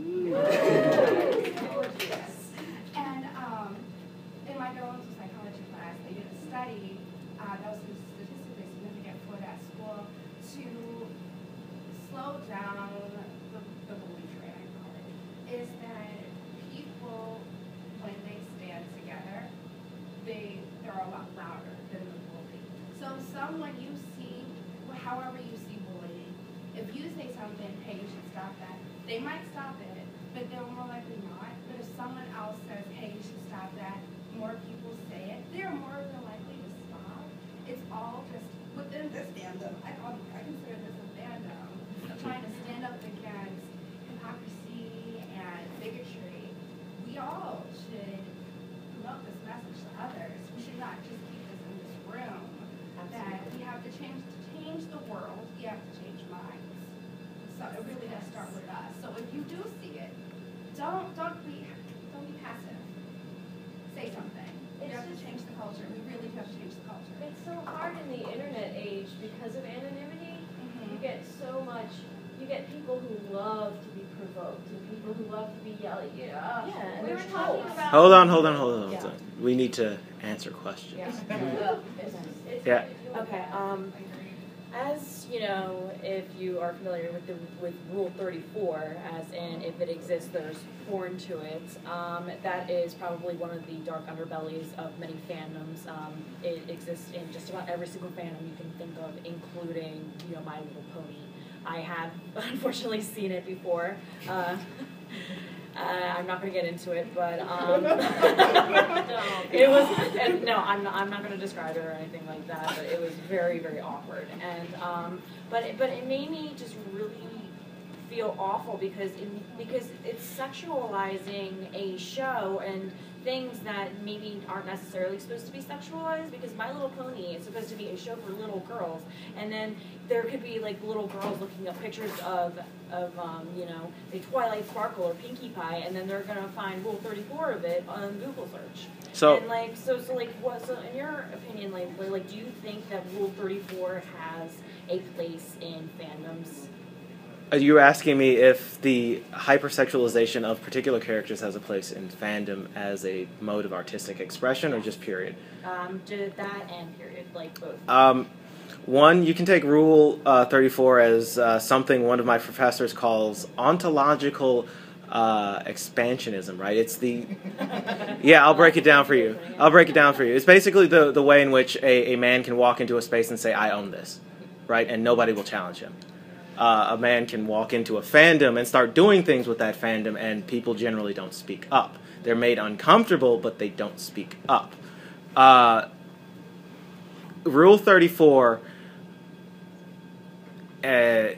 Speaker 7: And um, in my developmental psychology class, they did a study uh, that was statistically significant for that school to slow down the, the bully train, I call it, is that people, when they stand together, they, they're a lot louder than the bully. So So someone you see, however you see bullying, if you say something, hey, you should stop that, they might stop it, but they're more likely not. But if someone else says, hey, you should stop that, more people say it, they're more than likely to stop. It's all just within this fandom. I call, I consider this a fandom of trying to stand up against hypocrisy and bigotry. We all should promote this message to others. We should not just keep this in this room. That we have to change to change the world. We have to change minds. So it really does start with us. So if you do see it, don't don't be don't be passive. Say something. We have to change the culture. We really do have to change the culture.
Speaker 16: It's so hard in the internet age because of anonymity. Mm-hmm. You get so much. You get people who love to be provoked and people who love to be yelled at. Yeah, yeah. We were talking about.
Speaker 2: Hold on, hold on, hold on. Hold
Speaker 16: Yeah.
Speaker 2: on. We need to answer questions.
Speaker 16: Yeah.
Speaker 20: Yeah. Okay. Um, as you know, if you are familiar with the with Rule thirty-four, as in if it exists, there's porn to it. Um, that is probably one of the dark underbellies of many fandoms. Um, it exists in just about every single fandom you can think of, including you know My Little Pony. I have unfortunately seen it before. Uh, Uh, I'm not going to get into it, but um, it was. And no, I'm not. I'm not going to describe it or anything like that. But it was very, very awkward, and um, but it, but it made me just really feel awful because it, because it's sexualizing a show and things that maybe aren't necessarily supposed to be sexualized. Because My Little Pony is supposed to be a show for little girls, and then there could be like little girls looking up pictures of of um, you know, the Twilight Sparkle or Pinkie Pie, and then they're gonna find Rule thirty-four of it on Google search.
Speaker 2: So
Speaker 20: and like so so like what so in your opinion, like like do you think that Rule thirty-four has a place in fandoms?
Speaker 2: Are you asking me if the hypersexualization of particular characters has a place in fandom as a mode of artistic expression, or just period?
Speaker 20: Um, did that and period, like both.
Speaker 2: Um, one, you can take Rule uh, thirty-four as uh, something one of my professors calls ontological uh, expansionism, right? It's the... Yeah, I'll break it down for you. I'll break it down for you. It's basically the, the way in which a, a man can walk into a space and say, I own this, right? And nobody will challenge him. Uh, a man can walk into a fandom and start doing things with that fandom, and people generally don't speak up. They're made uncomfortable, but they don't speak up. Uh, Rule thirty-four uh,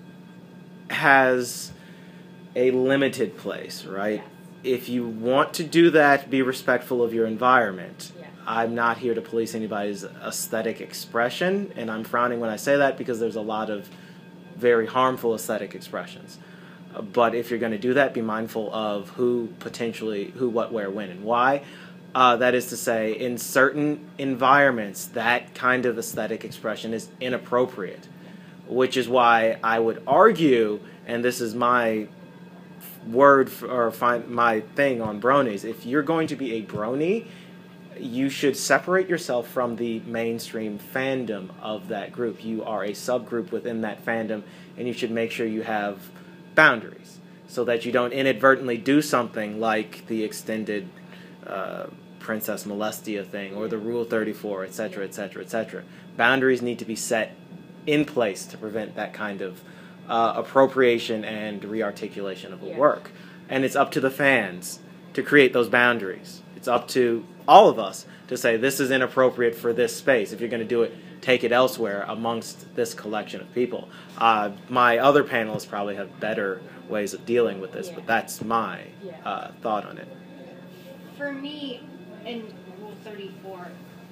Speaker 2: has a limited place, right?
Speaker 20: Yes.
Speaker 2: If you want to do that, be respectful of your environment.
Speaker 20: Yes.
Speaker 2: I'm not here to police anybody's aesthetic expression, and I'm frowning when I say that because there's a lot of very harmful aesthetic expressions. Uh, but if you're going to do that, be mindful of who potentially, who, what, where, when, and why. Uh, that is to say, in certain environments, that kind of aesthetic expression is inappropriate, which is why I would argue, and this is my word for, or find my thing on bronies, if you're going to be a brony, you should separate yourself from the mainstream fandom of that group. You are a subgroup within that fandom, and you should make sure you have boundaries so that you don't inadvertently do something like the extended uh, Princess Molestia thing or the Rule thirty-four, et cetera, et cetera, et cetera. Boundaries need to be set in place to prevent that kind of uh, appropriation and rearticulation of a
Speaker 20: Yeah.
Speaker 2: work. And it's up to the fans to create those boundaries. It's up to all of us to say this is inappropriate for this space. If you're going to do it, take it elsewhere amongst this collection of people. Uh, my other panelists probably have better ways of dealing with this,
Speaker 20: Yeah.
Speaker 2: but that's my
Speaker 20: Yeah.
Speaker 2: uh, thought on it.
Speaker 5: For me, in Rule thirty-four,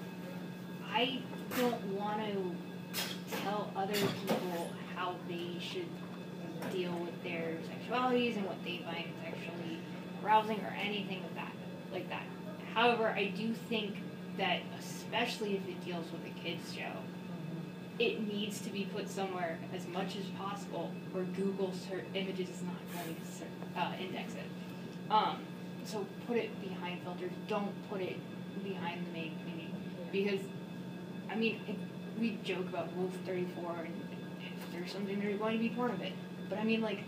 Speaker 5: I don't want to tell other people how they should deal with their sexualities and what they find sexually arousing or anything of that, like that. However, I do think that, especially if it deals with a kids show, it needs to be put somewhere as much as possible where Google search images is not going to search, uh, index it. Um, so put it behind filters. Don't put it behind the main community, because I mean it, we joke about Rule thirty-four and if there's something there's going to be porn of it, but I mean like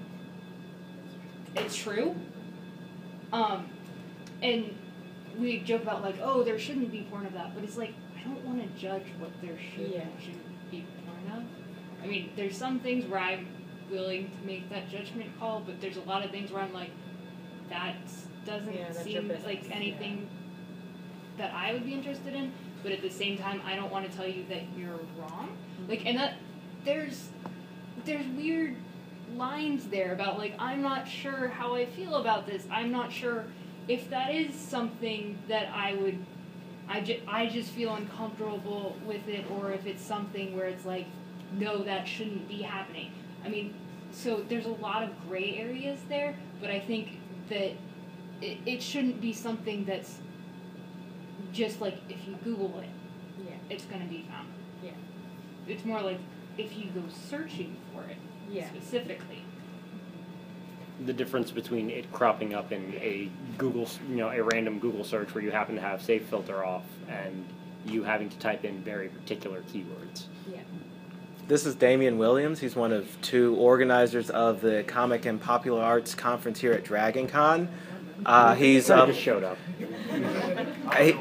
Speaker 5: it's true. Um, and we joke about like, oh, there shouldn't be porn of that, but it's like I I don't want to judge what there should
Speaker 13: Yeah.
Speaker 5: and shouldn't be porn of. I mean, there's some things where I'm willing to make that judgment call, but there's a lot of things where I'm like, that doesn't
Speaker 13: Yeah, that's your
Speaker 5: seem
Speaker 13: business,
Speaker 5: like anything that I would be interested in. But at the same time, I don't want to tell you that you're wrong. Like, and that there's there's weird lines there about like, I'm not sure how I feel about this. I'm not sure if that is something that I would, I, ju- I just feel uncomfortable with it, or if it's something where it's like, no, that shouldn't be happening. I mean, so there's a lot of gray areas there, but I think that it, it shouldn't be something that's just like, if you Google it,
Speaker 13: yeah.
Speaker 5: it's going to be found.
Speaker 13: Yeah.
Speaker 5: It's more like, if you go searching for it,
Speaker 13: Yeah.
Speaker 5: specifically.
Speaker 9: The difference between it cropping up in a Google, you know, a random Google search where you happen to have save filter off, and you having to type in very particular keywords.
Speaker 13: Yeah.
Speaker 2: This is Damian Williams. He's one of two organizers of the Comic and Popular Arts Conference here at Dragon Con. Uh, he's
Speaker 9: I
Speaker 2: uh,
Speaker 9: just showed up.
Speaker 2: I,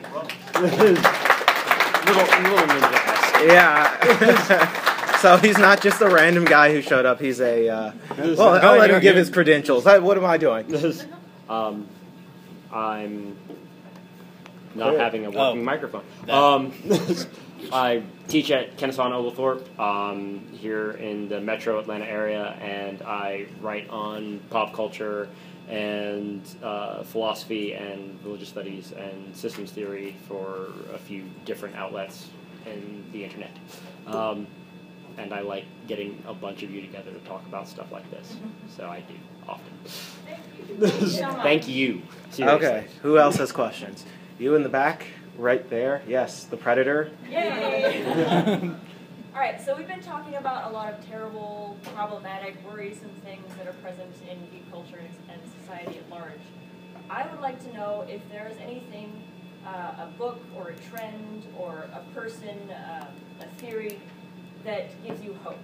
Speaker 9: little, little ninja-esque.
Speaker 2: Yeah. So he's not just a random guy who showed up. He's a. Uh, well, I'll let him give his credentials. I, what am I doing?
Speaker 9: um, I'm not having a working
Speaker 3: Oh,
Speaker 9: microphone.
Speaker 3: that-
Speaker 9: Um, I teach at Kennesaw and Oglethorpe um, here in the metro Atlanta area, and I write on pop culture and uh, philosophy and religious studies and systems theory for a few different outlets in the internet. Um, and I like getting a bunch of you together to talk about stuff like this, so I do often.
Speaker 13: Thank you.
Speaker 9: Thank you. Seriously.
Speaker 2: Okay. Who else has questions? You in the back, right there. Yes, the Predator.
Speaker 22: Yay! All right, so we've been talking about a lot of terrible, problematic, worrisome things that are present in geek culture and society at large. I would like to know if there is anything, uh, a book or a trend or a person, uh, a theory that gives you hope.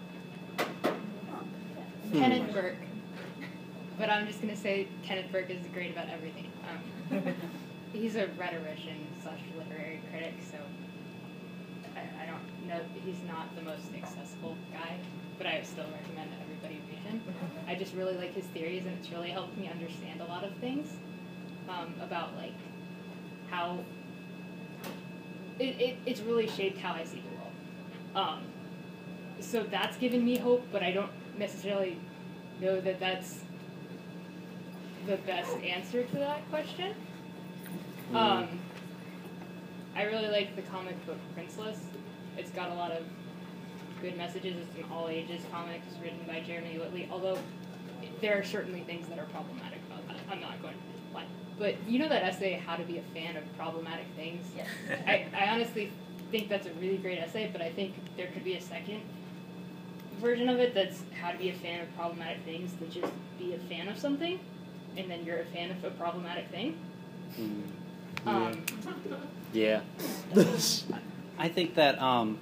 Speaker 5: Kenneth Burke. But I'm just going to say Kenneth Burke is great about everything. Um, he's a rhetorician slash literary critic, so I, I don't know, he's not the most accessible guy, but I still recommend that everybody read him. I just really like his theories, and it's really helped me understand a lot of things um, about like how it, it, it's really shaped how I see the world. Um, so that's given me hope, but I don't necessarily know that that's the best answer to that question.
Speaker 2: Mm.
Speaker 5: Um, I really like the comic book Princeless. It's got a lot of good messages. It's an all-ages comic. It's written by Jeremy Whitley, although there are certainly things that are problematic about that. I'm not going to lie. But you know that essay, How to Be a Fan of Problematic Things?
Speaker 22: Yes.
Speaker 5: I, I honestly think that's a really great essay, but I think there could be a second version of it that's how to be a fan of problematic things, than just be a fan of something, and then you're a fan of a problematic thing.
Speaker 9: Mm.
Speaker 5: Um,
Speaker 9: Yeah.
Speaker 3: I think that um,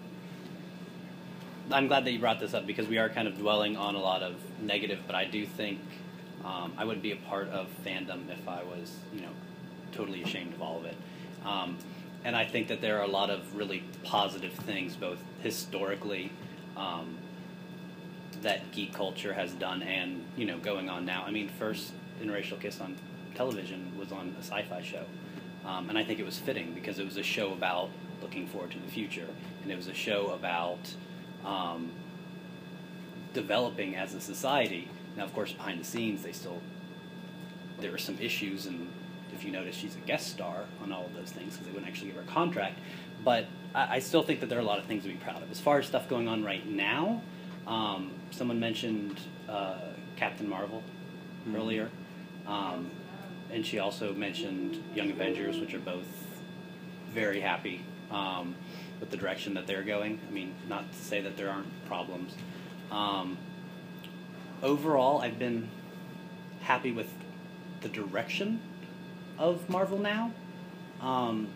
Speaker 3: I'm glad that you brought this up, because we are kind of dwelling on a lot of negative, but I do think um, I would be a part of fandom if I was, you know, totally ashamed of all of it. Um, and I think that there are a lot of really positive things, both historically, um, that geek culture has done and, you know, going on now. I mean, first Interracial Kiss on television was on a sci-fi show. Um, and I think it was fitting, because it was a show about looking forward to the future. And it was a show about um, developing as a society. Now, of course, behind the scenes, they still, there are some issues. And if you notice, she's a guest star on all of those things, because they wouldn't actually give her a contract. But I, I still think that there are a lot of things to be proud of. As far as stuff going on right now, um, someone mentioned uh, Captain Marvel mm-hmm. earlier. Um, and she also mentioned Young Avengers, which are both very happy um, with the direction that they're going. I mean, not to say that there aren't problems. Um, overall, I've been happy with the direction of Marvel now. Um,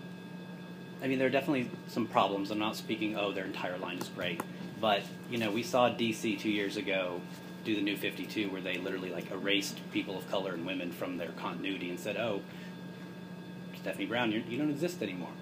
Speaker 3: I mean, there are definitely some problems. I'm not speaking, oh, their entire line is great. But, you know, we saw D C two years ago do the New fifty-two, where they literally, like, erased people of color and women from their continuity and said, oh, Stephanie Brown, you're, you don't exist anymore.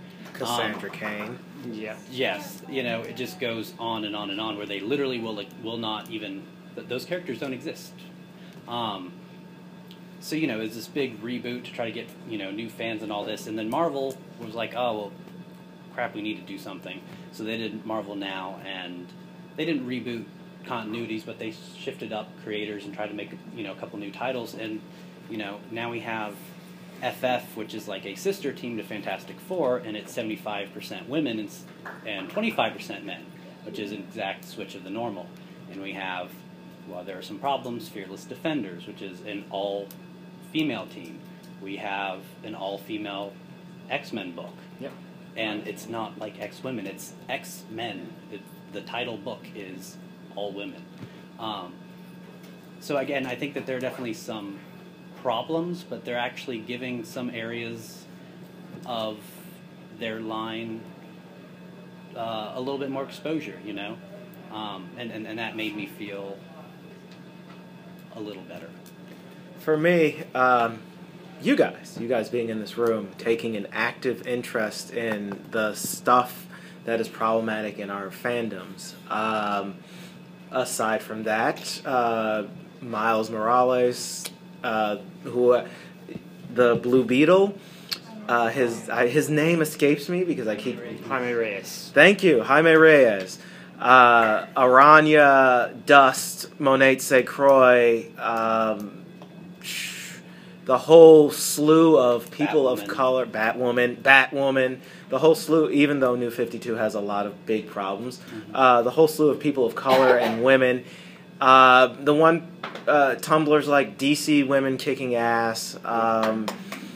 Speaker 2: Cassandra
Speaker 3: Um,
Speaker 2: Cain.
Speaker 9: Yeah.
Speaker 3: Yes, you know, it just goes on and on and on, where they literally will like, will not even th- those characters don't exist. Um, so you know, it's this big reboot to try to get you know new fans and all this, and then Marvel was like, oh well, crap, we need to do something. So they did Marvel Now, and they didn't reboot continuities, but they shifted up creators and tried to make you know a couple new titles, and you know now we have F F, which is like a sister team to Fantastic Four, and it's seventy-five percent women and, and twenty-five percent men, which is an exact switch of the normal. And we have, well, there are some problems, Fearless Defenders, which is an all-female team. We have an all-female X-Men book.
Speaker 9: Yep.
Speaker 3: And it's not like X-Women, it's X-Men. It, the title book is all women. Um, so again, I think that there are definitely some problems, but they're actually giving some areas of their line uh, a little bit more exposure, you know? Um, and, and, and that made me feel a little better.
Speaker 2: For me, um, you guys, you guys being in this room, taking an active interest in the stuff that is problematic in our fandoms. Um, aside from that, uh, Miles Morales, uh, who, uh, the Blue Beetle, uh, his I, his name escapes me because I keep...
Speaker 9: Jaime Reyes.
Speaker 2: Thank you, Jaime Reyes. Uh, Aranya, Dust, Monet St. Croix, um, the whole slew of people
Speaker 3: Batwoman.
Speaker 2: of color, Batwoman, Batwoman, the whole slew, even though New fifty-two has a lot of big problems,
Speaker 3: Mm-hmm.
Speaker 2: uh, the whole slew of people of color and women. Uh, the one, uh, Tumblr's like D C Women Kicking Ass, um,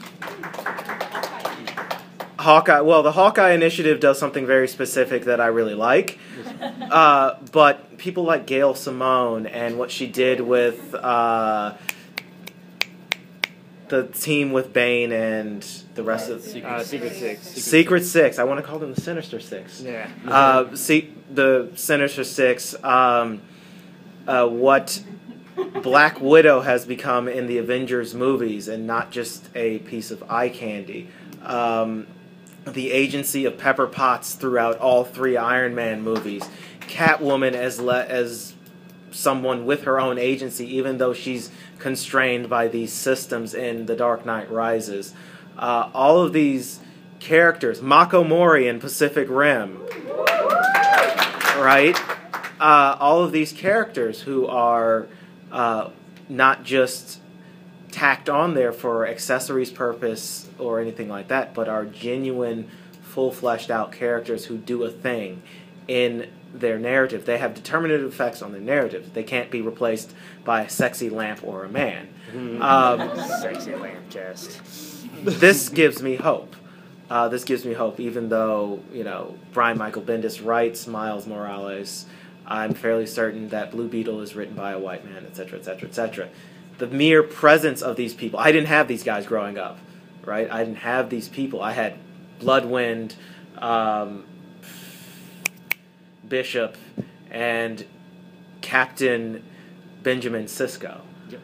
Speaker 2: Hawkeye. Well, the Hawkeye Initiative does something very specific that I really like. Uh, but people like Gail Simone and what she did with uh, the team with Bane and the rest of
Speaker 9: Secret, uh, Secret Six.
Speaker 2: Secret, Secret Six. I want to call them the Sinister Six.
Speaker 9: Yeah.
Speaker 2: Uh, see the Sinister Six. Um, uh, what Black Widow has become in the Avengers movies, and not just a piece of eye candy. Um, the agency of Pepper Potts throughout all three Iron Man movies. Catwoman as le- as someone with her own agency, even though she's constrained by these systems in The Dark Knight Rises. Uh, all of these characters, Mako Mori in Pacific Rim, right? Uh, all of these characters who are uh, not just tacked on there for accessories purpose or anything like that, but are genuine, full fleshed out characters who do a thing in their narrative. They have determinative effects on their narrative. They can't be replaced by a sexy lamp or a man. Um,
Speaker 9: Sexy lamp chest.
Speaker 2: This gives me hope. Uh, this gives me hope, even though, you know, Brian Michael Bendis writes Miles Morales. I'm fairly certain that Blue Beetle is written by a white man, et cetera, et cetera, et cetera. The mere presence of these people. I didn't have these guys growing up, right? I didn't have these people. I had Bloodwind, um, Bishop, and Captain Benjamin Sisko.
Speaker 9: Yep.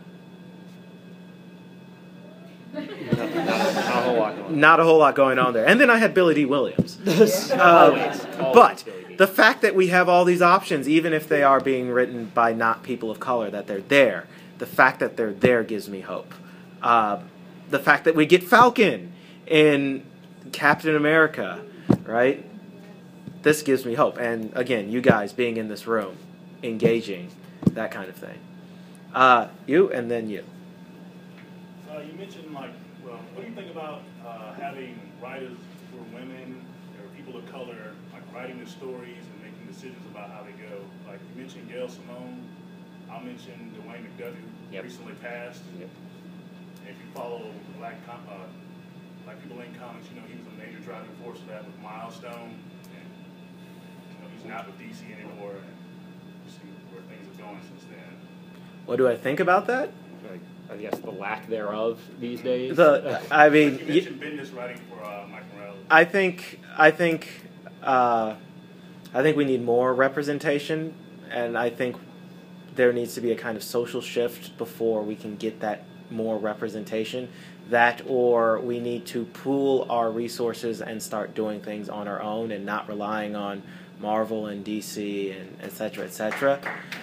Speaker 9: not, not, not a whole lot going on.
Speaker 2: Not a whole lot going on there. And then I had Billy D. Williams. uh,
Speaker 9: Always. Always
Speaker 2: but
Speaker 9: Billy D.
Speaker 2: the fact that we have all these options, even if they are being written by not people of color, that they're there, the fact that they're there gives me hope. Uh, the fact that we get Falcon in Captain America, right? This gives me hope. And again, you guys being in this room, engaging, that kind of thing. Uh, you, and then you.
Speaker 4: Uh, you mentioned, like, well, what do you think about uh, having writers who are women or people of color, like, writing the stories and making decisions about how they go? Like, you mentioned Gail Simone. I'll mention Dwayne McDuffie, who
Speaker 9: Yep.
Speaker 4: recently passed.
Speaker 9: Yep.
Speaker 4: If you follow Black, com- uh, Black people in comics, you know, he was a major driving force of that with Milestone. And, you know, he's not with D C anymore. And you see where things have gone since then.
Speaker 2: What do I think about that?
Speaker 9: Like, I guess the lack thereof these days.
Speaker 2: The, I mean,
Speaker 4: You mentioned Bendis writing for uh, Mike Morales.
Speaker 2: I think I think uh, I think we need more representation, and I think there needs to be a kind of social shift before we can get that more representation. That, or we need to pool our resources and start doing things on our own and not relying on Marvel and D C and et cetera, et cetera.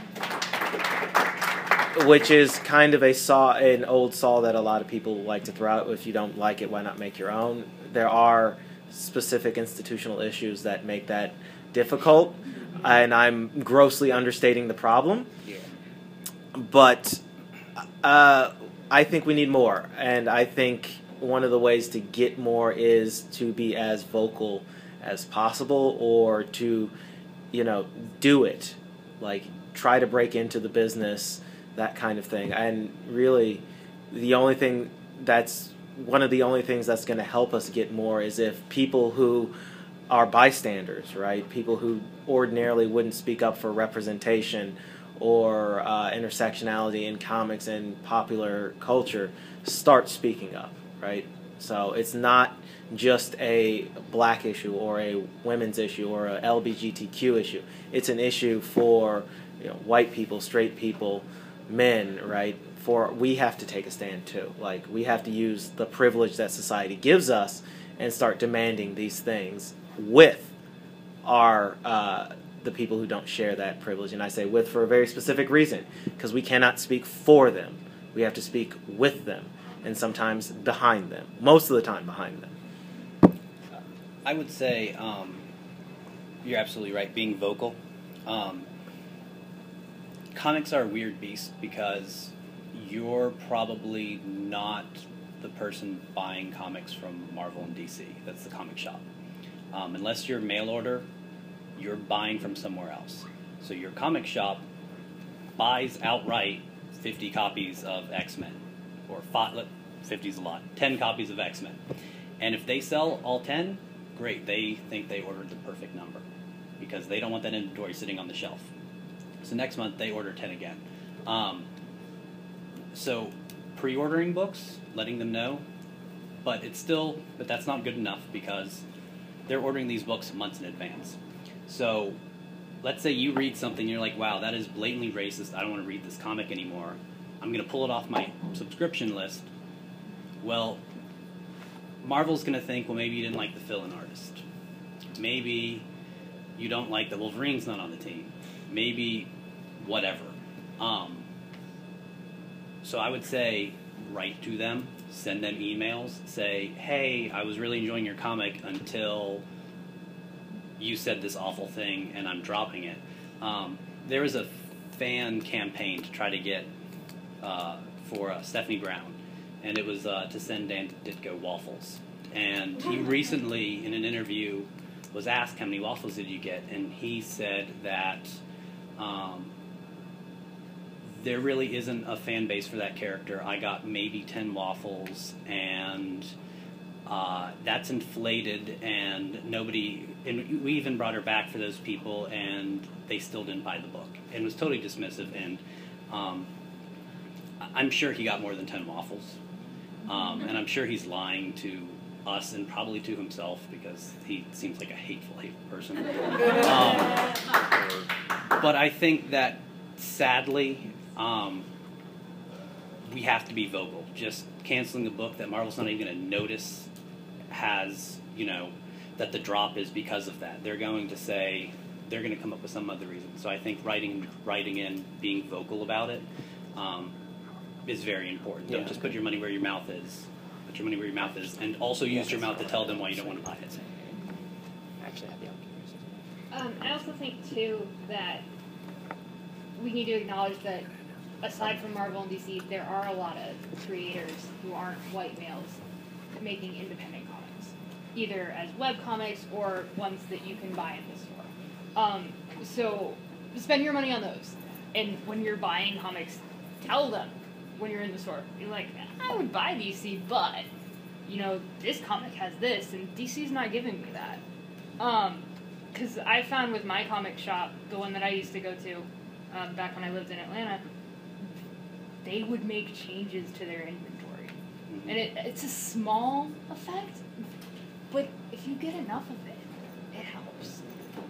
Speaker 2: Which is kind of a saw, an old saw that a lot of people like to throw out. If you don't like it, why not make your own? There are specific institutional issues that make that difficult, and I'm grossly understating the problem.
Speaker 3: Yeah.
Speaker 2: But uh, I think we need more, and I think one of the ways to get more is to be as vocal as possible, or to, you know, do it, like try to break into the business, that kind of thing. And really, the only thing that's one of the only things that's going to help us get more is if people who are bystanders, right, people who ordinarily wouldn't speak up for representation or uh, intersectionality in comics and popular culture, start speaking up, right? So it's not just a black issue or a women's issue or a L G B T Q issue. It's an issue for, you know, white people, straight people, men, right? For we have to take a stand too. Like, we have to use the privilege that society gives us and start demanding these things with our uh, the people who don't share that privilege. And I say with for a very specific reason, because we cannot speak for them. We have to speak with them, and sometimes behind them. Most of the time behind them.
Speaker 3: I would say um, you're absolutely right, being vocal. Um, comics are a weird beast because you're probably not the person buying comics from Marvel and D C. That's the comic shop. Um, unless you're mail order, you're buying from somewhere else. So your comic shop buys outright fifty copies of X-Men, or fifty is a lot, ten copies of X-Men. And if they sell all ten, great, they think they ordered the perfect number because they don't want that inventory sitting on the shelf. So next month they order ten again. Um, so pre-ordering books, letting them know, but it's still, but that's not good enough because they're ordering these books months in advance. So let's say you read something and you're like, wow, that is blatantly racist, I don't want to read this comic anymore. I'm going to pull it off my subscription list. Well, Marvel's going to think, well, maybe you didn't like the fill-in artist. Maybe you don't like that Wolverine's not on the team. Maybe whatever. Um, so I would say write to them, send them emails, say, hey, I was really enjoying your comic until you said this awful thing and I'm dropping it. Um, there was a fan campaign to try to get uh, for uh, Stephanie Brown, and it was uh, to send Dan Ditko waffles. And he recently, in an interview, was asked how many waffles did you get, and he said that um, there really isn't a fan base for that character. I got maybe ten waffles, and uh, that's inflated, and nobody, and we even brought her back for those people, and they still didn't buy the book, and was totally dismissive, and um, I'm sure he got more than ten waffles, um, and I'm sure he's lying to us and probably to himself because he seems like a hateful, hateful person. Um, but I think that, sadly, um, we have to be vocal. Just canceling the book that Marvel's not even going to notice has, you know, that the drop is because of that. They're going to say, they're going to come up with some other reason. So I think writing, writing in, being vocal about it um, is very important. Don't
Speaker 2: Yeah.
Speaker 3: just put your money where your mouth is. Put your money where your mouth is, and also use your mouth to tell them why you don't want to buy it.
Speaker 9: Actually, I have the
Speaker 5: Um, I also think, too, that we need to acknowledge that aside from Marvel and D C, there are a lot of creators who aren't white males making independent comics, either as webcomics or ones that you can buy in the store. Um, so spend your money on those. And when you're buying comics, tell them when you're in the store. You're like, I would buy D C, but, you know, this comic has this, and D C's not giving me that. Um, because I found with my comic shop, the one that I used to go to um, back when I lived in Atlanta, they would make changes to their inventory. And it, it's a small effect, but if you get enough of it, it helps.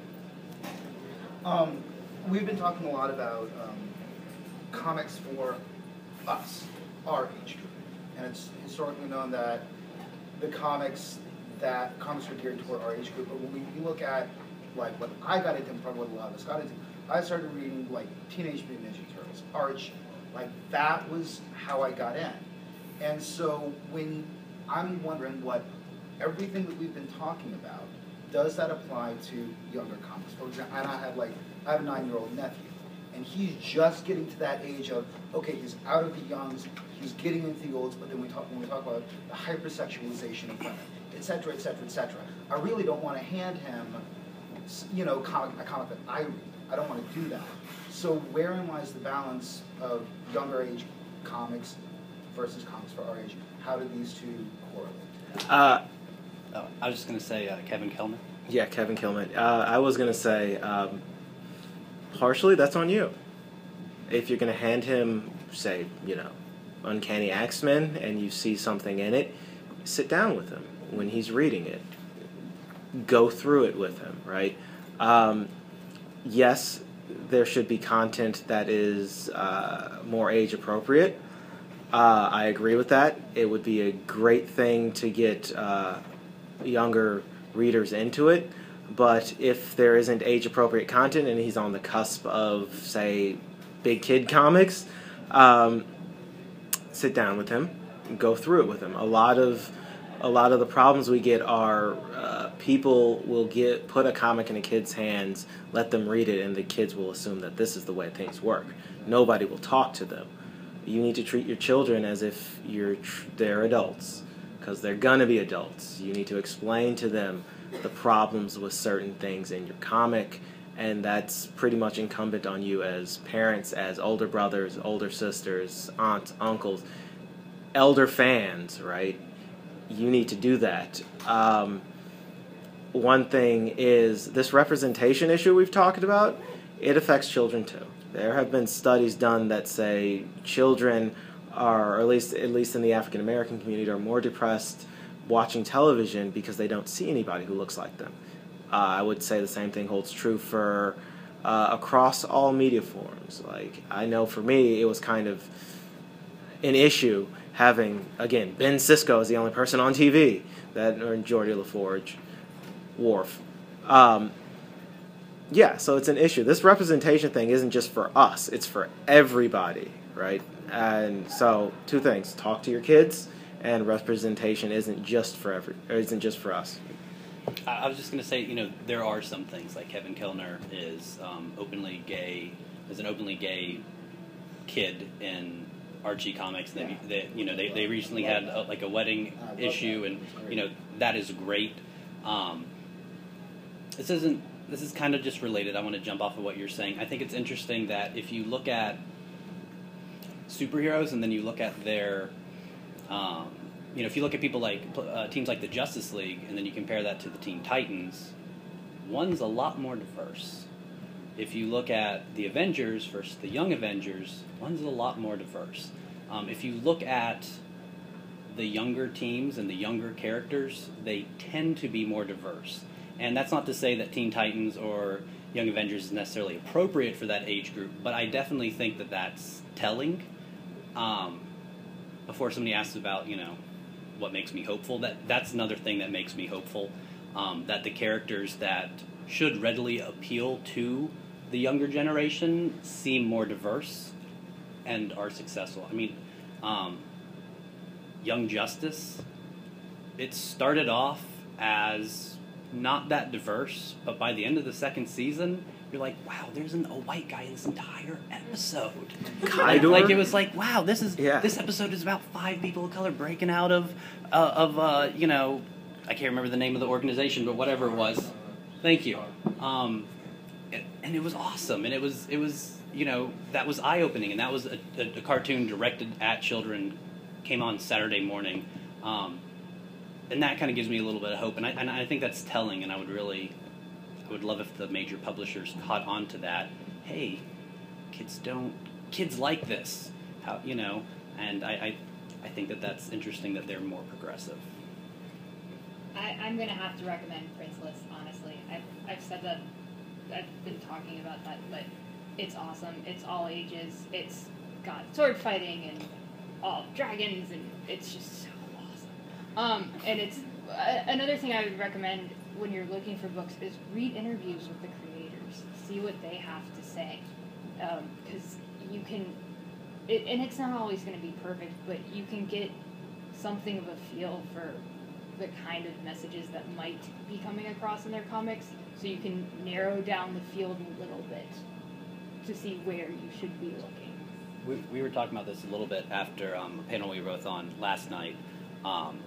Speaker 15: Um, we've been talking a lot about um, comics for us, our age group. and it's historically known that the comics that comics are geared toward our age group. But when we, we look at like what I got into, and probably what a lot of us got into, I started reading like Teenage Mutant Ninja Turtles, Archie. Like that was how I got in. And so when I'm wondering what everything that we've been talking about, does that apply to younger comics? For example, and I have like I have a nine-year-old nephew, and he's just getting to that age of okay, he's out of the youngs, he's getting into the olds, but then we talk when we talk about the hypersexualization of women, et cetera, et cetera, et cetera. I really don't want to hand him, you know, comic, a comic that I read. I don't want to do that. So wherein lies the balance of younger age comics versus comics for our age? How do these two correlate?
Speaker 2: Uh,
Speaker 3: oh, I was just going to say uh, Kevin Kilman.
Speaker 2: Yeah, Kevin Kilman. Uh, I was going to say, um, partially that's on you. If you're going to hand him, say, you know, Uncanny X-Men, and you see something in it, sit down with him when he's reading it. Go through it with him, right? Um, yes, there should be content that is uh, more age appropriate. Uh, I agree with that. It would be a great thing to get uh, younger readers into it. But if there isn't age appropriate content and he's on the cusp of, say, big kid comics, um, sit down with him and go through it with him. A lot of a lot of the problems we get are uh, people will get put a comic in a kid's hands, let them read it, and the kids will assume that this is the way things work. Nobody will talk to them. You need to treat your children as if you're tr- they're adults, because they're gonna be adults. You need to explain to them the problems with certain things in your comic, and that's pretty much incumbent on you as parents, as older brothers, older sisters, aunts, uncles, elder fans, right? You need to do that. Um, one thing is this representation issue we've talked about, it affects children too. There have been studies done that say children are, or at least at least in the African American community, are more depressed watching television because they don't see anybody who looks like them. Uh, I would say the same thing holds true for uh, across all media forms. Like, I know for me, it was kind of an issue having, again, Ben Sisko is the only person on T V that, or Geordie LaForge, Worf. Um, yeah, so it's an issue. This representation thing isn't just for us; it's for everybody, right? And so, two things: talk to your kids, and representation isn't just for every, or isn't just for us.
Speaker 3: I was just going to say, you know, there are some things, like Kevin Kilner is um, openly gay, is an openly gay kid in Archie comics. They, they you know, they, they recently had a, like a wedding issue, and you know that is great. Um, this isn't. This is kind of just related. I want to jump off of what you're saying. I think it's interesting that if you look at superheroes and then you look at their um, you know, if you look at people like uh, teams like the Justice League, and then you compare that to the Teen Titans, one's a lot more diverse. If you look at the Avengers versus the Young Avengers, one's a lot more diverse. Um, if you look at the younger teams and the younger characters, they tend to be more diverse. And that's not to say that Teen Titans or Young Avengers is necessarily appropriate for that age group, but I definitely think that that's telling. Um, before somebody asks about, you know, what makes me hopeful, that that's another thing that makes me hopeful, um, that the characters that should readily appeal to the younger generation seem more diverse and are successful. I mean, um, Young Justice, it started off as not that diverse, but by the end of the second season, you're like, wow, there's an, a white guy in this entire episode. Like, like it was like, wow, this is yeah. this episode is about five people of color breaking out of uh, of uh, you know, I can't remember the name of the organization, but whatever it was. Thank you. Um, it, and it was awesome, and it was it was you know that was eye opening, and that was a, a, a cartoon directed at children, came on Saturday morning. Um, And that kind of gives me a little bit of hope, and I, and I think that's telling, and I would really, I would love if the major publishers caught on to that. Hey, kids don't, kids like this, how you know, and I, I, I think that that's interesting that they're more progressive.
Speaker 8: I, I'm going to have to recommend Princeless, honestly. I've, I've said that, I've been talking about that, but it's awesome. It's all ages. It's got sword fighting and all dragons, and
Speaker 5: it's just so awesome. Um, and it's uh, another thing I would recommend when you're looking for books is read interviews with the creators, see what they have to say, because um, you can, it, and it's not always going to be perfect, but you can get something of a feel for the kind of messages that might be coming across in their comics, so you can narrow down the field a little bit to see where you should be looking.
Speaker 3: We, we were talking about this a little bit after um, a panel we wrote on last night. Um,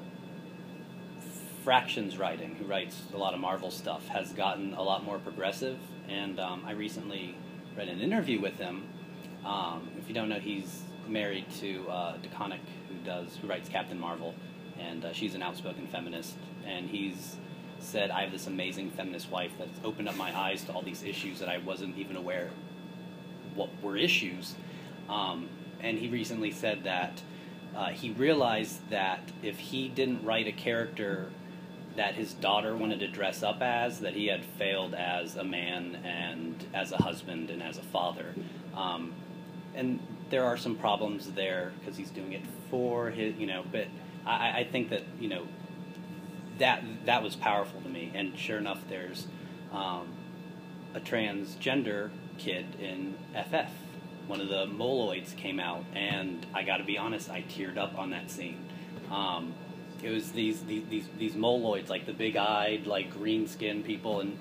Speaker 3: Fractions Writing, who writes a lot of Marvel stuff, has gotten a lot more progressive, and um, I recently read an interview with him. Um, if you don't know, he's married to uh, DeConnick, who does who writes Captain Marvel, and uh, she's an outspoken feminist, and he's said, I have this amazing feminist wife that's opened up my eyes to all these issues that I wasn't even aware what were issues. Um, and he recently said that uh, he realized that if he didn't write a character that his daughter wanted to dress up as, that he had failed as a man and as a husband and as a father. Um, and there are some problems there because he's doing it for his, you know, but I, I think that, you know, that that was powerful to me. And sure enough, there's um, a transgender kid in F F. One of the Moloids came out, and I got to be honest, I teared up on that scene. Um, it was these these these, these Moloids, like the big-eyed, like green-skinned people, and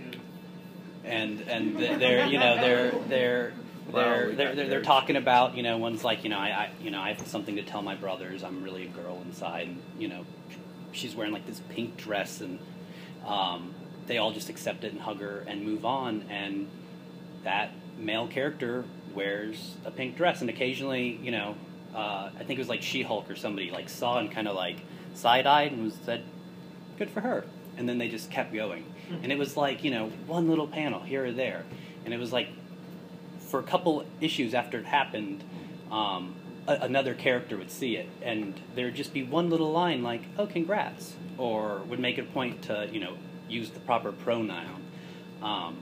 Speaker 3: and and they're you know they're they're. They're, they're, they're, they're talking about, you know, one's like, you know, I, I you know I have something to tell my brothers. I'm really a girl inside. And, you know, she's wearing like this pink dress, and um, they all just accept it and hug her and move on. And that male character wears a pink dress, and occasionally, you know, uh, I think it was like She-Hulk or somebody like saw and kind of like side-eyed and was said, good for her. And then they just kept going. And it was like, you know, one little panel here or there. And it was like, for a couple issues after it happened, um, a- another character would see it, and there would just be one little line like, oh, congrats, or would make it a point to, you know, use the proper pronoun. Um,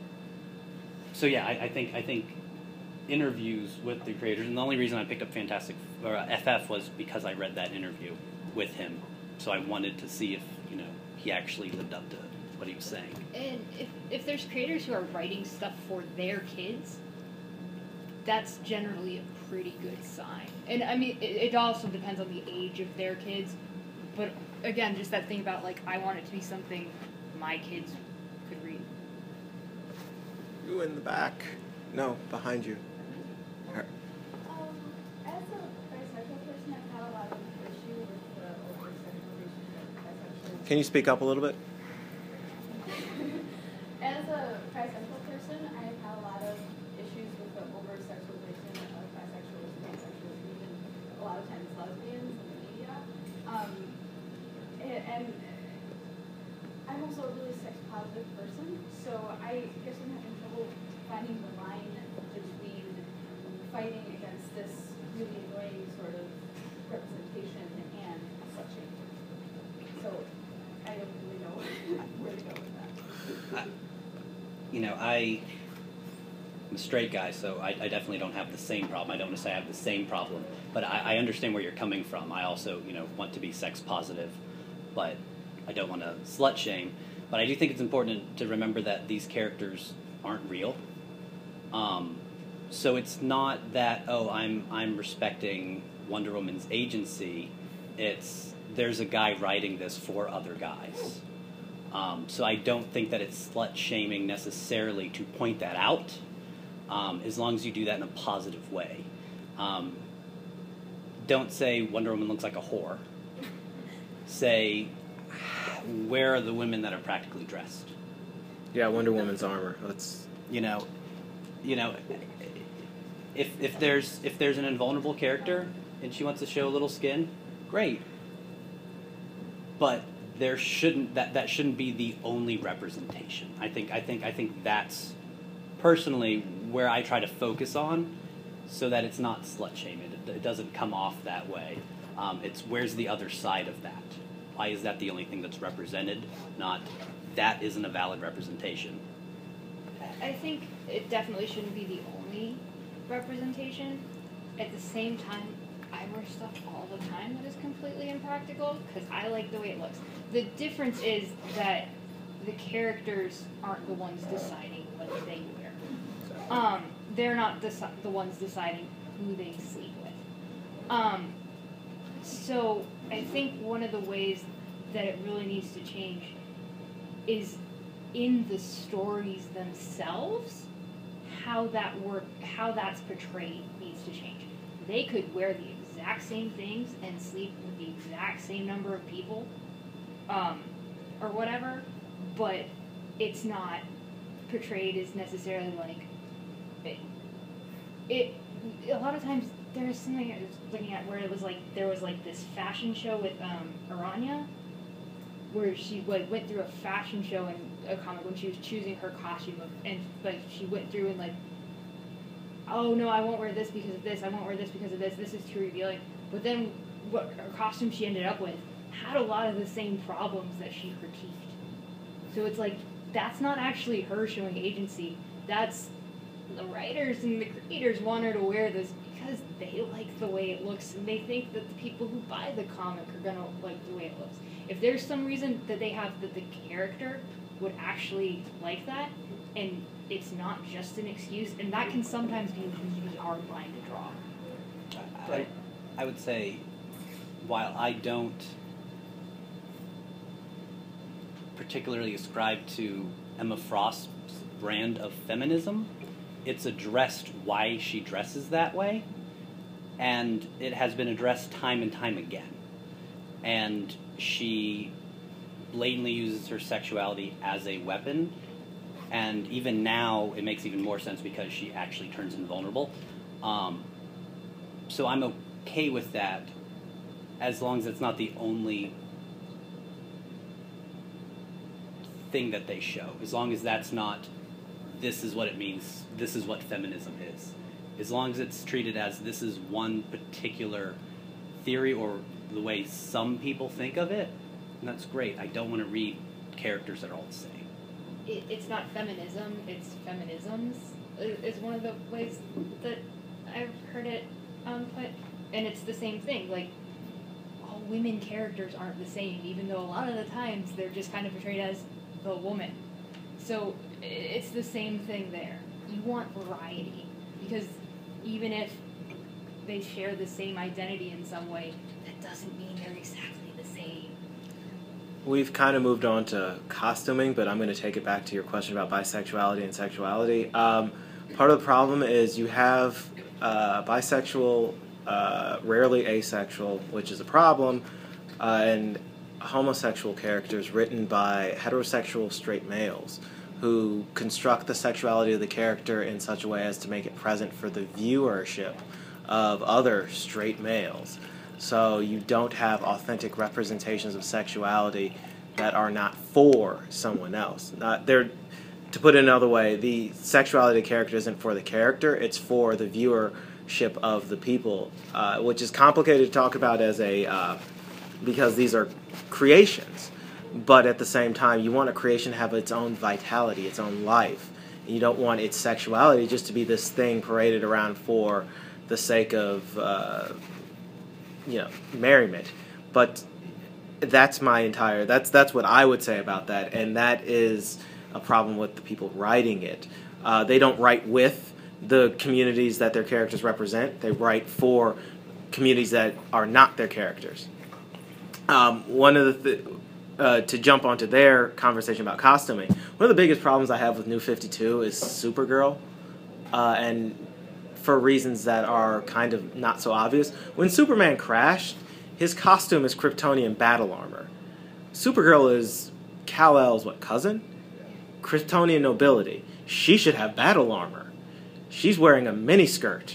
Speaker 3: so yeah, I, I think I think interviews with the creators, and the only reason I picked up Fantastic or uh, F F was because I read that interview with him, so I wanted to see if, you know, he actually lived up to what he was saying.
Speaker 5: And if, if there's creators who are writing stuff for their kids, that's generally a pretty good sign. And I mean, it, it also depends on the age of their kids. But again, just that thing about, like, I want it to be something my kids could read.
Speaker 2: You in the back. No, behind you. Her.
Speaker 11: Um, as a bisexual person, I've had a lot of issue with the over-sexualization of bisexuals.
Speaker 2: Can you speak up a little bit?
Speaker 11: As a bisexual person, I've had a lot of issues with the over-sexualization of bisexuals and pansexuals, even a lot of times lesbians in the media. Um, and, and I'm also a really sex-positive person, so I guess I'm having trouble finding the line between fighting against this really annoying sort of representation and such a. So I don't really know where to go with that.
Speaker 3: I, you know, I, I'm a straight guy, so I, I definitely don't have the same problem. I don't want to say I have the same problem, but I, I understand where you're coming from. I also, you know, want to be sex positive, but I don't want to slut shame. But I do think it's important to remember that these characters aren't real. Um, so it's not that, oh, I'm I'm respecting Wonder Woman's agency. It's there's a guy writing this for other guys. Um, so I don't think that it's slut-shaming necessarily to point that out, um, as long as you do that in a positive way. Um, don't say Wonder Woman looks like a whore. Say, where are the women that are practically dressed?
Speaker 2: Yeah, Wonder Woman's armor. Let's,
Speaker 3: you know, you know, if if there's if there's an invulnerable character and she wants to show a little skin, great. But there shouldn't that, that shouldn't be the only representation. I think I think I think that's personally where I try to focus on, so that it's not slut shaming. It, it doesn't come off that way. Um, it's where's the other side of that? Why is that the only thing that's represented? Not that isn't a valid representation.
Speaker 5: I think it definitely shouldn't be the only representation. At the same time, I wear stuff all the time that is completely impractical because I like the way it looks. The difference is that the characters aren't the ones deciding what they wear. Um, they're not deci- the ones deciding who they sleep with. Um, so I think one of the ways that it really needs to change is in the stories themselves, how that work, how that's portrayed needs to change. They could wear the exact same things and sleep with the exact same number of people, um, or whatever, but it's not portrayed as necessarily like it. It a lot of times there's something I was looking at where it was like there was like this fashion show with um, Aranya, where she like went through a fashion show in a comic when she was choosing her costume, of, and like she went through and like, oh no, I won't wear this because of this, I won't wear this because of this, this is too revealing. But then what her costume she ended up with had a lot of the same problems that she critiqued. So it's like, that's not actually her showing agency, that's the writers and the creators want her to wear this because they like the way it looks and they think that the people who buy the comic are gonna like the way it looks. If there's some reason that they have that the character would actually like that, and it's not just an excuse, and that can sometimes be a really hard line to draw.
Speaker 3: I, I would say, while I don't particularly ascribe to Emma Frost's brand of feminism, it's addressed why she dresses that way, and it has been addressed time and time again. And she blatantly uses her sexuality as a weapon, and even now it makes even more sense because she actually turns invulnerable. Um, so I'm okay with that as long as it's not the only thing that they show. As long as that's not, this is what it means, this is what feminism is. As long as it's treated as this is one particular theory or the way some people think of it, and that's great. I don't want to read characters that are all the same.
Speaker 5: It, it's not feminism, it's feminisms, is one of the ways that I've heard it um, put. And it's the same thing, like, all women characters aren't the same, even though a lot of the times they're just kind of portrayed as the woman. So it's the same thing there. You want variety, because even if they share the same identity in some way, that doesn't mean they're exactly the same.
Speaker 2: We've kind of moved on to costuming, but I'm going to take it back to your question about bisexuality and sexuality. Um, part of the problem is you have uh, bisexual, uh, rarely asexual, which is a problem, uh, and homosexual characters written by heterosexual straight males who construct the sexuality of the character in such a way as to make it present for the viewership of other straight males. So you don't have authentic representations of sexuality that are not for someone else. Not they're, to put it another way, the sexuality of the character isn't for the character, it's for the viewership of the people, uh, which is complicated to talk about as a, uh, because these are creations. But at the same time, you want a creation to have its own vitality, its own life. You don't want its sexuality just to be this thing paraded around for the sake of, uh, you know, merriment. But that's my entire, that's that's what I would say about that, and that is a problem with the people writing it. Uh, they don't write with the communities that their characters represent. They write for communities that are not their characters. Um, one of the th- uh, to jump onto their conversation about costuming, one of the biggest problems I have with New fifty-two is Supergirl, uh, and for reasons that are kind of not so obvious. When Superman crashed, his costume is Kryptonian battle armor. Supergirl is Kal-El's, what, cousin? Kryptonian nobility. She should have battle armor. She's wearing a miniskirt.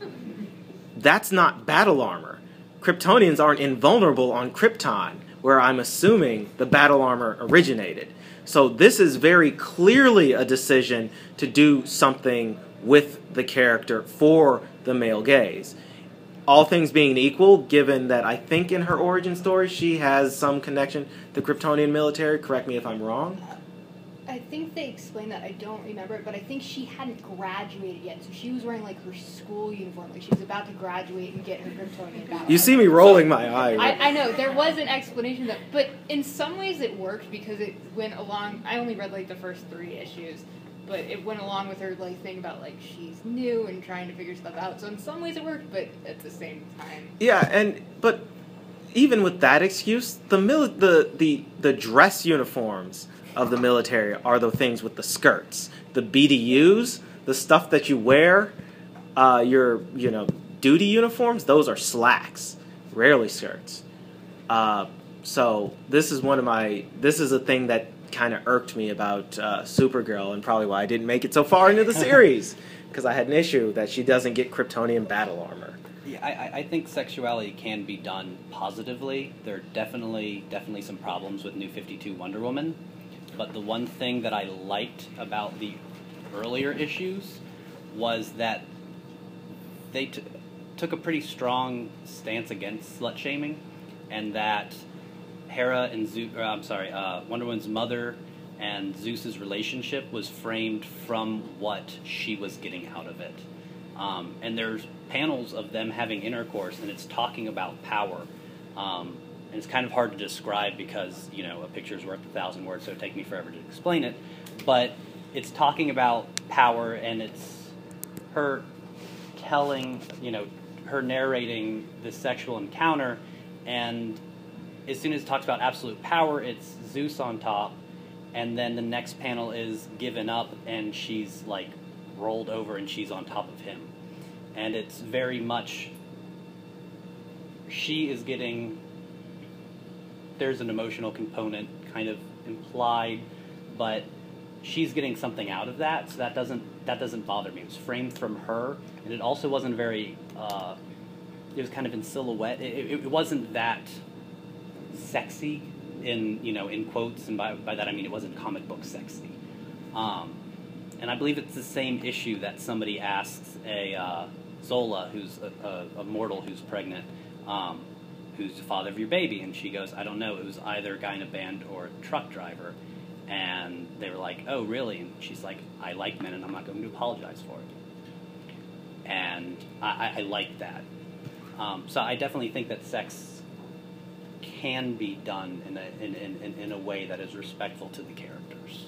Speaker 2: That's not battle armor. Kryptonians aren't invulnerable on Krypton, where I'm assuming the battle armor originated. So this is very clearly a decision to do something with the character for the male gaze. All things being equal, given that I think in her origin story she has some connection to the Kryptonian military, correct me if I'm wrong.
Speaker 5: I
Speaker 10: I think they explained that. I don't remember it, but I think she hadn't graduated yet, so she was wearing like her school uniform, like she was about to graduate and get her Kryptonian battle.
Speaker 2: You see me rolling my eye.
Speaker 10: I, I know there was an explanation that, but in some ways it worked because it went along. I only read like the first three issues, but it went along with her like thing about like she's new and trying to figure stuff out. So in some ways it worked, but at the same time.
Speaker 2: Yeah, and but even with that excuse, the mili- the the the dress uniforms of the military are the things with the skirts. The B D Us, the stuff that you wear, uh, your you know duty uniforms, those are slacks, rarely skirts. Uh, so this is one of my this is a thing that kind of irked me about uh, Supergirl, and probably why I didn't make it so far into the series, because I had an issue that she doesn't get Kryptonian battle armor.
Speaker 3: Yeah, I, I think sexuality can be done positively. There are definitely definitely some problems with New fifty-two Wonder Woman. But the one thing that I liked about the earlier issues was that they t- took a pretty strong stance against slut-shaming, and that Hera and Zeus, or, I'm sorry, uh, Wonder Woman's mother and Zeus's relationship was framed from what she was getting out of it. Um, and there's panels of them having intercourse, and it's talking about power. Um, And it's kind of hard to describe because, you know, a picture's worth a thousand words, so it'd take me forever to explain it. But it's talking about power, and it's her telling, you know, her narrating this sexual encounter, and as soon as it talks about absolute power, it's Zeus on top, and then the next panel is given up, and she's, like, rolled over, and she's on top of him. And it's very much, she is getting... There's an emotional component kind of implied, but she's getting something out of that, so that doesn't that doesn't bother me. It was framed from her, and it also wasn't very. Uh, it was kind of in silhouette. It, it, it wasn't that sexy in you know in quotes, and by by that I mean it wasn't comic book sexy. Um, and I believe it's the same issue that somebody asks a uh, Zola, who's a, a, a mortal who's pregnant. Um, who's the father of your baby? And she goes, I don't know, it was either a guy in a band or a truck driver. And they were like, oh, really? And she's like, I like men, and I'm not going to apologize for it. And I, I, I like that. Um, so I definitely think that sex can be done in a, in, in, in a way that is respectful to the characters.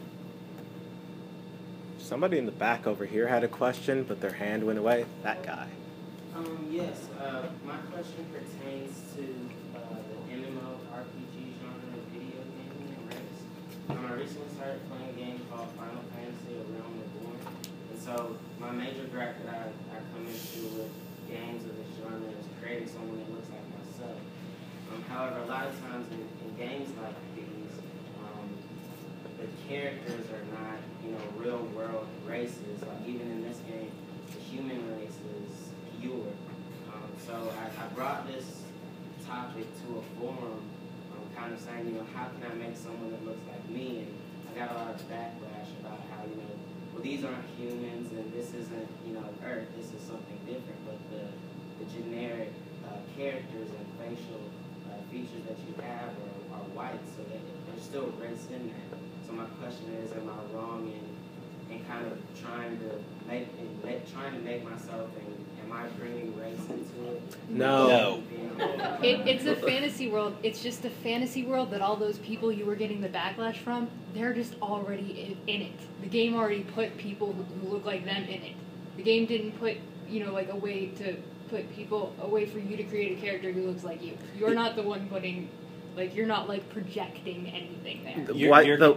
Speaker 2: Somebody in the back over here had a question, but their hand went away. That guy.
Speaker 17: Um, yes, uh, my question pertains to uh, the M M O R P G genre of video gaming and race. Um, I recently started playing a game called Final Fantasy: A Realm Reborn, and so my major gripe that I, I come into with games of this genre is creating someone that looks like myself. Um, however, a lot of times in, in games like these, um, the characters are not, you know, real world races. Like even in this game, the human race is pure. Um, so I, I brought this topic to a forum, um, kind of saying, you know, how can I make someone that looks like me? And I got a lot of backlash about how, you know, well, these aren't humans, and this isn't, you know, Earth. This is something different. But the the generic uh, characters and facial uh, features that you have are, are white, so that there's still race in that. So my question is, am I wrong in in kind of trying to make, in, make trying to make myself and am I bringing race into it?
Speaker 2: No.
Speaker 3: No.
Speaker 10: It, it's a fantasy world. It's just a fantasy world that all those people you were getting the backlash from, they're just already in, in it. The game already put people who, who look like them in it. The game didn't put, you know, like a way to put people, a way for you to create a character who looks like you. You're not the one putting, like, you're not, like, projecting anything there.
Speaker 3: You're,
Speaker 2: What
Speaker 3: you're,
Speaker 2: the?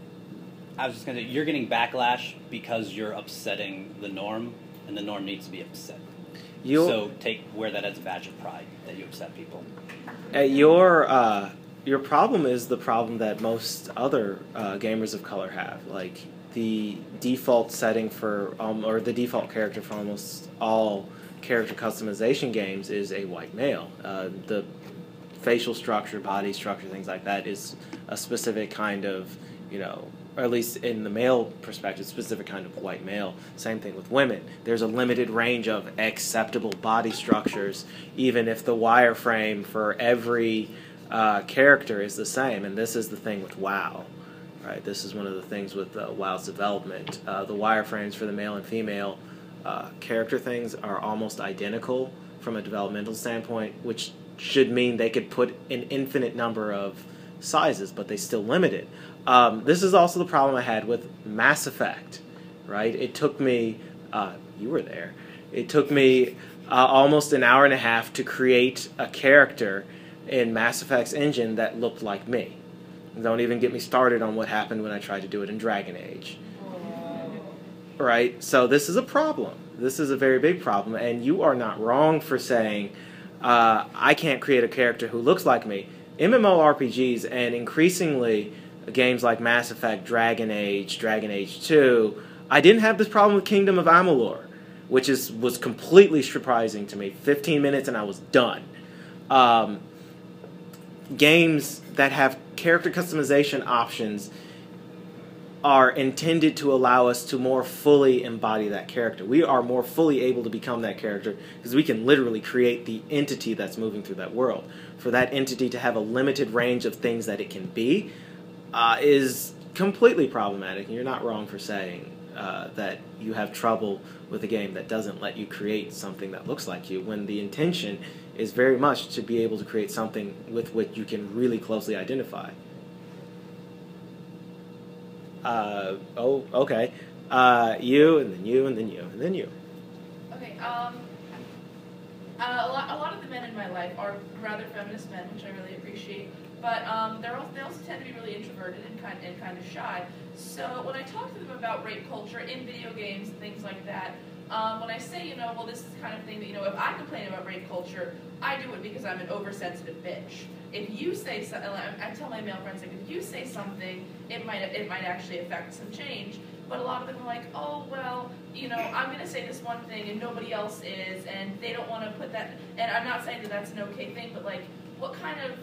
Speaker 3: I was just going to say, you're getting backlash because you're upsetting the norm, and the norm needs to be upset.
Speaker 2: You'll-
Speaker 3: So take wear that as a badge of pride that you upset people.
Speaker 2: Uh, your uh, your problem is the problem that most other uh, gamers of color have. Like the default setting for, um, or the default character for almost all character customization games is a white male. Uh, the facial structure, body structure, things like that is a specific kind of, you know, or at least in the male perspective, specific kind of white male. Same thing with women. There's a limited range of acceptable body structures, even if the wireframe for every uh, character is the same. And this is the thing with WoW. right? This is one of the things with uh, WoW's development. Uh, the wireframes for the male and female uh, character things are almost identical from a developmental standpoint, which should mean they could put an infinite number of sizes, but they still limit it. Um, this is also the problem I had with Mass Effect, right? It took me, uh, you were there, it took me uh, almost an hour and a half to create a character in Mass Effect's engine that looked like me. Don't even get me started on what happened when I tried to do it in Dragon Age. Right? So this is a problem. This is a very big problem, and you are not wrong for saying, uh, I can't create a character who looks like me. MMORPGs and increasingly games like Mass Effect, Dragon Age, Dragon Age two, I didn't have this problem with Kingdom of Amalur, which is was completely surprising to me. fifteen minutes and I was done. Um, games that have character customization options are intended to allow us to more fully embody that character. We are more fully able to become that character because we can literally create the entity that's moving through that world. For that entity to have a limited range of things that it can be uh, is completely problematic, and you're not wrong for saying uh, that you have trouble with a game that doesn't let you create something that looks like you, when the intention is very much to be able to create something with which you can really closely identify. Uh, oh, okay. Uh, you, and then you, and then you, and then you.
Speaker 14: Okay, um, uh, a, lot, a lot of the men in my life are rather feminist men, which I really appreciate, but um, they're also, they also tend to be really introverted and kind, and kind of shy. So when I talk to them about rape culture in video games and things like that, um, when I say, you know, well, this is the kind of thing that, you know, if I complain about rape culture, I do it because I'm an oversensitive bitch. If you say something, I tell my male friends, like, if you say something, it might it might actually affect some change. But a lot of them are like, oh, well, you know, I'm going to say this one thing and nobody else is, and they don't want to put that. And I'm not saying that that's an okay thing, but like, what kind of,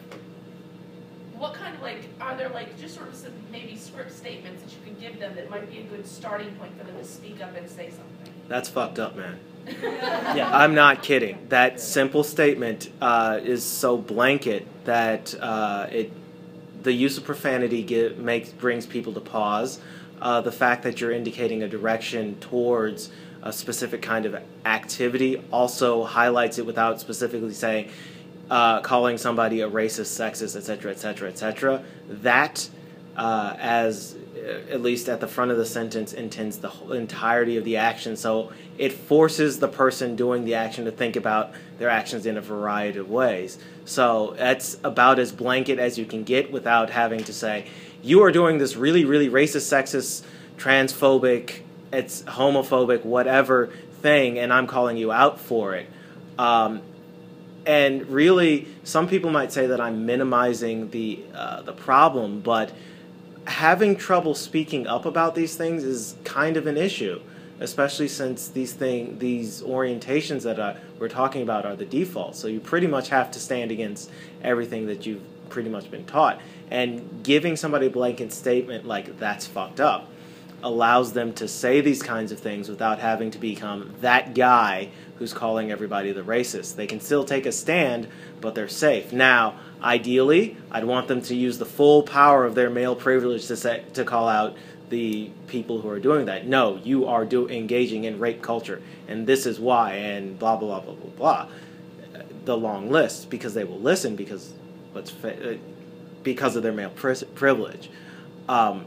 Speaker 14: what kind of like, are there like just sort of some maybe script statements that you can give them that might be a good starting point for them to speak up and say something?
Speaker 2: That's fucked up, man. Yeah, I'm not kidding. That simple statement uh, is so blanket that uh, it, the use of profanity get, makes brings people to pause. Uh, the fact that you're indicating a direction towards a specific kind of activity also highlights it without specifically saying, uh, calling somebody a racist, sexist, et cetera, et cetera, et cetera. That, uh, as at least at the front of the sentence, intends the whole entirety of the action. So it forces the person doing the action to think about their actions in a variety of ways. So that's about as blanket as you can get without having to say, you are doing this really, really racist, sexist, transphobic, it's homophobic, whatever thing, and I'm calling you out for it. Um, and really, some people might say that I'm minimizing the uh, the problem, but having trouble speaking up about these things is kind of an issue, especially since these thing, these orientations that uh, we're talking about are the default. So you pretty much have to stand against everything that you've pretty much been taught. And giving somebody a blanket statement like, that's fucked up, allows them to say these kinds of things without having to become that guy who's calling everybody the racist. They can still take a stand, but they're safe. Now, ideally, I'd want them to use the full power of their male privilege to say, to call out the people who are doing that. No, you are do, engaging in rape culture, and this is why, and blah, blah, blah, blah, blah, blah. The long list, because they will listen because, let's fa- because of their male pri- privilege. Um,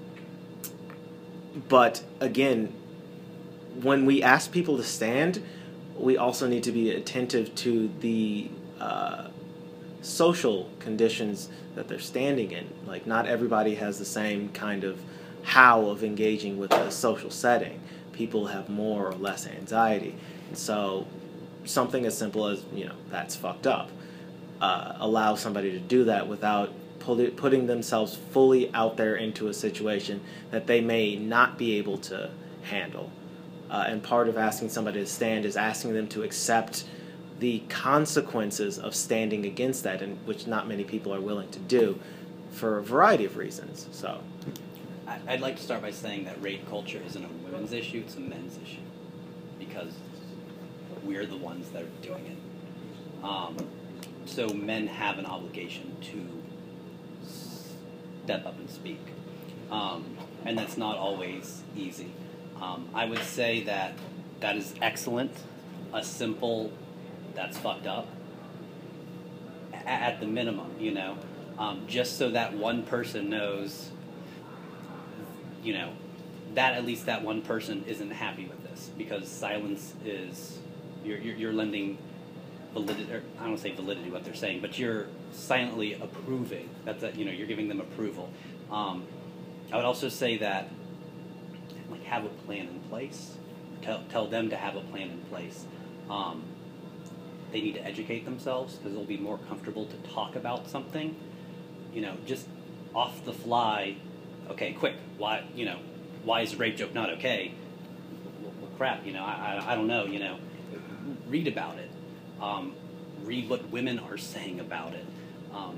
Speaker 2: but, again, when we ask people to stand, we also need to be attentive to the uh, social conditions that they're standing in. Like, not everybody has the same kind of how of engaging with a social setting. People have more or less anxiety. And so something as simple as, you know, that's fucked up, uh, allows somebody to do that without putting themselves fully out there into a situation that they may not be able to handle. Uh, and part of asking somebody to stand is asking them to accept the consequences of standing against that, and which not many people are willing to do for a variety of reasons. So,
Speaker 3: I'd like to start by saying that rape culture isn't a women's issue, it's a men's issue, because we're the ones that are doing it. Um, so men have an obligation to step up and speak. um, and that's not always easy. Um, I would say that that is excellent. A simple, that's fucked up. A- at the minimum, you know, um, just so that one person knows, you know, that at least that one person isn't happy with this, because silence is, you're you're, you're lending validity, or I don't want to say validity what they're saying, but you're silently approving. That's a, you know, you're giving them approval. Um, I would also say that, like, have a plan in place. Tell tell them to have a plan in place. Um, they need to educate themselves because they'll be more comfortable to talk about something. You know, just off the fly. Okay, quick. Why? You know, why is a rape joke not okay? Well, well, crap. You know, I, I I don't know. You know, read about it. Um, read what women are saying about it. Um,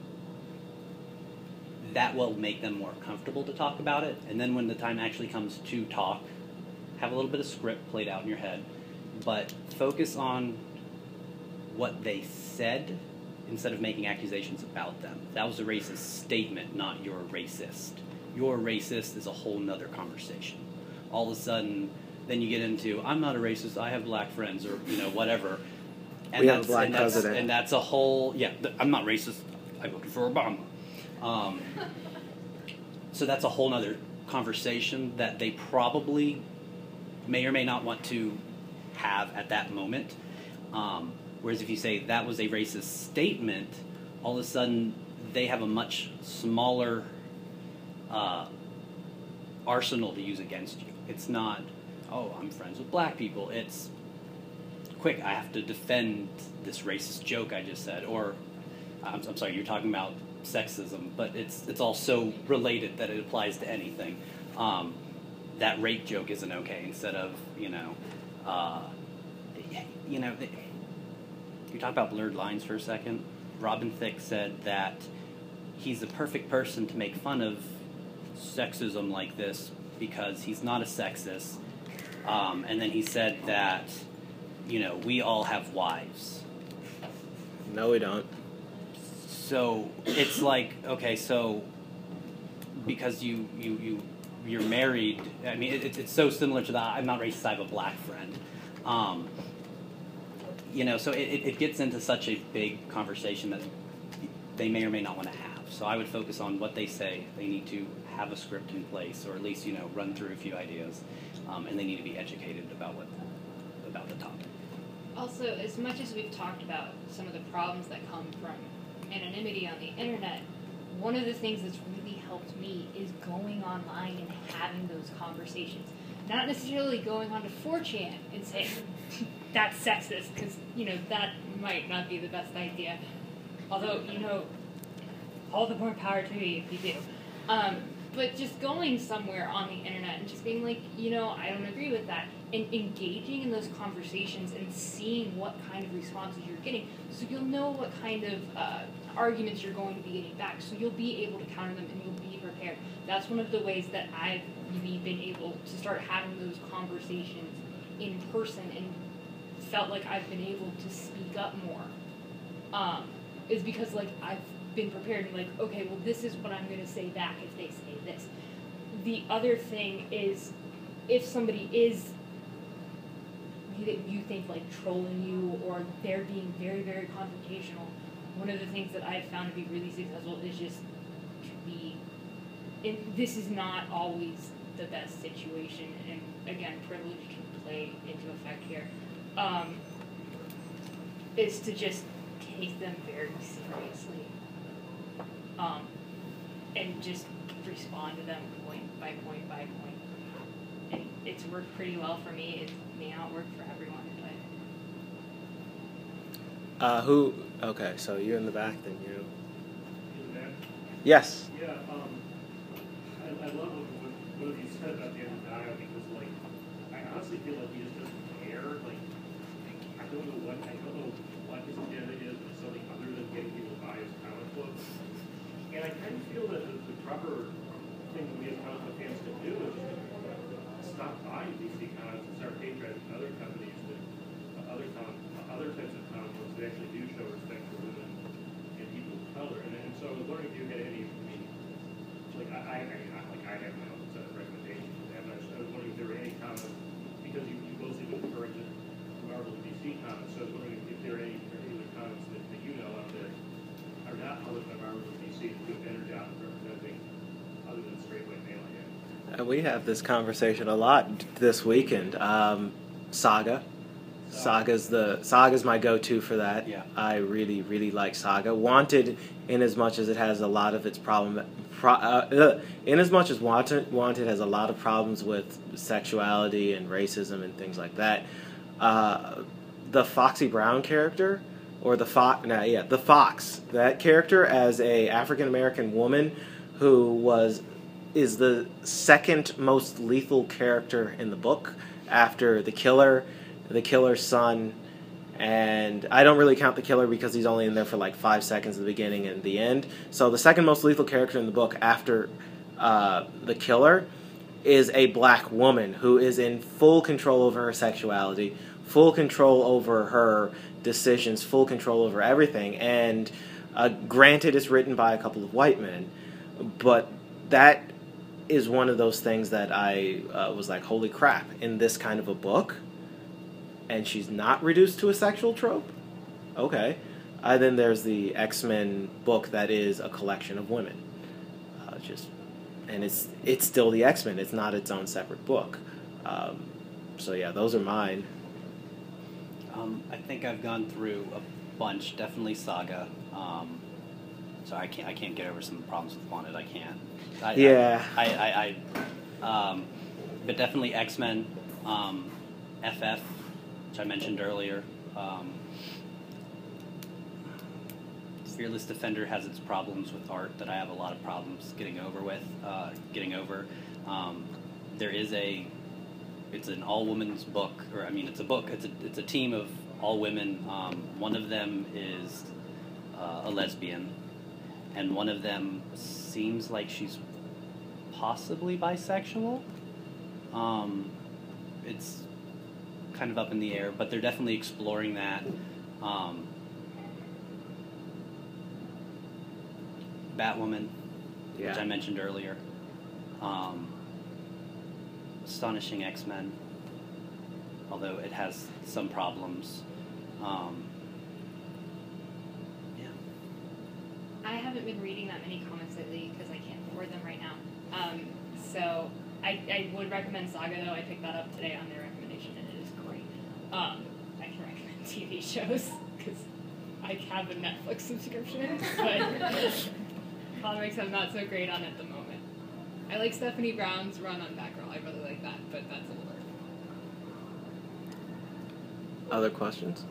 Speaker 3: that will make them more comfortable to talk about it. And then when the time actually comes to talk, have a little bit of script played out in your head, but focus on what they said instead of making accusations about them. That was a racist statement, not you're a racist. You're a racist is a whole nother conversation. All of a sudden, then you get into, I'm not a racist, I have black friends, or, you know, whatever. And
Speaker 2: we
Speaker 3: that's,
Speaker 2: have a black
Speaker 3: and that's,
Speaker 2: president.
Speaker 3: And that's a whole, yeah, th- I'm not racist, I voted for Obama. Um, so that's a whole nother conversation that they probably may or may not want to have at that moment. Um, whereas if you say that was a racist statement, all of a sudden they have a much smaller uh, arsenal to use against you. It's not, oh, I'm friends with black people. It's, quick, I have to defend this racist joke I just said. Or, I'm, I'm sorry, you're talking about sexism, but it's it's all so related that it applies to anything. Um, that rape joke isn't okay. Instead of, you know, uh, you know, you talk about blurred lines for a second. Robin Thicke said that he's the perfect person to make fun of sexism like this because he's not a sexist. Um, and then he said that, you know, we all have wives.
Speaker 2: No, we don't.
Speaker 3: So it's like, okay, so because you, you, you, you're married, I mean, it, it's so similar to that, I'm not racist, I have a black friend. Um, you know, so it, it gets into such a big conversation that they may or may not want to have. So I would focus on what they say. They need to have a script in place, or at least, you know, run through a few ideas, um, and they need to be educated about what about the topic.
Speaker 10: Also, as much as we've talked about some of the problems that come from anonymity on the internet, one of the things that's really helped me is going online and having those conversations. Not necessarily going on to four chan and saying, that's sexist, because, you know, that might not be the best idea. Although, you know, all the more power to you if you do. Um, but just going somewhere on the internet and just being like, you know, I don't agree with that, and engaging in those conversations and seeing what kind of responses you're getting, so you'll know what kind of uh, arguments you're going to be getting back, so you'll be able to counter them and you'll be prepared. That's one of the ways that I've really been able to start having those conversations in person and felt like I've been able to speak up more, um, is because, like, I've been prepared and like, okay, well, this is what I'm going to say back if they say this. The other thing is, if somebody is, you, you think, like, trolling you, or they're being very, very confrontational, one of the things that I've found to be really successful is just to be, and this is not always the best situation, and again, privilege can play into effect here, um, is to just take them very seriously, um, and just respond to them point by point by point. And it's worked pretty well for me. It may not work for everyone, but...
Speaker 2: Uh, who, okay, so you in the back, then you.
Speaker 4: In there?
Speaker 2: Yes.
Speaker 4: Yeah, um, I, I love what, what, what you said about the end of Dio, because, like, I honestly feel like he just doesn't care. Like, I don't know what, I don't know what his agenda is, but it's something other than getting people to buy his comic books. And I kind of feel that the, the proper thing that we as comic book fans can do is stop buying D C comics and start patronizing other companies that, uh, other com- uh, other types of comic books that actually do show respect for women and people of color. And, and so I was wondering if you had any, I mean, like, I, I, I, like, I have no uh, recommendation for that. But I was, I was wondering if there were any comments, because you, you mostly been referring to Marvel and D C comments, so I was wondering if there are any particular comments that, that you know of that are not published by Marvel and D C that do a better job of representing other than straight white male, I guess.
Speaker 2: Uh, we have this conversation a lot this weekend. Um, Saga. Saga's the Saga's my go-to for that.
Speaker 3: Yeah.
Speaker 2: I really, really like Saga. Wanted, in as much as it has a lot of its problem, pro, uh, in as much as Wanted, Wanted has a lot of problems with sexuality and racism and things like that. Uh, the Foxy Brown character, or the Fox, no, yeah, the Fox, that character as a African American woman who was is the second most lethal character in the book after the Killer. The Killer's son, and I don't really count the Killer because he's only in there for like five seconds at the beginning and the end. So the second most lethal character in the book after uh, the Killer is a black woman who is in full control over her sexuality, full control over her decisions, full control over everything. And uh, granted, it's written by a couple of white men, but that is one of those things that I uh, was like, holy crap, in this kind of a book. And she's not reduced to a sexual trope? Okay. Uh, then there's the X-Men book that is a collection of women. Uh, just, and it's it's still the X-Men. It's not its own separate book. Um, so yeah, those are mine.
Speaker 3: Um, I think I've gone through a bunch. Definitely Saga. Um, so I can't I can't get over some of the problems with Wanted. I can't. I,
Speaker 2: yeah.
Speaker 3: I I, I, I um, but definitely X-Men. Um, F F. Which I mentioned earlier. Um, Fearless Defender has its problems with art that I have a lot of problems getting over with, uh, getting over. Um, there is a, it's an all-women's book, or I mean, it's a book. It's a it's a team of all women. Um, one of them is uh, a lesbian, and one of them seems like she's possibly bisexual. Um, it's kind of up in the air, but they're definitely exploring that. Um, Batwoman,
Speaker 2: yeah.
Speaker 3: which I mentioned earlier. Um, Astonishing X-Men, although it has some problems. Um, yeah.
Speaker 10: I haven't been reading that many comics lately because I can't afford them right now. Um, so I, I would recommend Saga, though. I picked that up today on their recommendation, and it is great. Um, I can recommend T V shows because I have a Netflix subscription, but comics I'm not so great on at the moment. I like Stephanie Brown's run on Batgirl. I really like that, but that's older.
Speaker 2: Other questions?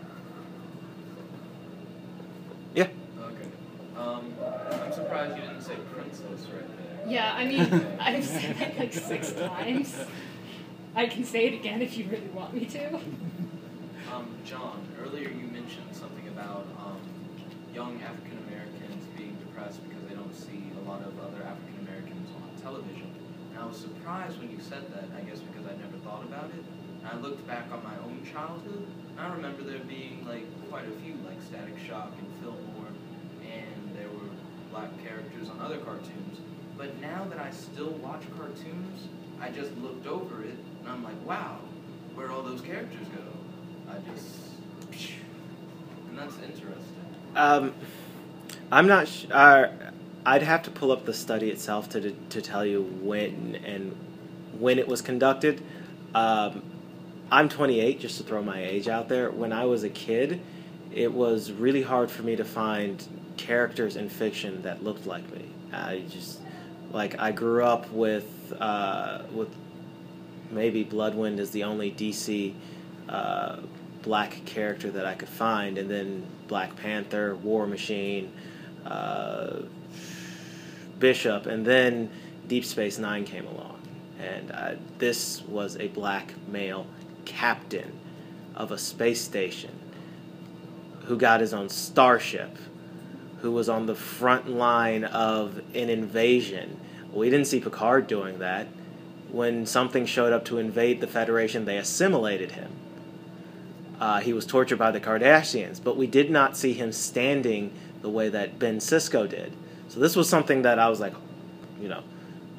Speaker 2: Yeah.
Speaker 18: Okay. Um, I'm surprised you didn't say princess right there.
Speaker 10: Yeah, I mean, I've said that like six times. I can say it again if you really want me to.
Speaker 18: Um, John, earlier you mentioned something about um, young African Americans being depressed because they don't see a lot of other African Americans on television. And I was surprised when you said that, I guess because I never thought about it. And I looked back on my own childhood, and I remember there being like quite a few, like Static Shock and Fillmore, and there were black characters on other cartoons. But now that I still watch cartoons, I just looked over it, and I'm like, wow, where'd all those characters go? I just, and that's interesting.
Speaker 2: Um, I'm not sh- uh, I'd have to pull up the study itself to to tell you when and when it was conducted. Um, I'm twenty-eight, just to throw my age out there. When I was a kid, it was really hard for me to find characters in fiction that looked like me. I just, like, I grew up with, uh, with maybe Bloodwind is the only D C uh, black character that I could find, and then Black Panther, War Machine, uh, Bishop, and then Deep Space Nine came along. And uh, this was a black male captain of a space station who got his own starship, who was on the front line of an invasion. We didn't see Picard doing that. When something showed up to invade the Federation, they assimilated him. Uh, he was tortured by the Kardashians, but we did not see him standing the way that Ben Sisko did. So this was something that I was like, you know,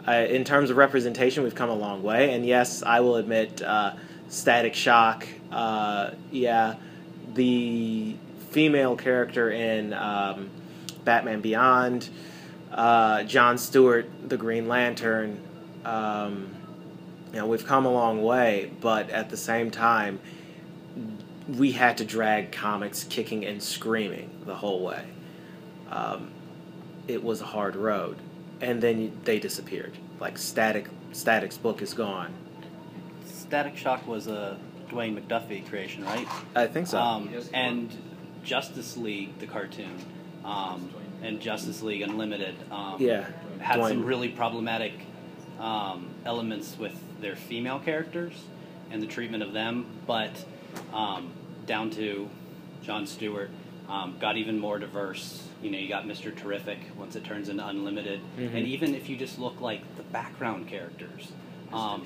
Speaker 2: I, in terms of representation, we've come a long way. And yes, I will admit, uh, Static Shock, uh, yeah, the female character in um, Batman Beyond, uh, John Stewart, the Green Lantern, um, you know, we've come a long way, but at the same time, we had to drag comics kicking and screaming the whole way. Um, it was a hard road. And then they disappeared. Like, Static, Static's book is gone.
Speaker 3: Static Shock was a Dwayne McDuffie creation, right?
Speaker 2: I think so.
Speaker 3: Um, and Justice League, the cartoon, um, and Justice League Unlimited, um,
Speaker 2: Yeah,
Speaker 3: had
Speaker 2: Dwayne.
Speaker 3: some really problematic um, elements with their female characters and the treatment of them, but um, down to Jon Stewart, um, got even more diverse. You know, you got Mister Terrific once it turns into Unlimited,
Speaker 2: Mhm.
Speaker 3: and even if you just look like the background characters. Um,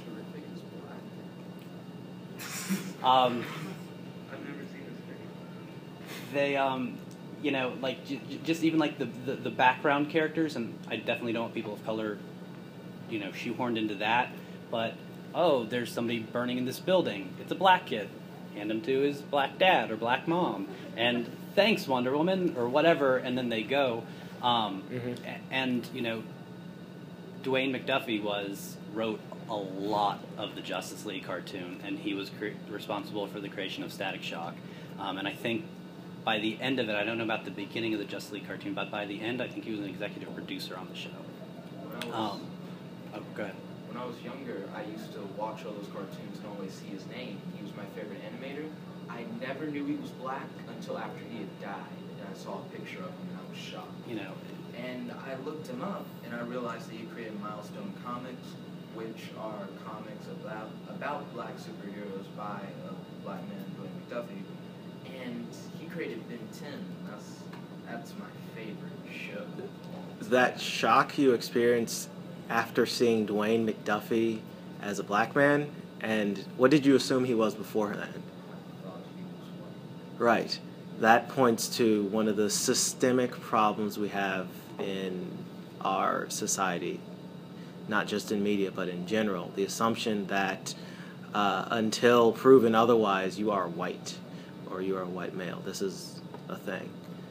Speaker 3: um, they, um, you know, like j- j- just even like the, the the background characters, and I definitely don't want people of color, you know, shoehorned into that. But oh, there's somebody burning in this building. It's a black kid. Hand him to his black dad or black mom, and thanks Wonder Woman or whatever, and then they go. Um,
Speaker 2: Mhm.
Speaker 3: a- and you know, Dwayne McDuffie was wrote a lot of the Justice League cartoon, and he was cre- responsible for the creation of Static Shock. Um, and I think by the end of it, I don't know about the beginning of the Justice League cartoon, but by the end, I think he was an executive producer on the show.
Speaker 18: When I was,
Speaker 3: Um, oh, go ahead.
Speaker 18: when I was younger, I used to watch all those cartoons and always see his name. He was my favorite animator. I never knew he was black until after he had died, and I saw a picture of him and I was shocked.
Speaker 3: You know,
Speaker 18: And I looked him up, and I realized that he created Milestone Comics, which are comics about about black superheroes by a black man, Dwayne McDuffie. And he created Ben ten. That's that's my favorite show.
Speaker 2: That shock you experienced after seeing Dwayne McDuffie as a black man, and what did you assume he was before then? Right. That points to one of the systemic problems we have in our society, not just in media, but in general. The assumption that uh, until proven otherwise, you are white or you are a white male. This is a thing.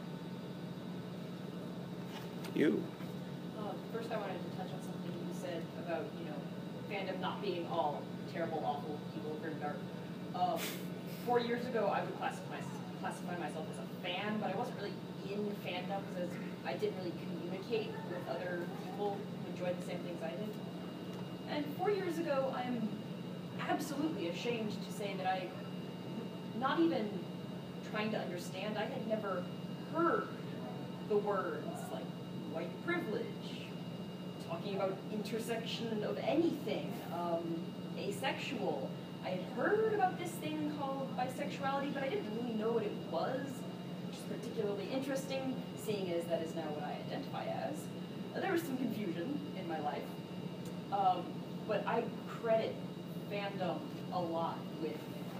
Speaker 2: You.
Speaker 8: Um, first, I wanted to touch on something you said about, you know, fandom not being all terrible, awful, evil, grim, dark. Um, four years ago, I would classify classify myself as a fan, but I wasn't really in fandoms as I didn't really communicate with other people who enjoyed the same things I did. And four years ago, I'm absolutely ashamed to say that I, not even trying to understand, I had never heard the words like white privilege, talking about intersection of anything, um, asexual. I had heard about this thing called bisexuality, but I didn't really know what it was, which is particularly interesting, seeing as that is now what I identify as. Uh, there was some confusion in my life, um, but I credit fandom a lot with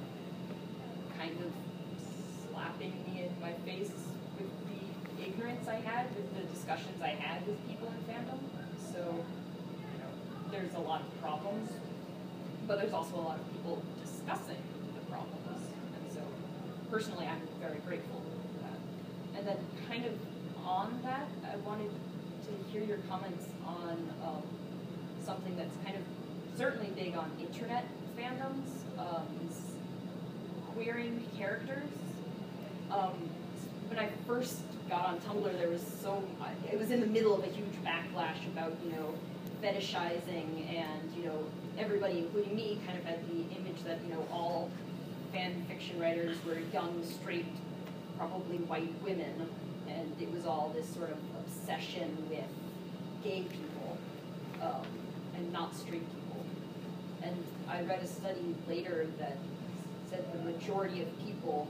Speaker 8: kind of slapping me in my face with the ignorance I had, with the discussions I had with people in fandom. So, you know, there's a lot of problems, but there's also a lot of people discussing the problems. And so, personally, I'm very grateful for that. And then, kind of on that, I wanted to hear your comments on um, something that's kind of certainly big on internet fandoms, um, is queering characters. Um, when I first got on Tumblr, there was so, it was in the middle of a huge backlash about, you know, fetishizing, and, you know, everybody, including me, kind of had the image that, you know, all fan fiction writers were young, straight, probably white women, and it was all this sort of obsession with gay people, um, and not straight people. And I read a study later that said the majority of people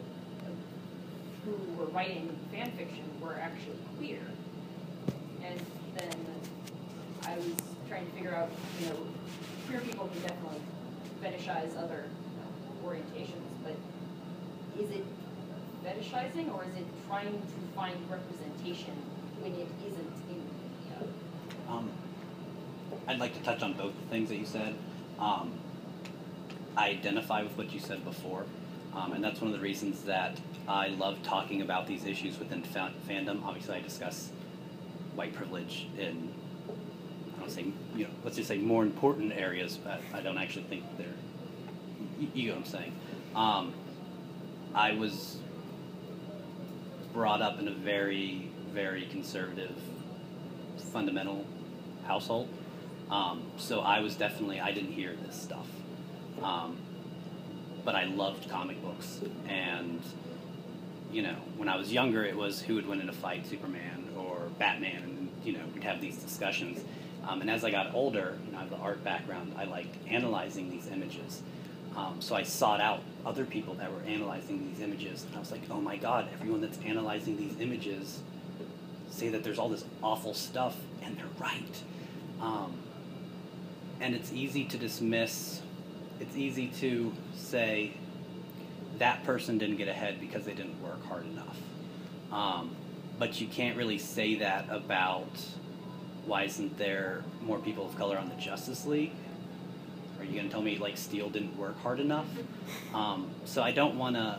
Speaker 8: who were writing fan fiction were actually queer. And then I was trying to figure out, you know, queer people can definitely fetishize other orientations, but is it fetishizing, or is it trying to find representation when it isn't in media?
Speaker 3: Um, I'd like to touch on both the things that you said. Um, I identify with what you said before, um, and that's one of the reasons that I love talking about these issues within fa- fandom. Obviously, I discuss white privilege in, I don't say, you know, let's just say more important areas, but I don't actually think they're, you, you know what I'm saying. Um, I was brought up in a very, very conservative, fundamental household. Um, so I was definitely, I didn't hear this stuff. Um, but I loved comic books. And, you know, when I was younger, it was who would win in a fight, Superman or Batman, and, you know, we'd have these discussions. Um, and as I got older, you know, I have the art background, I liked analyzing these images. Um, so I sought out other people that were analyzing these images, and I was like, oh my God, everyone that's analyzing these images say that there's all this awful stuff, and they're right. Um, and it's easy to dismiss, it's easy to say that person didn't get ahead because they didn't work hard enough. Um, but you can't really say that about why isn't there more people of color on the Justice League? Are you going to tell me, like, Steel didn't work hard enough? Um, so I don't want to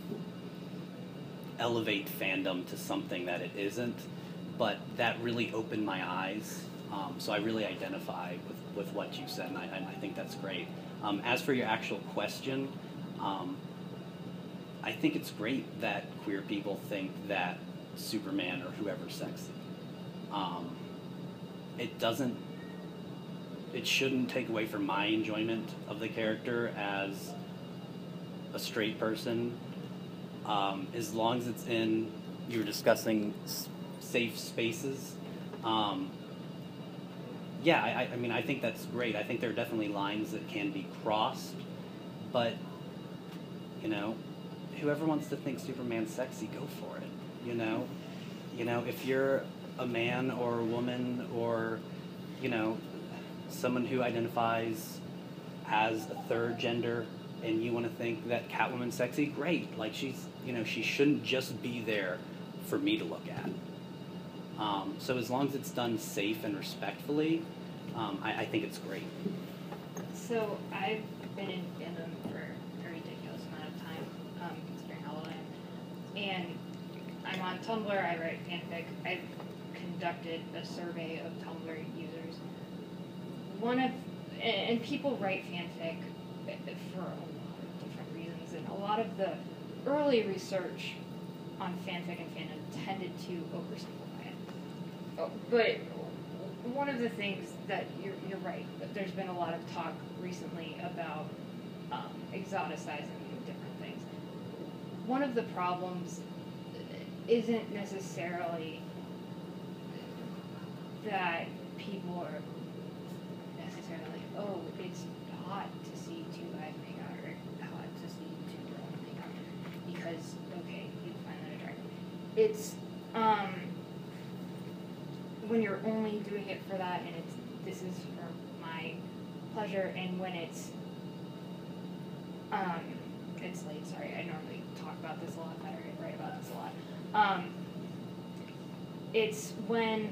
Speaker 3: elevate fandom to something that it isn't, but that really opened my eyes. Um, so I really identify with, with what you said, and I, I think that's great. Um, as for your actual question, um, I think it's great that queer people think that Superman or whoever's sexy. Um, it doesn't It shouldn't take away from my enjoyment of the character as a straight person, um, as long as it's in, you were discussing s- safe spaces. Um, yeah, I, I mean, I think that's great. I think there are definitely lines that can be crossed, but, you know, whoever wants to think Superman's sexy, go for it, you know? You know, if you're a man or a woman or, you know, someone who identifies as a third gender and you want to think that Catwoman's sexy, great. Like, she's, you know, she shouldn't just be there for me to look at. Um, so as long as it's done safe and respectfully, um, I, I think it's great.
Speaker 10: So I've been in fandom for a ridiculous amount of time, um, considering how old I am. And I'm on Tumblr, I write fanfic. I've conducted a survey of Tumblr users. One of, and people write fanfic for a lot of different reasons, and a lot of the early research on fanfic and fandom tended to oversimplify it. Oh, but one of the things that you're, you're right, but there's been a lot of talk recently about um, exoticizing different things. One of the problems isn't necessarily that people are necessarily, oh, it's hot to see two guys make out, or hot to see two girls make out, because, okay, you find that attractive. It's, um, when you're only doing it for that, and it's, this is for my pleasure, and when it's, um, it's late, sorry, I normally talk about this a lot, I write about this a lot. Um, it's when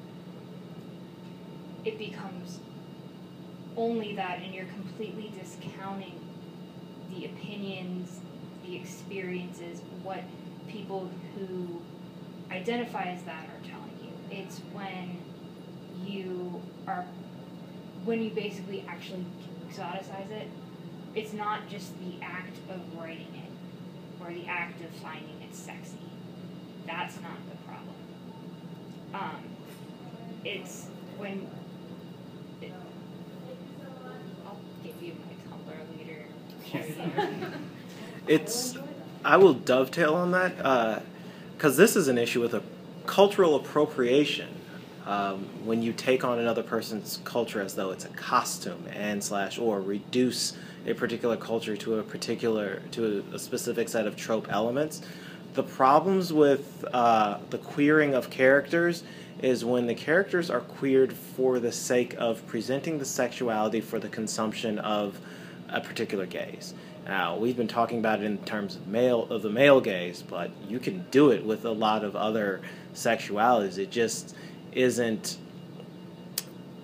Speaker 10: it becomes only that, and you're completely discounting the opinions, the experiences, what people who identify as that are telling you. It's when you are, when you basically actually exoticize it, it's not just the act of writing it, or the act of finding it sexy. That's not the problem. Um, it's when, it, I'll give you my Tumblr leader.
Speaker 2: It's, I will dovetail on that, because uh, this is an issue with a cultural appropriation. Um, when you take on another person's culture as though it's a costume and slash or reduce a particular culture to a particular, to a, a specific set of trope elements. The problems with uh, the queering of characters is when the characters are queered for the sake of presenting the sexuality for the consumption of a particular gaze. Now, we've been talking about it in terms of male of the male gaze, but you can do it with a lot of other sexualities. It just isn't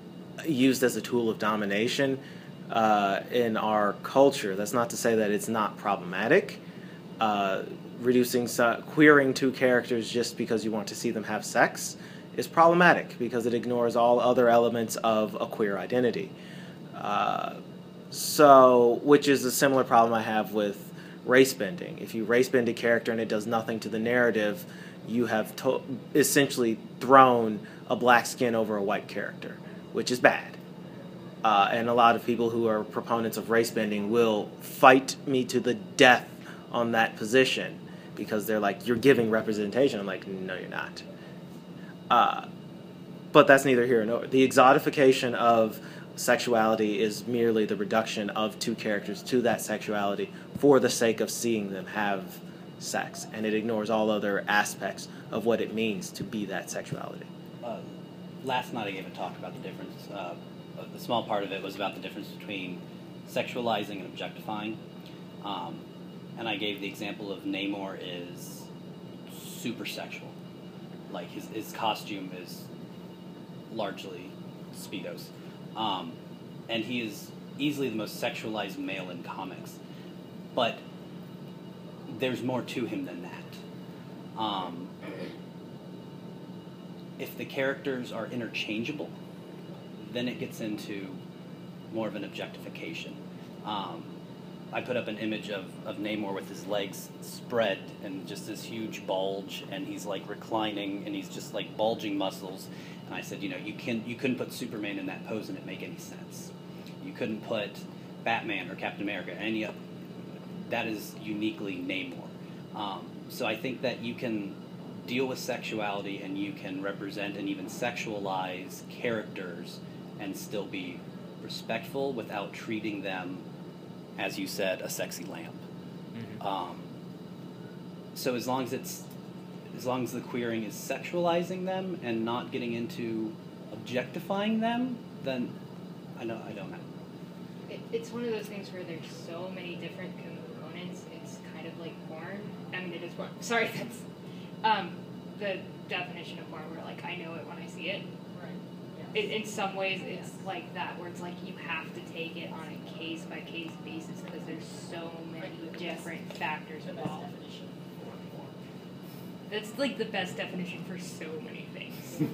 Speaker 2: used as a tool of domination uh, in our culture. That's not to say that it's not problematic. Uh, reducing, so, queering two characters just because you want to see them have sex is problematic because it ignores all other elements of a queer identity. Uh, so, which is a similar problem I have with race bending. If you race bend a character and it does nothing to the narrative, you have to- essentially thrown a black skin over a white character, which is bad. Uh, and a lot of people who are proponents of race bending will fight me to the death on that position because they're like, you're giving representation. I'm like, no, you're not. Uh, but that's neither here nor there. The exotification of sexuality is merely the reduction of two characters to that sexuality for the sake of seeing them have sex, and it ignores all other aspects of what it means to be that sexuality.
Speaker 3: Uh, last night I gave a talk about the difference. Uh, the small part of it was about the difference between sexualizing and objectifying. Um, and I gave the example of Namor is super sexual. Like his, his costume is largely Speedos. Um, and he is easily the most sexualized male in comics. But there's more to him than that. Um, if the characters are interchangeable, then it gets into more of an objectification. Um, I put up an image of, of Namor with his legs spread and just this huge bulge, and he's like reclining, and he's just like bulging muscles. And I said, you know, you can you couldn't put Superman in that pose and it make any sense. You couldn't put Batman or Captain America, any of that is uniquely Namor. Um, so I think that you can deal with sexuality and you can represent and even sexualize characters and still be respectful without treating them, as you said, a sexy lamp. Mm-hmm. Um, so as long as it's, as long as the queering is sexualizing them and not getting into objectifying them, then I know I don't know.
Speaker 10: It, it's one of those things where there's so many different components. It's kind of like porn. I mean, it is porn. Sorry, that's um, the definition of porn. Where like I know it when I see it. It, in some ways, it's like that, where it's like you have to take it on a case-by-case basis because there's so many different factors involved. That's like the best definition for so many things.
Speaker 6: I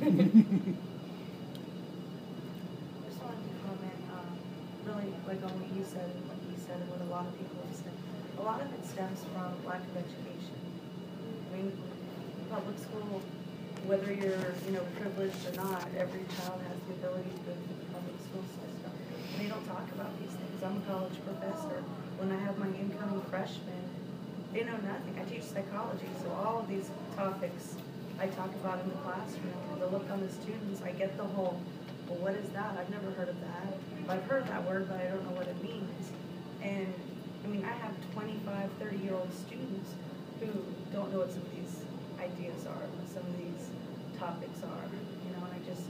Speaker 6: just wanted to comment, um, really, like on what you said, and what you said, and what a lot of people have said. A lot of it stems from lack of education. I mean, public school, whether you're, you know, privileged or not, every child has the ability to go through the public school system. And they don't talk about these things. I'm a college professor. When I have my incoming freshmen, they know nothing. I teach psychology, so all of these topics I talk about in the classroom. The look on the students, I get the whole, well, what is that? I've never heard of that. I've heard that word, but I don't know what it means. And, I mean, I have twenty-five, thirty-year-old students who don't know what some of these ideas are, what some of these topics are, you know, and I just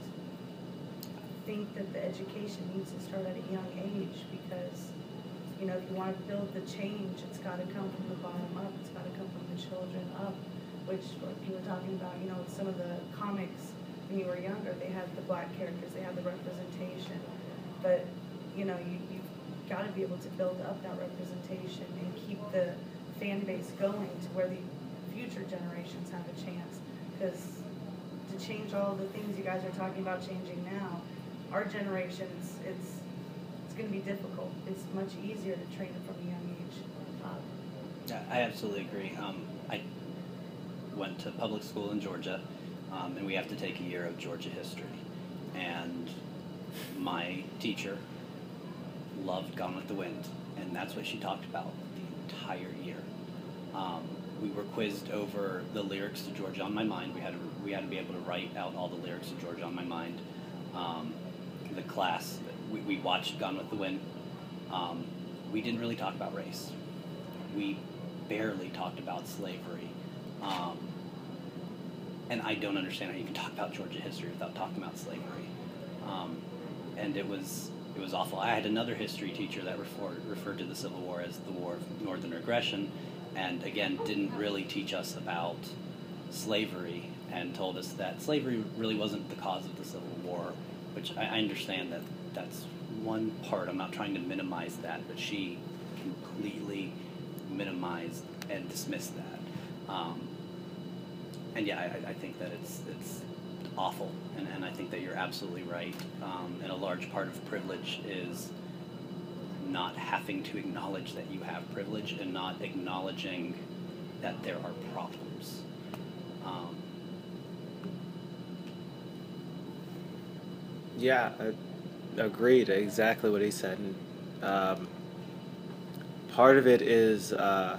Speaker 6: think that the education needs to start at a young age because, you know, if you want to build the change, it's got to come from the bottom up, it's got to come from the children up, which, like you were talking about, you know, some of the comics when you were younger, they had the black characters, they had the representation, but, you know, you, you've got to be able to build up that representation and keep the fan base going to where the future generations have a chance, because to change all the things you guys are talking about changing now, our generations, it's it's going to be difficult. It's much easier to train it from a young age. Um,
Speaker 3: Yeah, I absolutely agree. Um, I went to public school in Georgia, um, and we have to take a year of Georgia history. And my teacher loved Gone with the Wind, and that's what she talked about the entire year. Um, we were quizzed over the lyrics to Georgia on My Mind. We had to, we had to be able to write out all the lyrics to Georgia on My Mind. Um, the class, we, we watched Gone with the Wind. Um, we didn't really talk about race. We barely talked about slavery. Um, and I don't understand how you can talk about Georgia history without talking about slavery. Um, and it was it was awful. I had another history teacher that referred, referred to the Civil War as the War of Northern Aggression, and again, didn't really teach us about slavery and told us that slavery really wasn't the cause of the Civil War. which I, I understand that that's one part. I'm not trying to minimize that, but she completely minimized and dismissed that. Um, and yeah, I, I think that it's it's awful, and, and I think that you're absolutely right. Um, and a large part of privilege is not having to acknowledge that you have privilege and not acknowledging that there are problems. Um,
Speaker 2: Yeah, I agreed. Exactly what he said. And, um, part of it is uh,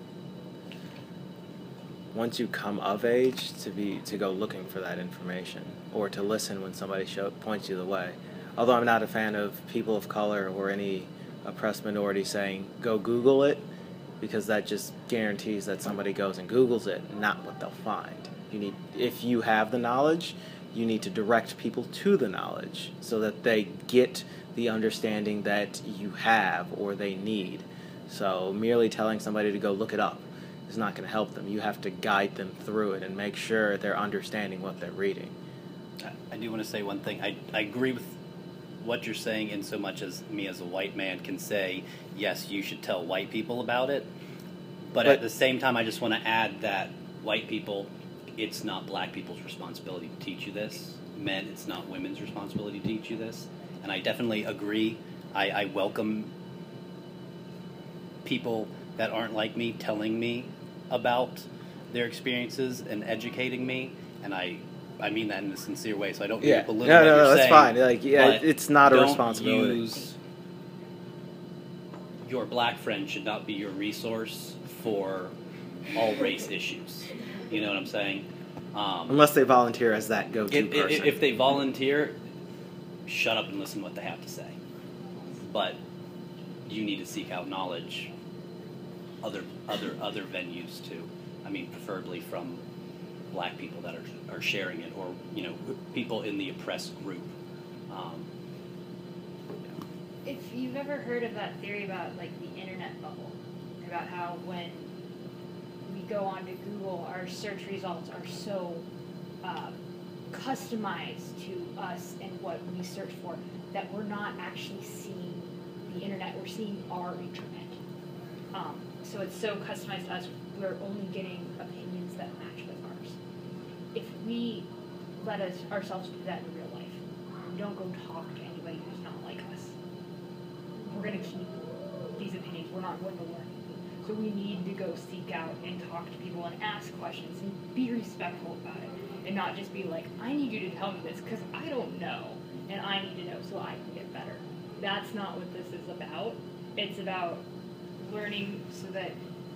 Speaker 2: once you come of age to be to go looking for that information or to listen when somebody show, points you the way. Although I'm not a fan of people of color or any oppressed minority saying go Google it, because that just guarantees that somebody goes and Googles it, not what they'll find. You need, if you have the knowledge, you need to direct people to the knowledge so that they get the understanding that you have or they need. So merely telling somebody to go look it up is not going to help them. You have to guide them through it and make sure they're understanding what they're reading.
Speaker 3: I do want to say one thing. I, I agree with what you're saying in so much as me as a white man can say, yes, you should tell white people about it. But, but at the same time, I just want to add that white people, it's not black people's responsibility to teach you this. Men, it's not women's responsibility to teach you this. And I definitely agree. I, I welcome people that aren't like me telling me about their experiences and educating me. And I I mean that in a sincere way, so I don't mean
Speaker 2: yeah.
Speaker 3: to belittle
Speaker 2: no,
Speaker 3: what
Speaker 2: no,
Speaker 3: you're
Speaker 2: no, that's
Speaker 3: saying.
Speaker 2: fine. Like, yeah, it's not a
Speaker 3: don't
Speaker 2: responsibility.
Speaker 3: Use your black friend should not be your resource for all race issues. You know what I'm saying? Um,
Speaker 2: Unless they volunteer as that go-to
Speaker 3: if,
Speaker 2: person.
Speaker 3: If, if they volunteer, shut up and listen to what they have to say. But you need to seek out knowledge other other other venues too. I mean, preferably from black people that are are sharing it, or you know, people in the oppressed group. Um,
Speaker 5: If you've ever heard of that theory about like the internet bubble, about how when we go onto Google, our search results are so uh, customized to us and what we search for that we're not actually seeing the internet, we're seeing our internet. Um, so it's so customized to us, we're only getting opinions that match with ours. If we let us ourselves do that in real life, we don't go talk to anybody who's not like us, we're going to keep these opinions, we're not going to learn. So we need to go seek out and talk to people and ask questions and be respectful about it. And not just be like, I need you to tell me this because I don't know and I need to know so I can get better. That's not what this is about. It's about learning so that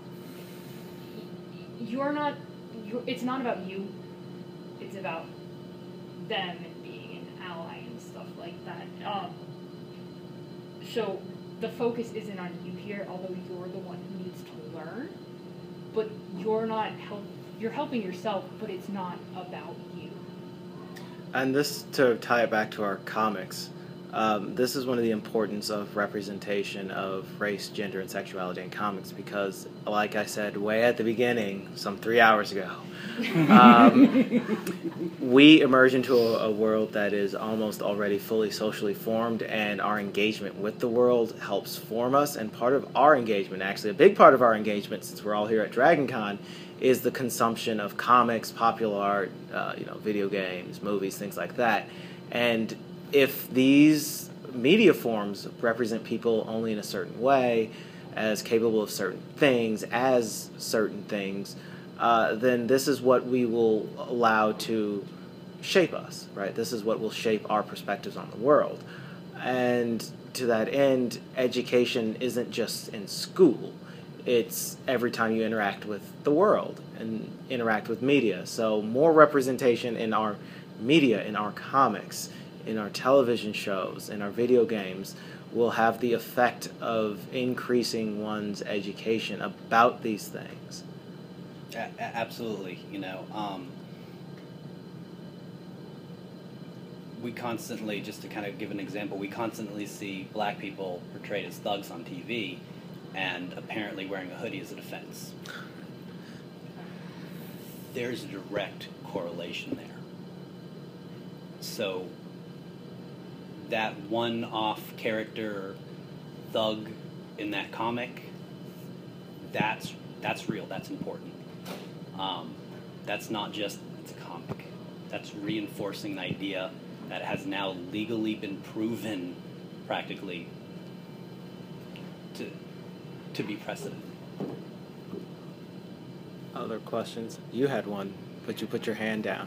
Speaker 5: you're not, you're, it's not about you. It's about them and being an ally and stuff like that. Um, so the focus isn't on you here, although you're the one who needs to learn. But you're not help. You're helping yourself, but it's not about you.
Speaker 2: And this, to tie it back to our comics, um, this is one of the importance of representation of race, gender, and sexuality in comics because, like I said way at the beginning, some three hours ago, um, we emerge into a, a world that is almost already fully socially formed, and our engagement with the world helps form us. And part of our engagement, actually a big part of our engagement, since we're all here at DragonCon, is the consumption of comics, popular art, uh, you know, video games, movies, things like that. And if these media forms represent people only in a certain way, as capable of certain things, as certain things, uh, then this is what we will allow to shape us, right? This is what will shape our perspectives on the world. And to that end, education isn't just in school. It's every time you interact with the world and interact with media. So more representation in our media, in our comics, in our television shows, in our video games, will have the effect of increasing one's education about these things.
Speaker 3: A- absolutely, you know. Um, we constantly, just to kind of give an example, we constantly see black people portrayed as thugs on T V, and apparently wearing a hoodie is an offense. There's a direct correlation there. So that one-off character thug in that comic, that's that's real. That's important. Um, that's not just it's a comic. That's reinforcing the idea that has now legally been proven, practically, to to be precedent.
Speaker 2: Other questions? You had one, but you put your hand down.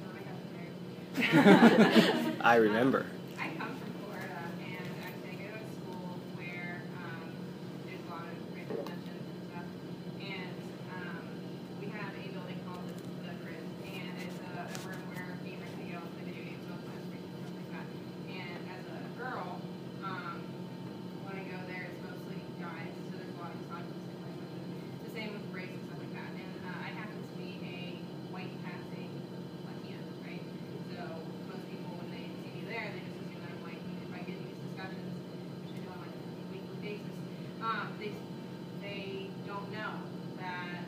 Speaker 2: I remember.
Speaker 12: I come from Florida, and actually I go to a school where um, there's a lot of racial tensions and stuff. And um, we have a building called the, the Crib, and it's a, a room where gamers can go and play video games, social and stuff like that. And as a girl, um, when I go there, it's mostly guys, so there's a lot of misogynistic language. The same with race and stuff like that. And uh, I happen to be a white passing Latina, right? So most people, when they see me there, they just assume that I'm white. And if I get in these discussions, which I do on like a weekly basis, um, they they don't know that.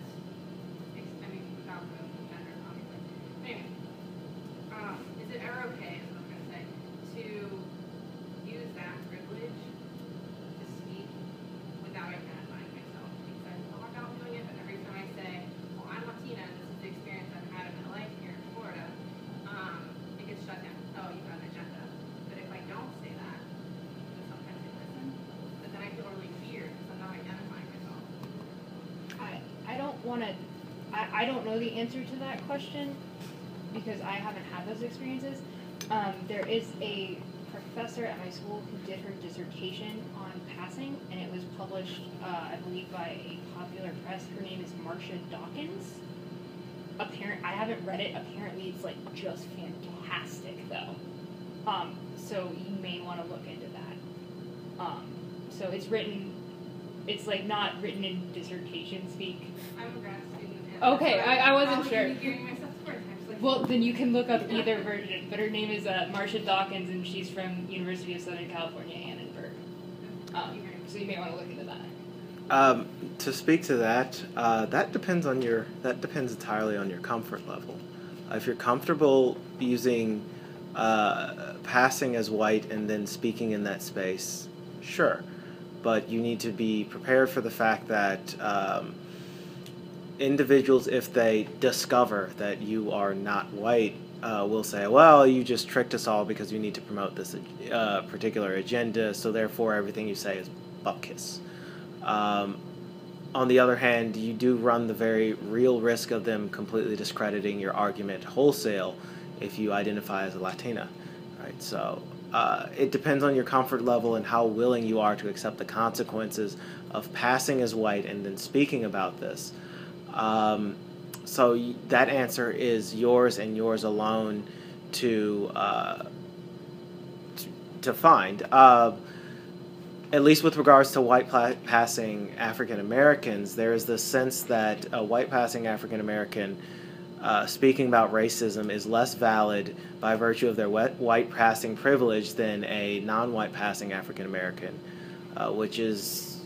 Speaker 12: I mean, without the gender, obviously. Anyway, um, is it ever okay, is what I'm going to say, to use that privilege to speak without identifying myself? Because I walk out doing it, but every time I say, well, I'm Latina, and this is the experience I've had in my life here in Florida, um, it gets shut down. Oh, you got an agenda. But if I don't say that, then sometimes they listen. But then I feel really weird because I'm not identifying myself.
Speaker 10: I, I don't want to, I, I don't know the answer to that question because I haven't had those experiences. Um, there is a professor at my school who did her dissertation on passing, and it was published, uh, I believe, by a popular press. Her name is Marcia Dawkins. Apparent, I haven't read it. Apparently, it's like just fantastic, though. Um, so you may want to look into that. Um, so it's written. It's like not written in dissertation speak.
Speaker 12: I'm a grad student. And
Speaker 10: Okay,
Speaker 12: so
Speaker 10: I, I wasn't
Speaker 12: probably
Speaker 10: sure.
Speaker 12: gonna be gearing myself towards it. I'm just like,
Speaker 10: Well, then you can look up either version. But her name is uh, Marcia Dawkins, and she's from University of Southern California, Annenberg. Um, so you may want to look into that.
Speaker 2: Um, to speak to that, uh, that depends on your. That depends entirely on your comfort level. Uh, if you're comfortable using uh, passing as white and then speaking in that space, sure, but you need to be prepared for the fact that um, individuals, if they discover that you are not white, uh, will say, "Well, you just tricked us all because you need to promote this uh, particular agenda, so therefore everything you say is butt kiss." Um, on the other hand, you do run the very real risk of them completely discrediting your argument wholesale if you identify as a Latina, right? So uh, it depends on your comfort level and how willing you are to accept the consequences of passing as white and then speaking about this. Um, so y- that answer is yours and yours alone to uh, to, to find. Uh, At least with regards to white pla- passing African Americans, there is this sense that a white passing African American uh, speaking about racism is less valid by virtue of their wet, white passing privilege than a non-white passing African American, uh, which is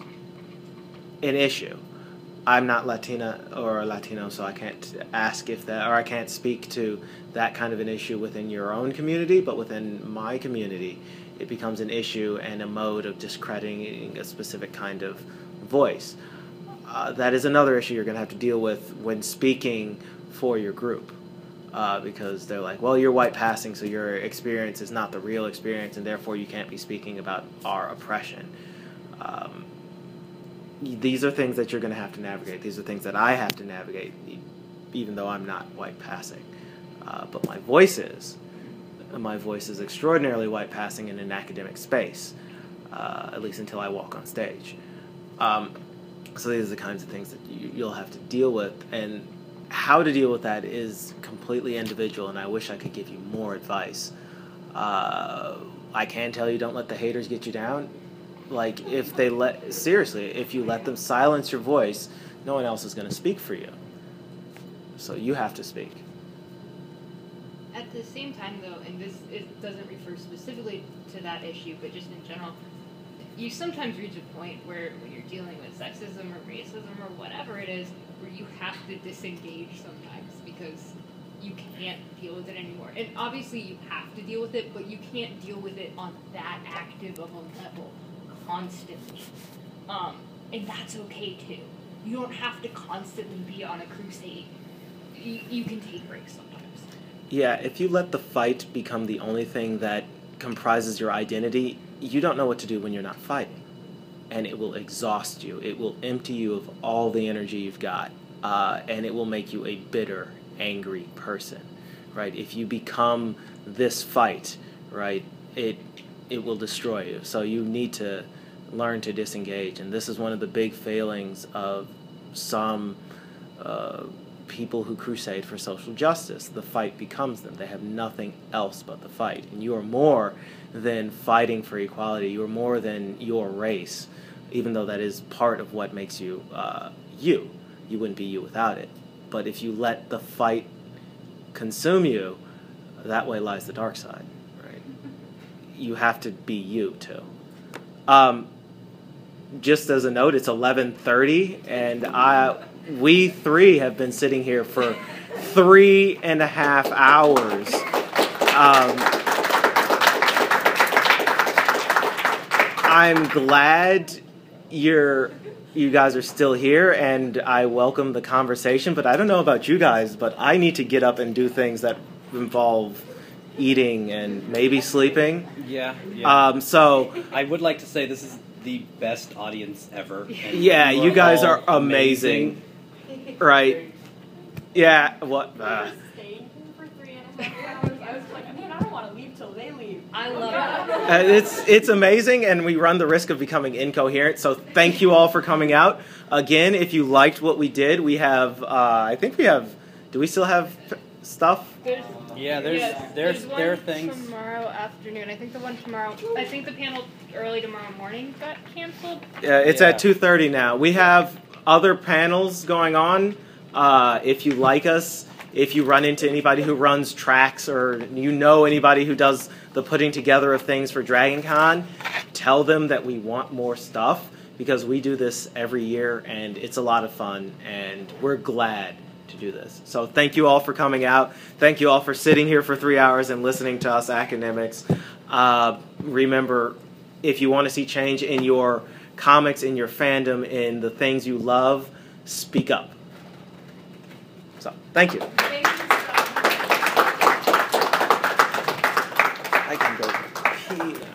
Speaker 2: an issue. I'm not Latina or Latino, so I can't ask if that, or I can't speak to that kind of an issue within your own community, but within my community, it becomes an issue and a mode of discrediting a specific kind of voice. Uh, that is another issue you're going to have to deal with when speaking for your group, uh, because they're like, well, you're white passing, so your experience is not the real experience, and therefore you can't be speaking about our oppression. Um, these are things that you're going to have to navigate. These are things that I have to navigate, even though I'm not white passing. Uh, but my voice is. My voice is extraordinarily white passing in an academic space, uh, at least until I walk on stage. Um, so these are the kinds of things that you, you'll have to deal with, and how to deal with that is completely individual, and I wish I could give you more advice. Uh, I can tell you don't let the haters get you down. Like, if they let, seriously, if you let them silence your voice, no one else is going to speak for you. So you have to speak.
Speaker 10: At the same time, though, and this it doesn't refer specifically to that issue, but just in general, you sometimes reach a point where when you're dealing with sexism or racism or whatever it is, where you have to disengage sometimes because you can't deal with it anymore. And obviously you have to deal with it, but you can't deal with it on that active of a level constantly. Um, and that's okay too. You don't have to constantly be on a crusade. You, you can take breaks sometimes.
Speaker 2: Yeah, if you let the fight become the only thing that comprises your identity, you don't know what to do when you're not fighting. And it will exhaust you. It will empty you of all the energy you've got. Uh, and it will make you a bitter, angry person, right? If you become this fight, right, it it will destroy you. So you need to learn to disengage. And this is one of the big failings of some uh, people who crusade for social justice. The fight becomes them. They have nothing else but the fight. And you are more than fighting for equality. You are more than your race, even though that is part of what makes you uh, you. You wouldn't be you without it. But if you let the fight consume you, that way lies the dark side, right? You have to be you, too. Um, just as a note, it's eleven thirty, and I, we three have been sitting here for three and a half hours. Um, I'm glad you're... you guys are still here, and I welcome the conversation, but I don't know about you guys, but I need to get up and do things that involve eating and maybe sleeping.
Speaker 19: Yeah, yeah.
Speaker 2: Um, so
Speaker 19: I would like to say this is the best audience ever. And
Speaker 2: yeah,
Speaker 19: you,
Speaker 2: you
Speaker 19: are
Speaker 2: guys
Speaker 19: all
Speaker 2: are amazing. amazing. Right. Yeah, what? Uh,
Speaker 10: I love
Speaker 2: Uh, it's it's amazing, and we run the risk of becoming incoherent. So thank you all for coming out. Again, if you liked what we did, we have. Uh, I think we have. Do we still have p- stuff?
Speaker 10: There's,
Speaker 19: yeah, there's
Speaker 10: yes,
Speaker 19: there's
Speaker 10: there's
Speaker 19: there are
Speaker 10: one
Speaker 19: things.
Speaker 10: tomorrow afternoon. I think the one tomorrow. I think the panel early tomorrow morning got canceled.
Speaker 2: Yeah, it's
Speaker 19: Yeah.
Speaker 2: at two thirty now. We have other panels going on. Uh, if you like us, if you run into anybody who runs tracks, or you know anybody who does the putting together of things for Dragon Con, tell them that we want more stuff, because we do this every year and it's a lot of fun, and we're glad to do this. So thank you all for coming out. Thank you all for sitting here for three hours and listening to us academics. Uh, remember, if you want to see change in your comics, in your fandom, in the things you love, speak up. So, thank you. I can go pee now.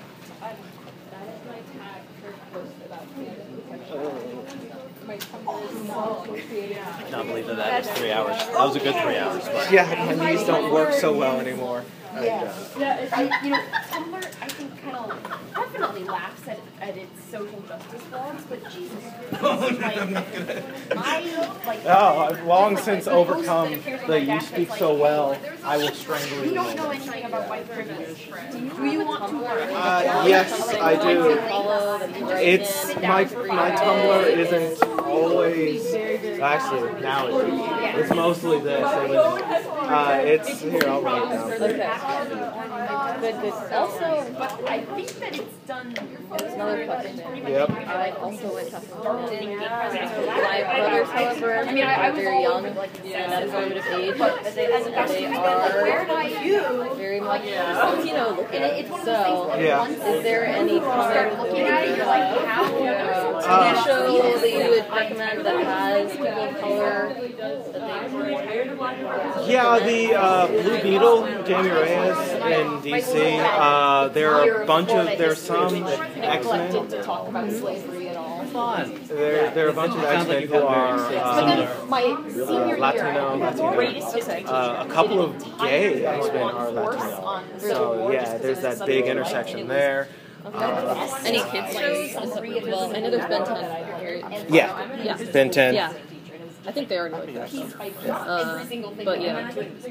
Speaker 19: I cannot believe that that was three hours. That was a good three hours. But.
Speaker 2: Yeah, my knees don't work so well anymore.
Speaker 11: Yeah, yeah. I, you know, Tumblr, I think, kind of definitely laughs at, at its social justice blogs, but Jesus Christ, like, my, like...
Speaker 2: Oh, I've long since
Speaker 11: like,
Speaker 2: overcome the "you speak so well, I will strangle you."
Speaker 11: You don't know anything about white privilege. Do you want to learn?
Speaker 2: Uh, yes, I do. It's my my Tumblr isn't always actually now it is. It's mostly this. It was, uh, it's here. I'll write it down.
Speaker 20: Okay. Good, good. Also,
Speaker 11: but I think that it's done.
Speaker 20: there's another question.
Speaker 2: Yep.
Speaker 20: I also went to my brothers, however,
Speaker 11: I mean, I, I
Speaker 20: are
Speaker 11: was
Speaker 20: very
Speaker 11: all
Speaker 20: young,
Speaker 11: over, like,
Speaker 20: and at a formative age,
Speaker 11: but as a, as a
Speaker 20: they
Speaker 11: where do
Speaker 20: are
Speaker 11: you
Speaker 20: very much Latino looking.
Speaker 11: It's one of those things where
Speaker 2: Yeah.
Speaker 11: once
Speaker 20: Is there any
Speaker 11: start
Speaker 20: comic
Speaker 11: looking at it, you're like, how?
Speaker 20: T V show that you would recommend that has people of color that they
Speaker 2: Yeah, the uh, Blue Beetle, Jamie Reyes in D C. Uh, there are a bunch of there's some X-Men.
Speaker 11: to talk about slavery at all.
Speaker 19: Fun.
Speaker 2: There, there are a bunch of
Speaker 19: Sounds
Speaker 2: X-Men
Speaker 19: like
Speaker 2: who
Speaker 19: you've
Speaker 2: are
Speaker 19: got very
Speaker 2: uh,
Speaker 11: But then my senior
Speaker 2: Latino,
Speaker 11: year,
Speaker 2: Latino.
Speaker 11: greatest history teacher
Speaker 2: Uh, a couple of
Speaker 11: did
Speaker 2: gay
Speaker 11: one
Speaker 2: X-Men are
Speaker 11: course
Speaker 2: Latino.
Speaker 11: on Civil
Speaker 2: So
Speaker 11: War just
Speaker 2: yeah,
Speaker 11: 'cause
Speaker 2: there's
Speaker 11: it was
Speaker 2: that
Speaker 11: such
Speaker 2: big
Speaker 11: a
Speaker 2: intersection
Speaker 11: light.
Speaker 2: there.
Speaker 20: Okay.
Speaker 2: Uh,
Speaker 20: Any kids shows? Well, I know there's Ben ten here.
Speaker 2: Yeah.
Speaker 20: Yeah.
Speaker 2: Ben ten.
Speaker 20: Yeah. I think they already like that. So. Uh, but yeah.